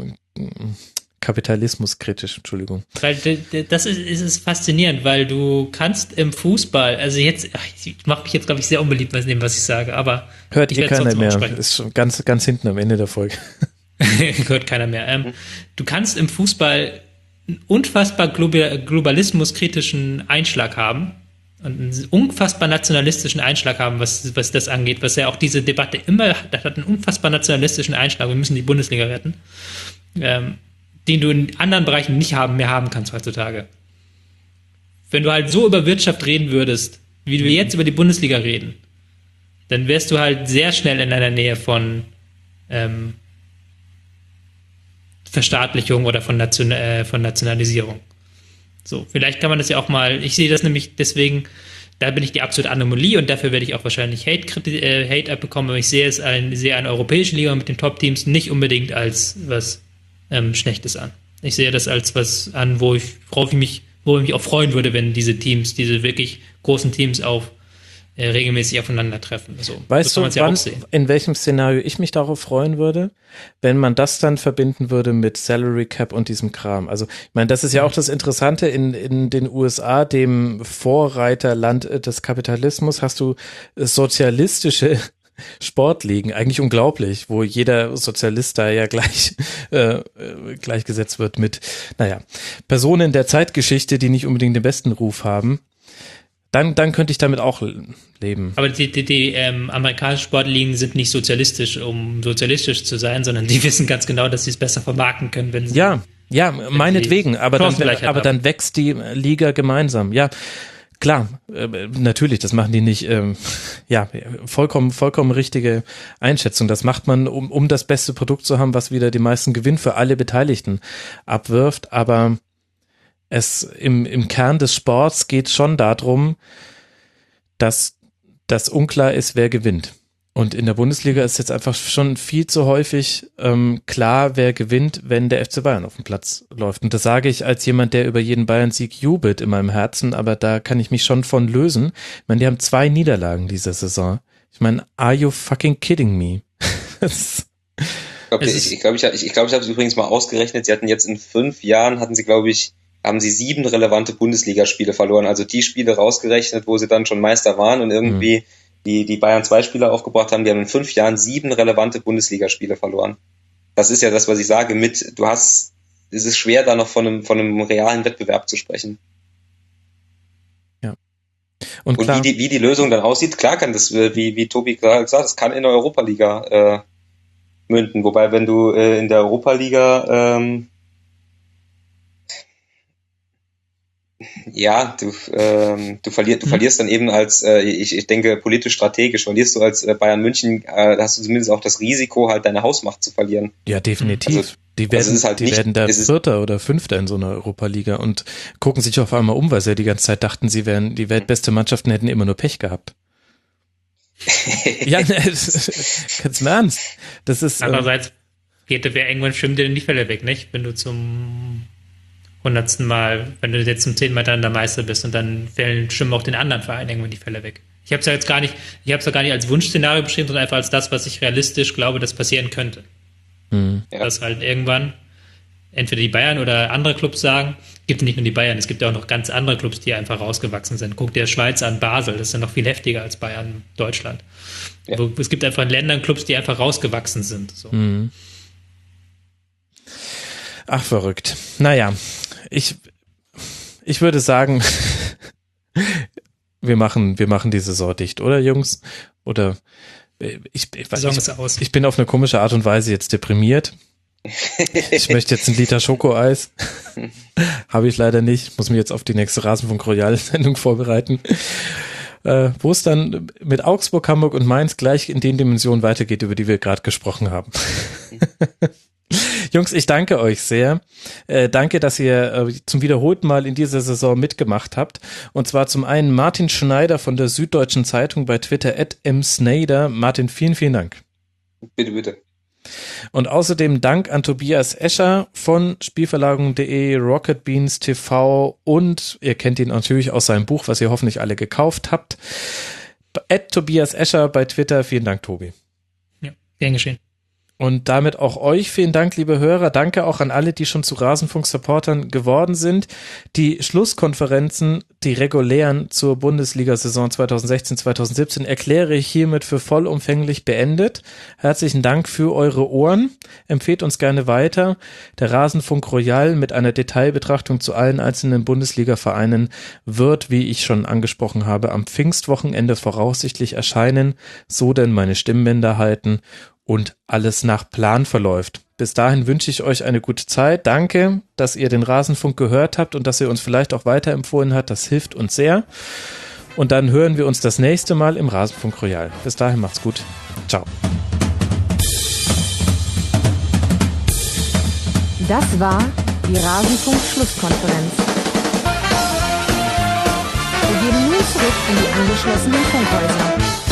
[SPEAKER 3] kapitalismuskritisch, Entschuldigung.
[SPEAKER 5] Weil d- d- das ist, ist es faszinierend, weil du kannst im Fußball, also jetzt, ach, ich mache mich jetzt, glaube ich, sehr unbeliebt bei dem, was ich sage, aber
[SPEAKER 3] Hört
[SPEAKER 5] ich
[SPEAKER 3] ihr
[SPEAKER 5] werde
[SPEAKER 3] keiner
[SPEAKER 5] trotzdem
[SPEAKER 3] mehr.
[SPEAKER 5] aussprechen.
[SPEAKER 3] Ist schon ganz, ganz hinten am Ende der Folge.
[SPEAKER 5] Hört keiner mehr. Ähm, du kannst im Fußball einen unfassbar globa- globalismuskritischen Einschlag haben und einen unfassbar nationalistischen Einschlag haben, was, was das angeht, was ja auch diese Debatte immer hat, das hat einen unfassbar nationalistischen Einschlag, wir müssen die Bundesliga retten, ähm, den du in anderen Bereichen nicht haben, mehr haben kannst heutzutage. Wenn du halt so über Wirtschaft reden würdest, wie wir jetzt über die Bundesliga reden, dann wärst du halt sehr schnell in einer Nähe von ähm, Verstaatlichung oder von, Nation, äh, von Nationalisierung. So, vielleicht kann man das ja auch mal, ich sehe das nämlich deswegen, da bin ich die absolute Anomalie und dafür werde ich auch wahrscheinlich Hate, äh, Hate abbekommen, aber ich sehe es ein, sehe eine europäische Liga mit den Top-Teams nicht unbedingt als was ähm, Schlechtes an. Ich sehe das als was an, wo ich, worauf ich mich, wo ich mich auch freuen würde, wenn diese Teams, diese wirklich großen Teams auf äh, regelmäßig aufeinandertreffen. So,
[SPEAKER 3] Weißt
[SPEAKER 5] so kann
[SPEAKER 3] du,
[SPEAKER 5] man's ja
[SPEAKER 3] wann,
[SPEAKER 5] auch sehen.
[SPEAKER 3] in welchem Szenario ich mich darauf freuen würde? Wenn man das dann verbinden würde mit Salary Cap und diesem Kram. Also, ich meine, das ist ja auch das Interessante in, in den U S A, dem Vorreiterland des Kapitalismus, hast du sozialistische Sportligen, eigentlich unglaublich, wo jeder Sozialist da ja gleich äh, gleichgesetzt wird mit, naja, Personen der Zeitgeschichte, die nicht unbedingt den besten Ruf haben. Dann, dann könnte ich damit auch leben.
[SPEAKER 5] Aber die, die, die ähm, amerikanischen Sportligen sind nicht sozialistisch, um sozialistisch zu sein, sondern die wissen ganz genau, dass sie es besser vermarkten können, wenn sie.
[SPEAKER 3] Ja, ja, meinetwegen, aber dann,
[SPEAKER 5] Chancengleichheit
[SPEAKER 3] aber
[SPEAKER 5] haben.
[SPEAKER 3] dann wächst die Liga gemeinsam. Ja, klar, äh, natürlich, das machen die nicht. Ähm, ja, vollkommen, vollkommen richtige Einschätzung. Das macht man, um, um das beste Produkt zu haben, was wieder den meisten Gewinn für alle Beteiligten abwirft. Aber es im, im Kern des Sports geht schon darum, dass das unklar ist, wer gewinnt. Und in der Bundesliga ist jetzt einfach schon viel zu häufig ähm, klar, wer gewinnt, wenn der F C Bayern auf dem Platz läuft. Und das sage ich als jemand, der über jeden Bayern-Sieg jubelt in meinem Herzen, aber da kann ich mich schon von lösen. Ich meine, die haben zwei Niederlagen diese Saison. Ich meine, are you fucking kidding me?
[SPEAKER 4] Ich glaube, ich, ich, glaub, ich, ich, glaub, ich habe es übrigens mal ausgerechnet. Sie hatten jetzt in fünf Jahren, hatten sie, glaube ich, haben sie sieben relevante Bundesligaspiele verloren. Also die Spiele rausgerechnet, wo sie dann schon Meister waren und irgendwie mhm. die, die Bayern zwei Spieler aufgebracht haben. Die haben in fünf Jahren sieben relevante Bundesligaspiele verloren. Das ist ja das, was ich sage. Mit, du hast, es ist schwer, da noch von einem, von einem realen Wettbewerb zu sprechen.
[SPEAKER 3] Ja. Und,
[SPEAKER 4] Und
[SPEAKER 3] klar,
[SPEAKER 4] wie die, wie die Lösung dann aussieht, klar kann das, äh, wie, wie Tobi gerade gesagt hat, das kann in der Europa-Liga äh, münden. Wobei, wenn du äh, in der Europa-Liga ähm, ja, du, ähm, du, verlier, du
[SPEAKER 3] Mhm.
[SPEAKER 4] verlierst dann eben als, äh, ich, ich denke, politisch strategisch, verlierst du als äh, Bayern München, äh, hast du zumindest auch das Risiko, halt deine Hausmacht zu verlieren.
[SPEAKER 3] ja, definitiv.
[SPEAKER 4] Also-
[SPEAKER 3] die
[SPEAKER 4] also
[SPEAKER 3] werden,
[SPEAKER 4] es ist halt
[SPEAKER 3] die
[SPEAKER 4] nicht-
[SPEAKER 3] werden da
[SPEAKER 4] es ist-
[SPEAKER 3] Vierter oder Fünfter in so einer Europa-Liga und gucken sich auf einmal um, weil sie ja die ganze Zeit dachten, sie wären die weltbeste Mannschaften, hätten immer nur Pech gehabt. Ja, ne, ganz im Ernst. Das ist, ähm,
[SPEAKER 5] Andererseits geht der irgendwann schwimmt dir die Fälle weg, nicht? Wenn du zum hundertsten Mal, wenn du jetzt zum zehnten Mal dann der Meister bist und dann fällen, schwimmen auch den anderen Vereinen irgendwann die Fälle weg. Ich habe es ja jetzt gar nicht, ich habe es ja gar nicht als Wunschszenario beschrieben, sondern einfach als das, was ich realistisch glaube, dass passieren könnte.
[SPEAKER 3] mh.
[SPEAKER 4] Ja.
[SPEAKER 5] Dass halt irgendwann entweder die Bayern oder andere Clubs sagen, gibt nicht nur die Bayern, es gibt ja auch noch ganz andere Clubs, die einfach rausgewachsen sind. Guck dir Schweiz an, Basel, das ist ja noch viel heftiger als Bayern, Deutschland.
[SPEAKER 4] Ja.
[SPEAKER 5] Wo, es gibt einfach in Ländern Clubs, die einfach rausgewachsen sind. So.
[SPEAKER 3] Mhm. Ach, verrückt. Naja, ich, ich würde sagen, wir machen, wir machen die Saison dicht, oder Jungs? Oder äh, ich, ich,
[SPEAKER 5] Saison
[SPEAKER 3] ich,
[SPEAKER 5] ist aus.
[SPEAKER 3] ich bin auf eine komische Art und Weise jetzt deprimiert. Ich möchte jetzt einen Liter Schokoeis. Habe ich leider nicht. Muss mich jetzt auf die nächste Rasenfunk Royal-Sendung vorbereiten. Äh, wo es dann mit Augsburg, Hamburg und Mainz gleich in den Dimensionen weitergeht, über die wir gerade gesprochen haben. Jungs, ich danke euch sehr. Äh, danke, dass ihr äh, zum wiederholten Mal in dieser Saison mitgemacht habt. Und zwar zum einen Martin Schneider von der Süddeutschen Zeitung bei Twitter at msnader. Martin, vielen, vielen Dank.
[SPEAKER 4] Bitte, bitte.
[SPEAKER 3] Und außerdem Dank an Tobias Escher von Spielverlagerung punkt de, Rocket Beans T V und ihr kennt ihn natürlich aus seinem Buch, was ihr hoffentlich alle gekauft habt. At Tobias Escher bei Twitter. Vielen Dank, Tobi.
[SPEAKER 5] Ja, gern geschehen.
[SPEAKER 3] Und damit auch euch vielen Dank, liebe Hörer. Danke auch an alle, die schon zu Rasenfunk-Supportern geworden sind. Die Schlusskonferenzen, die regulären zur Bundesliga-Saison zwanzig sechzehn zwanzig siebzehn, erkläre ich hiermit für vollumfänglich beendet. Herzlichen Dank für eure Ohren. Empfehlt uns gerne weiter. Der Rasenfunk Royal mit einer Detailbetrachtung zu allen einzelnen Bundesliga-Vereinen wird, wie ich schon angesprochen habe, am Pfingstwochenende voraussichtlich erscheinen. So denn meine Stimmbänder halten und alles nach Plan verläuft. Bis dahin wünsche ich euch eine gute Zeit. Danke, dass ihr den Rasenfunk gehört habt und dass ihr uns vielleicht auch weiterempfohlen habt. Das hilft uns sehr. Und dann hören wir uns das nächste Mal im Rasenfunk Royal. Bis dahin macht's gut. Ciao.
[SPEAKER 1] Das war die Rasenfunk-Schlusskonferenz. Wir gehen nun zurück in die angeschlossenen Funkhäuser.